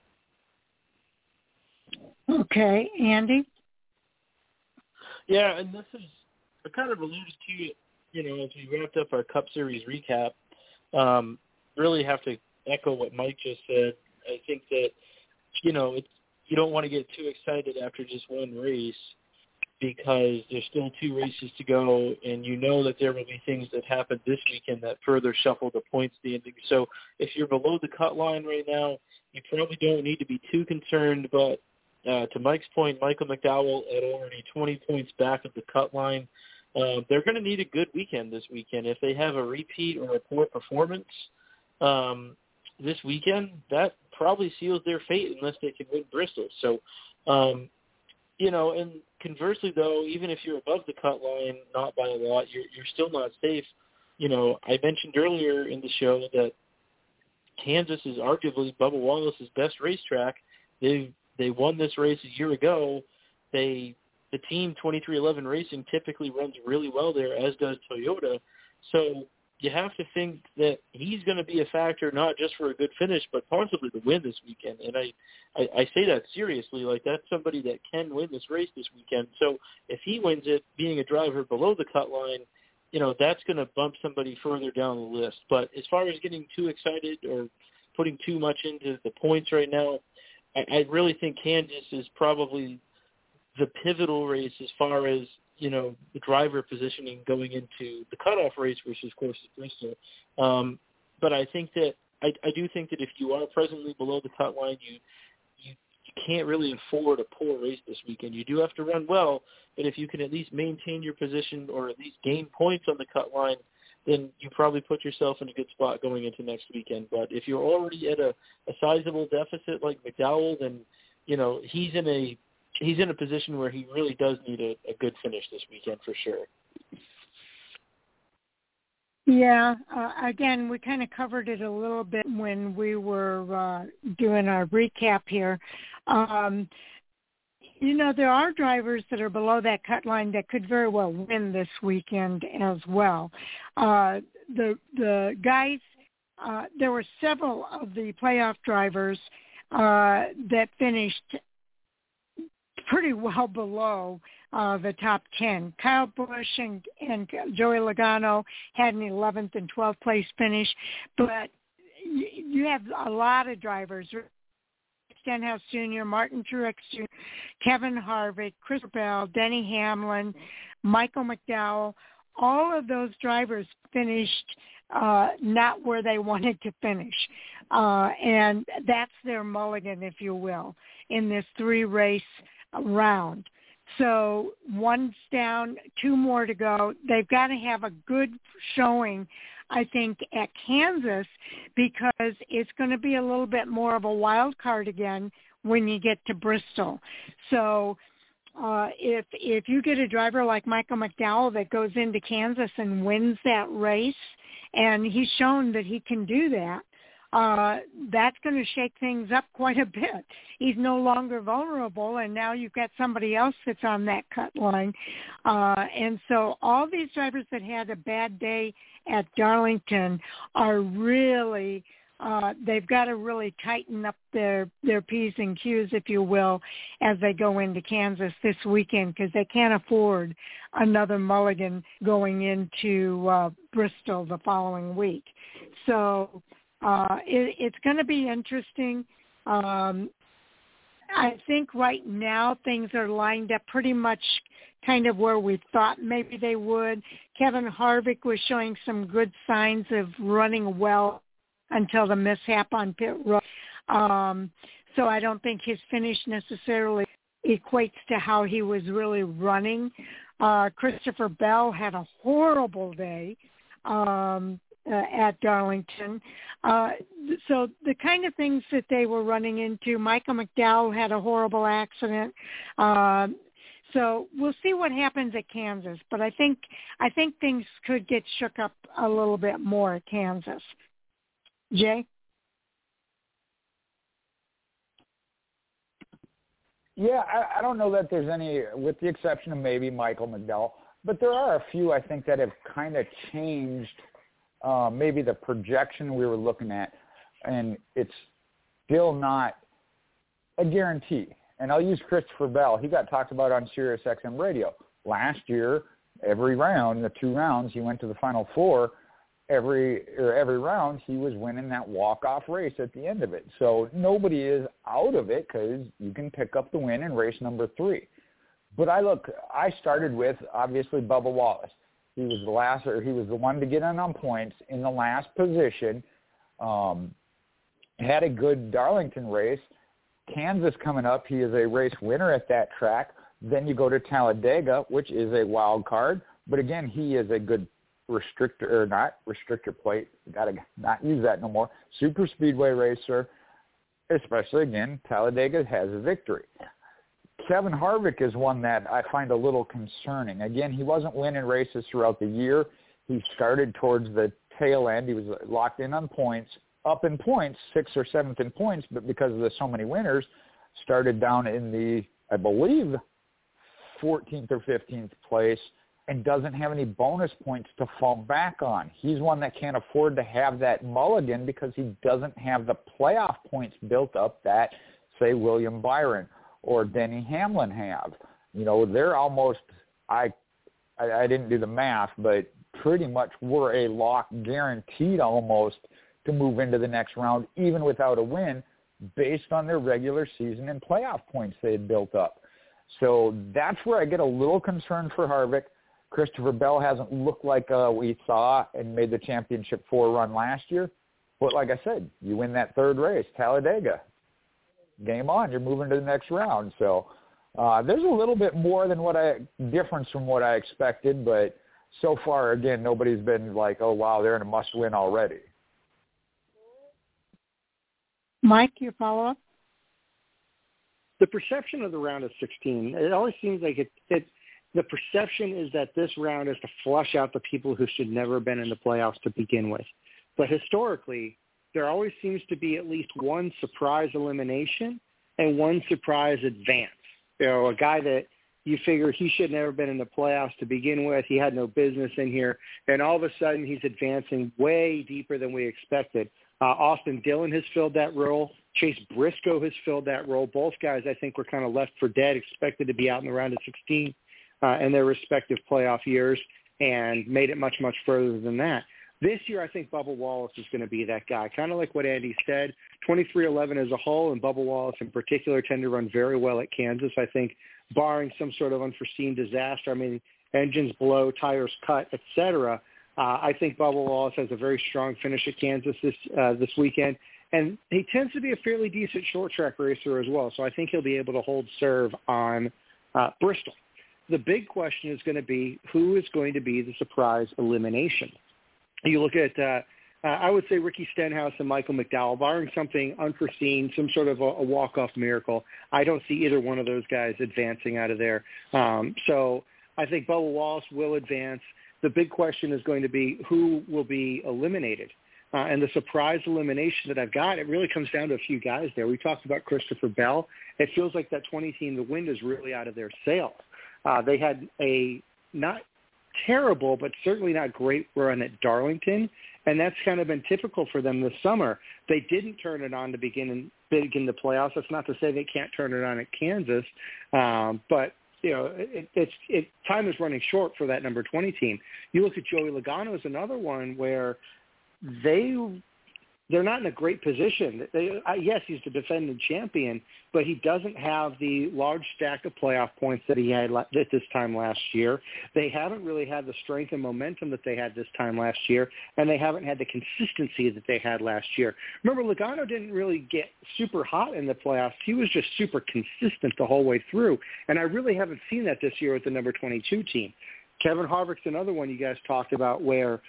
Okay, Andy? Yeah, and this is, I kind of alluded to it, you know, as we wrapped up our Cup Series recap. Um, really have to echo what Mike just said. I think that, you know, it's, you don't want to get too excited after just one race because there's still two races to go, and you know that there will be things that happen this weekend that further shuffle the point standing. So if you're below the cut line right now, you probably don't need to be too concerned, but uh, to Mike's point, Michael McDowell at already twenty points back of the cut line. Uh, they're going to need a good weekend this weekend. If they have a repeat or a poor performance um, this weekend, that probably seals their fate unless they can win Bristol. So, um, you know, and conversely, though, even if you're above the cut line, not by a lot, you're, you're still not safe. You know, I mentioned earlier in the show that Kansas is arguably Bubba Wallace's best racetrack. They they won this race a year ago. They the team twenty-three eleven Racing typically runs really well there, as does Toyota. So you have to think that he's going to be a factor not just for a good finish, but possibly to win this weekend. And I, I, I say that seriously. Like, that's somebody that can win this race this weekend. So if he wins it, being a driver below the cut line, you know, that's going to bump somebody further down the list. But as far as getting too excited or putting too much into the points right now, I, I really think Kansas is probably the pivotal race as far as, you know, the driver positioning going into the cutoff race, which is, of course, Bristol. Um, but I think that I, I do think that if you are presently below the cut line, you, you you can't really afford a poor race this weekend. You do have to run well, but if you can at least maintain your position or at least gain points on the cut line, then you probably put yourself in a good spot going into next weekend. But if you're already at a, a sizable deficit like McDowell, then, you know, he's in a he's in a position where he really does need a, a good finish this weekend for sure. Yeah, uh, again, we kind of covered it a little bit when we were uh, doing our recap here. Um, you know, there are drivers that are below that cut line that could very well win this weekend as well. Uh, the the guys, uh, there were several of the playoff drivers uh, that finished pretty well below uh, the top ten. Kyle Busch and, and Joey Logano had an eleventh and twelfth place finish, but you, you have a lot of drivers. Stenhouse Junior, Martin Truex Junior, Kevin Harvick, Chris Bell, Denny Hamlin, Michael McDowell. All of those drivers finished uh, not where they wanted to finish. Uh, and that's their mulligan, if you will, in this three-race round. So one's down, two more to go. They've got to have a good showing, I think, at Kansas, because it's going to be a little bit more of a wild card again when you get to Bristol. So uh, if if you get a driver like Michael McDowell that goes into Kansas and wins that race, and he's shown that he can do that, uh, that's going to shake things up quite a bit. He's no longer vulnerable, and now you've got somebody else that's on that cut line. Uh, and so all these drivers that had a bad day at Darlington are really uh, they've got to really tighten up their, their P's and Q's, if you will, as they go into Kansas this weekend, because they can't afford another mulligan going into uh, Bristol the following week. So uh, it, it's going to be interesting. Um, I think right now things are lined up pretty much kind of where we thought maybe they would. Kevin Harvick was showing some good signs of running well until the mishap on pit road. Um, so I don't think his finish necessarily equates to how he was really running. Uh, Christopher Bell had a horrible day um, uh, at Darlington. Uh, so the kind of things that they were running into, Michael McDowell had a horrible accident. Uh, so we'll see what happens at Kansas. But I think I think things could get shook up a little bit more at Kansas. Jay? Yeah, I, I don't know that there's any, with the exception of maybe Michael McDowell, but there are a few I think that have kind of changed uh, maybe the projection we were looking at, and it's still not a guarantee. And I'll use Christopher Bell. He got talked about on Sirius X M radio. Last year, every round, the two rounds, he went to the Final Four. Every or every round, he was winning that walk-off race at the end of it. So nobody is out of it because you can pick up the win in race number three. But I look, I started with obviously Bubba Wallace. He was the last, or he was the one to get in on points in the last position. Um, had a good Darlington race. Kansas coming up, he is a race winner at that track. Then you go to Talladega, which is a wild card. But again, he is a good restrictor, or not restrictor plate, got to not use that no more, super speedway racer, especially again, Talladega has a victory. Kevin Harvick is one that I find a little concerning. Again, he wasn't winning races throughout the year. He started towards the tail end. He was locked in on points, up in points, sixth or seventh in points, but because of the so many winners, started down in the, I believe, fourteenth or fifteenth place, and doesn't have any bonus points to fall back on. He's one that can't afford to have that mulligan because he doesn't have the playoff points built up that, say, William Byron or Denny Hamlin have. You know, they're almost, I, I, I didn't do the math, but pretty much were a lock guaranteed almost to move into the next round, even without a win, based on their regular season and playoff points they had built up. So that's where I get a little concerned for Harvick. Christopher Bell hasn't looked like uh, we saw and made the championship four run last year. But like I said, you win that third race, Talladega. Game on. You're moving to the next round. So uh, there's a little bit more than what I difference from what I expected. But so far, again, nobody's been like, oh, wow, they're in a must-win already. Mike, your follow-up? The perception of the round of sixteen, it always seems like it, it – the perception is that this round is to flush out the people who should never have been in the playoffs to begin with. But historically, there always seems to be at least one surprise elimination and one surprise advance. You know, a guy that you figure he should never have been in the playoffs to begin with. He had no business in here. And all of a sudden, he's advancing way deeper than we expected. Uh, Austin Dillon has filled that role. Chase Briscoe has filled that role. Both guys, I think, were kind of left for dead, expected to be out in the round of sixteen. Uh, in their respective playoff years, and made it much, much further than that. This year, I think Bubba Wallace is going to be that guy. Kind of like what Andy said, twenty-three eleven as a whole, and Bubba Wallace in particular tend to run very well at Kansas. I think, barring some sort of unforeseen disaster, I mean, engines blow, tires cut, et cetera, uh, I think Bubba Wallace has a very strong finish at Kansas this uh, this weekend. And he tends to be a fairly decent short track racer as well, so I think he'll be able to hold serve on uh, Bristol. The big question is going to be who is going to be the surprise elimination. You look at, uh, uh, I would say Ricky Stenhouse and Michael McDowell, barring something unforeseen, some sort of a, a walk-off miracle. I don't see either one of those guys advancing out of there. Um, so I think Bubba Wallace will advance. The big question is going to be who will be eliminated. Uh, and the surprise elimination that I've got, it really comes down to a few guys there. We talked about Christopher Bell. It feels like that twenty team, the wind is really out of their sails. Uh, they had a not terrible, but certainly not great run at Darlington, and that's kind of been typical for them this summer. They didn't turn it on to begin in, begin the playoffs. That's not to say they can't turn it on at Kansas, um, but you know, it, it's it, time is running short for that number twenty team. You look at Joey Logano as another one where they they're not in a great position. They, uh, yes, he's the defending champion, but he doesn't have the large stack of playoff points that he had at this time last year. They haven't really had the strength and momentum that they had this time last year, and they haven't had the consistency that they had last year. Remember, Logano didn't really get super hot in the playoffs. He was just super consistent the whole way through, and I really haven't seen that this year with the number twenty-two team. Kevin Harvick's another one you guys talked about where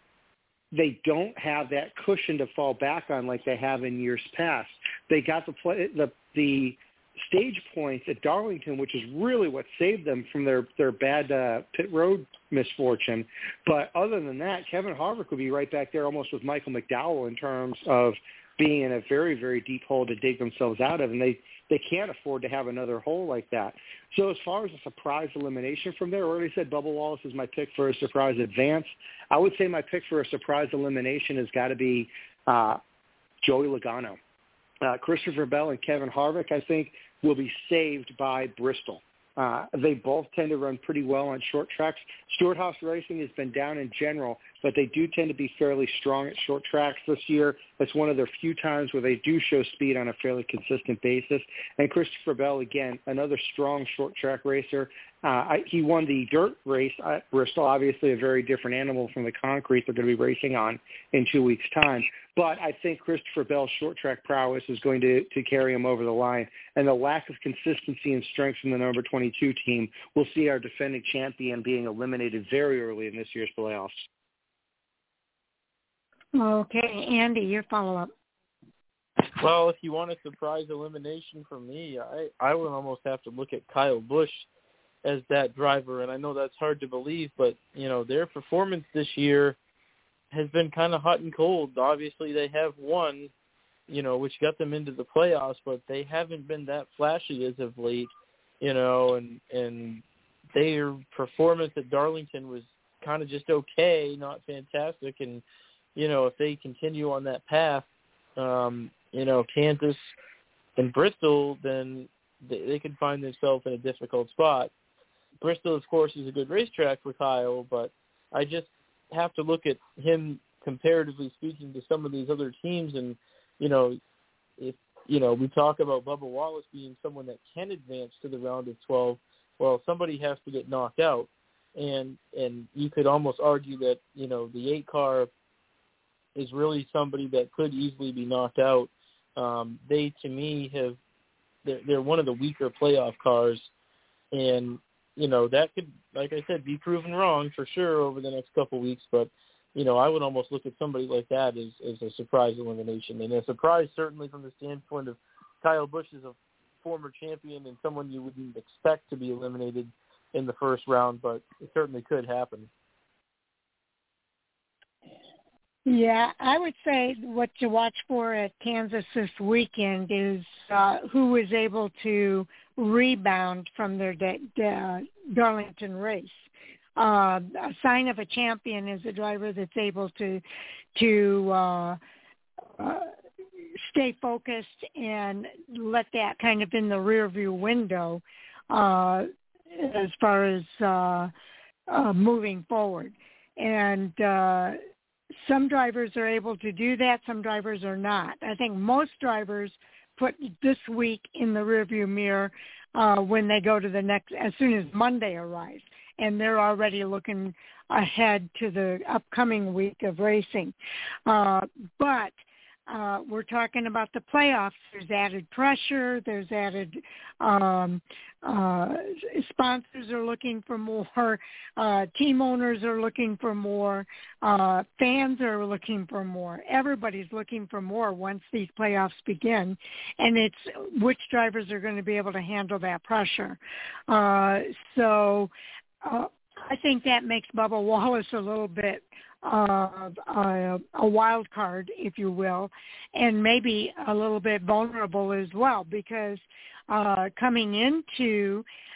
they don't have that cushion to fall back on like they have in years past. They got the play, the the stage points at Darlington, which is really what saved them from their their bad uh, pit road misfortune. But other than that, Kevin Harvick would be right back there almost with Michael McDowell in terms of being in a very, very deep hole to dig themselves out of, and they, they can't afford to have another hole like that. So as far as a surprise elimination from there, I already said Bubba Wallace is my pick for a surprise advance. I would say my pick for a surprise elimination has got to be uh, Joey Logano. Uh, Christopher Bell and Kevin Harvick, I think, will be saved by Bristol. Uh, they both tend to run pretty well on short tracks. Stewart-Haas Racing has been down in general, but they do tend to be fairly strong at short tracks this year. It's one of their few times where they do show speed on a fairly consistent basis. And Christopher Bell, again, another strong short track racer. Uh, I, he won the dirt race at Bristol, obviously a very different animal from the concrete they're going to be racing on in two weeks' time. But I think Christopher Bell's short track prowess is going to, to carry him over the line. And the lack of consistency and strength from the number twenty-two team will see our defending champion being eliminated very early in this year's playoffs. Okay, Andy, your follow-up. Well, if you want a surprise elimination from me, I, I would almost have to look at Kyle Busch as that driver, and I know that's hard to believe, but, you know, their performance this year has been kind of hot and cold. Obviously, they have won, you know, which got them into the playoffs, but they haven't been that flashy as of late, you know, and, and their performance at Darlington was kind of just okay, not fantastic, and, you know, if they continue on that path, um, you know, Kansas and Bristol, then they, they could find themselves in a difficult spot. Bristol, of course, is a good racetrack for Kyle, but I just have to look at him comparatively speaking to some of these other teams. And, you know, if, you know, we talk about Bubba Wallace being someone that can advance to the round of twelve, well, somebody has to get knocked out. And, and you could almost argue that, you know, the eight car is really somebody that could easily be knocked out. Um, they, to me, have, they're, they're one of the weaker playoff cars. And, you know, that could, like I said, be proven wrong for sure over the next couple of weeks. But, you know, I would almost look at somebody like that as, as a surprise elimination. And a surprise certainly from the standpoint of Kyle Busch is a former champion and someone you wouldn't expect to be eliminated in the first round, but it certainly could happen. Yeah, I would say what to watch for at Kansas this weekend is uh, who is able to rebound from their da- da- Darlington race. Uh, a sign of a champion is a driver that's able to to uh, uh, stay focused and let that kind of in the rearview window uh, as far as uh, uh, moving forward. And uh, some drivers are able to do that. Some drivers are not. I think most drivers put this week in the rearview mirror uh, when they go to the next, as soon as Monday arrives, and they're already looking ahead to the upcoming week of racing. Uh, but uh, we're talking about the playoffs. There's added pressure. There's added um, uh, sponsors are looking for more. Uh, team owners are looking for more. Uh, fans are looking for more. Everybody's looking for more once these playoffs begin. And it's which drivers are going to be able to handle that pressure. Uh, so uh, I think that makes Bubba Wallace a little bit Uh, a, a wild card, if you will, and maybe a little bit vulnerable as well, because uh, coming into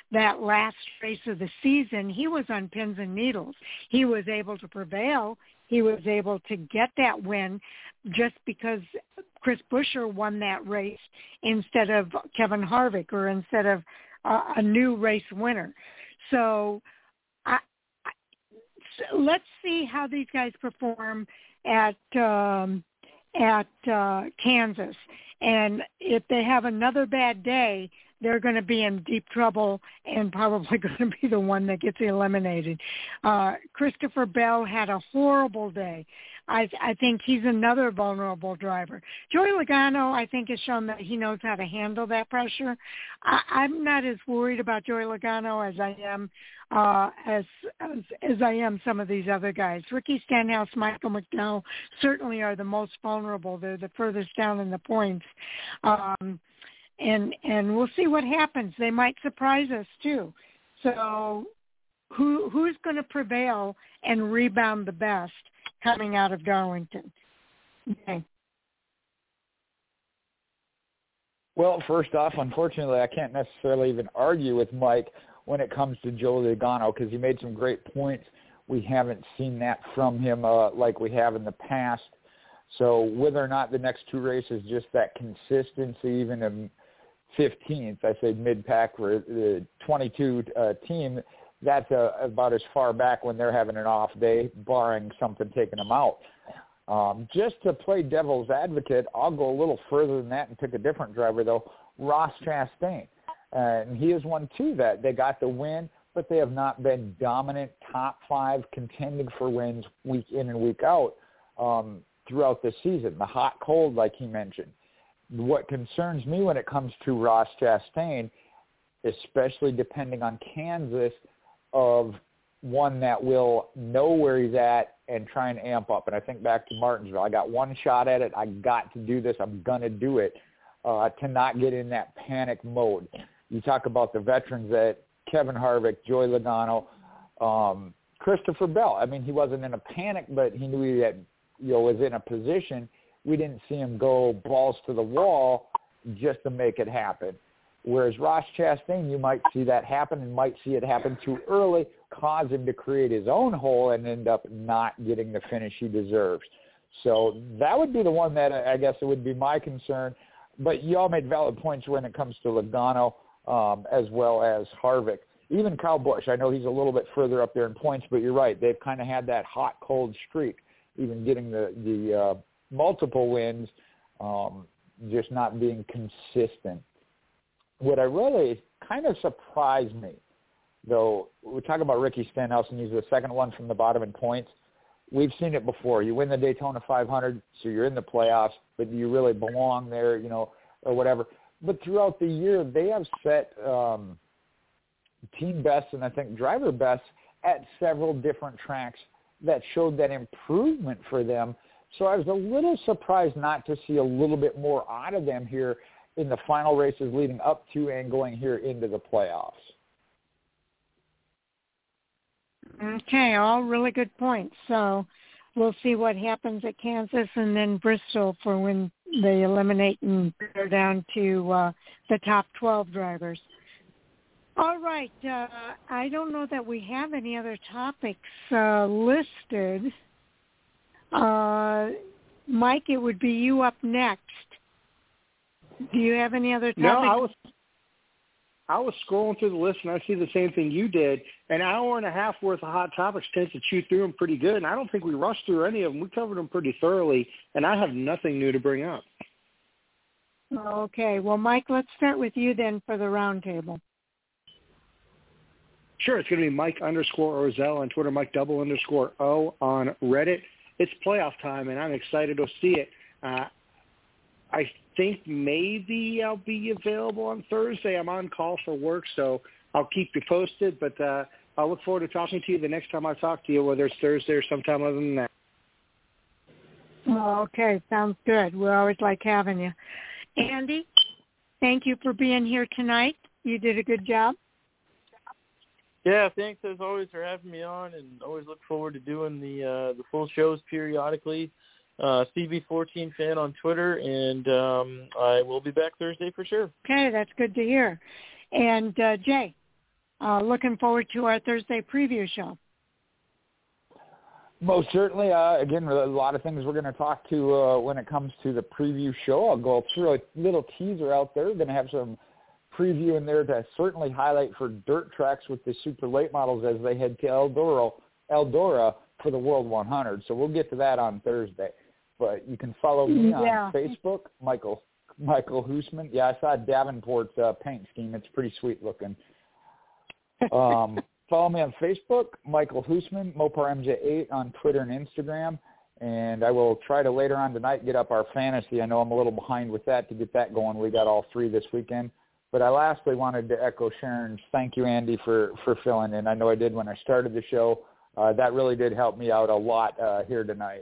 that last race of the season, he was on pins and needles. He was able to prevail. He was able to get that win just because Chris Buescher won that race instead of Kevin Harvick or instead of uh, a new race winner. So I, I, so let's see how these guys perform at um, at uh, Kansas. And if they have another bad day, they're going to be in deep trouble and probably going to be the one that gets eliminated. Uh, Christopher Bell had a horrible day. I, I think he's another vulnerable driver. Joey Logano, I think, has shown that he knows how to handle that pressure. I, I'm not as worried about Joey Logano as I am uh, as, as as I am some of these other guys. Ricky Stenhouse, Michael McDowell certainly are the most vulnerable. They're the furthest down in the points. Um, and and we'll see what happens. They might surprise us too. So who who's going to prevail and rebound the best coming out of Darlington? Okay. Well, first off, unfortunately, I can't necessarily even argue with Mike when it comes to Joey Logano because he made some great points. We haven't seen that from him uh, like we have in the past. So whether or not the next two races, just that consistency, even in fifteenth, I say mid-pack for the twenty-two uh, team, that's uh, about as far back when they're having an off day, barring something taking them out. Um, just to play devil's advocate, I'll go a little further than that and pick a different driver, though, Ross Chastain. Uh, and he is one, too, that they got the win, but they have not been dominant top five contending for wins week in and week out um, throughout the season. The hot, cold, like he mentioned. What concerns me when it comes to Ross Chastain, especially depending on Kansas, of one that will know where he's at and try and amp up. And I think back to Martinsville. I got one shot at it. I got to do this. I'm going to do it, uh, to not get in that panic mode. You talk about the veterans that Kevin Harvick, Joey Logano, um, Christopher Bell. I mean, he wasn't in a panic, but he knew he had, you know, was in a position. We didn't see him go balls to the wall just to make it happen. Whereas Ross Chastain, you might see that happen and might see it happen too early, cause him to create his own hole and end up not getting the finish he deserves. So that would be the one that I guess it would be my concern. But you all made valid points when it comes to Logano um, as well as Harvick. Even Kyle Busch, I know he's a little bit further up there in points, but you're right. They've kind of had that hot, cold streak, even getting the, the uh, multiple wins, um, just not being consistent. What I really kind of surprised me, though, we talk about Ricky Stenhouse, and he's the second one from the bottom in points. We've seen it before. You win the Daytona five hundred, so you're in the playoffs, but do you really belong there, you know, or whatever? But throughout the year, they have set um, team best and I think driver best at several different tracks that showed that improvement for them. So I was a little surprised not to see a little bit more out of them here in the final races leading up to and going here into the playoffs. Okay, all really good points. So we'll see what happens at Kansas and then Bristol for when they eliminate and go down to uh, the top twelve drivers. All right. Uh, I don't know that we have any other topics uh, listed. Uh, Mike, it would be you up next. Do you have any other topics? No, I was I was scrolling through the list, and I see the same thing you did. An hour and a half worth of hot topics tends to chew through them pretty good, and I don't think we rushed through any of them. We covered them pretty thoroughly, and I have nothing new to bring up. Okay. Well, Mike, let's start with you then for the roundtable. Sure. It's going to be Mike underscore Orzel on Twitter, Mike double underscore O on Reddit. It's playoff time, and I'm excited to see it. Uh, I think maybe I'll be available on Thursday. I'm on call for work, so I'll keep you posted. But uh, I'll look forward to talking to you the next time I talk to you, whether it's Thursday or sometime other than that. Oh, okay. Sounds good. We always like having you. Andy, thank you for being here tonight. You did a good job. Yeah, thanks as always for having me on, and always look forward to doing the uh, the full shows periodically. Uh, C B fourteen fan on Twitter, and um, I will be back Thursday for sure. Okay, that's good to hear. And uh, Jay? uh, looking forward to our Thursday preview show. Most certainly. Uh, again, a lot of things we're going to talk to uh, when it comes to the preview show. I'll go through a little teaser out there. We're going to have some preview in there to certainly highlight for dirt tracks with the super late models as they head to Eldora, Eldora for the World one hundred. So we'll get to that on Thursday. But you can follow me on yeah. Facebook, Michael Michael Hoosman. Yeah, I saw Davenport's uh, paint scheme. It's pretty sweet looking. Um, follow me on Facebook, Michael Hoosman, Mopar M J eight on Twitter and Instagram. And I will try to later on tonight get up our fantasy. I know I'm a little behind with that to get that going. We got all three this weekend. But I lastly wanted to echo Sharon's thank you, Andy, for, for filling in. I know I did when I started the show. Uh, that really did help me out a lot uh, here tonight.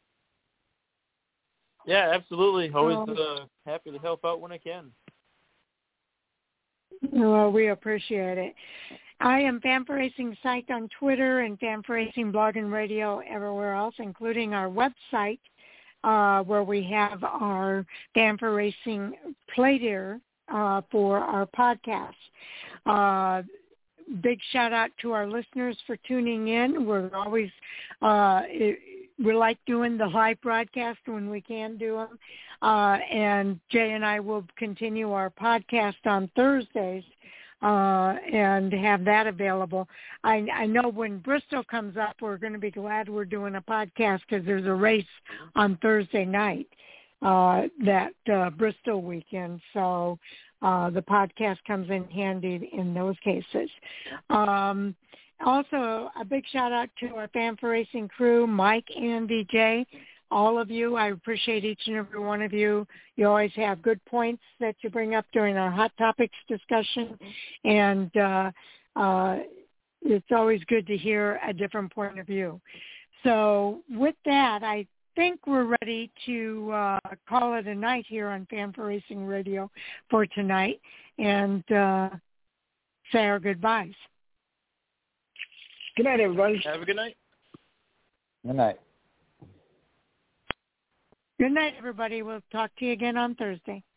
Yeah, absolutely. Always uh, happy to help out when I can. Well, we appreciate it. I am Fan for Racing Psych on Twitter and Fan for Racing Blog and Radio everywhere else, including our website uh, where we have our Fan for Racing Playdear uh, for our podcast. Uh, big shout out to our listeners for tuning in. We're always uh, it, we like doing the live broadcast when we can do them. Uh, and Jay and I will continue our podcast on Thursdays uh, and have that available. I, I know when Bristol comes up, we're going to be glad we're doing a podcast because there's a race on Thursday night uh, that uh, Bristol weekend. So uh, the podcast comes in handy in those cases. Um, also, a big shout-out to our Fan for Racing crew, Mike, Andy, Jay, all of you. I appreciate each and every one of you. You always have good points that you bring up during our Hot Topics discussion, and uh, uh, it's always good to hear a different point of view. So with that, I think we're ready to uh, call it a night here on Fan for Racing Radio for tonight and uh, say our goodbyes. Good night, everybody. Have a good night. Good night. Good night, everybody. We'll talk to you again on Thursday.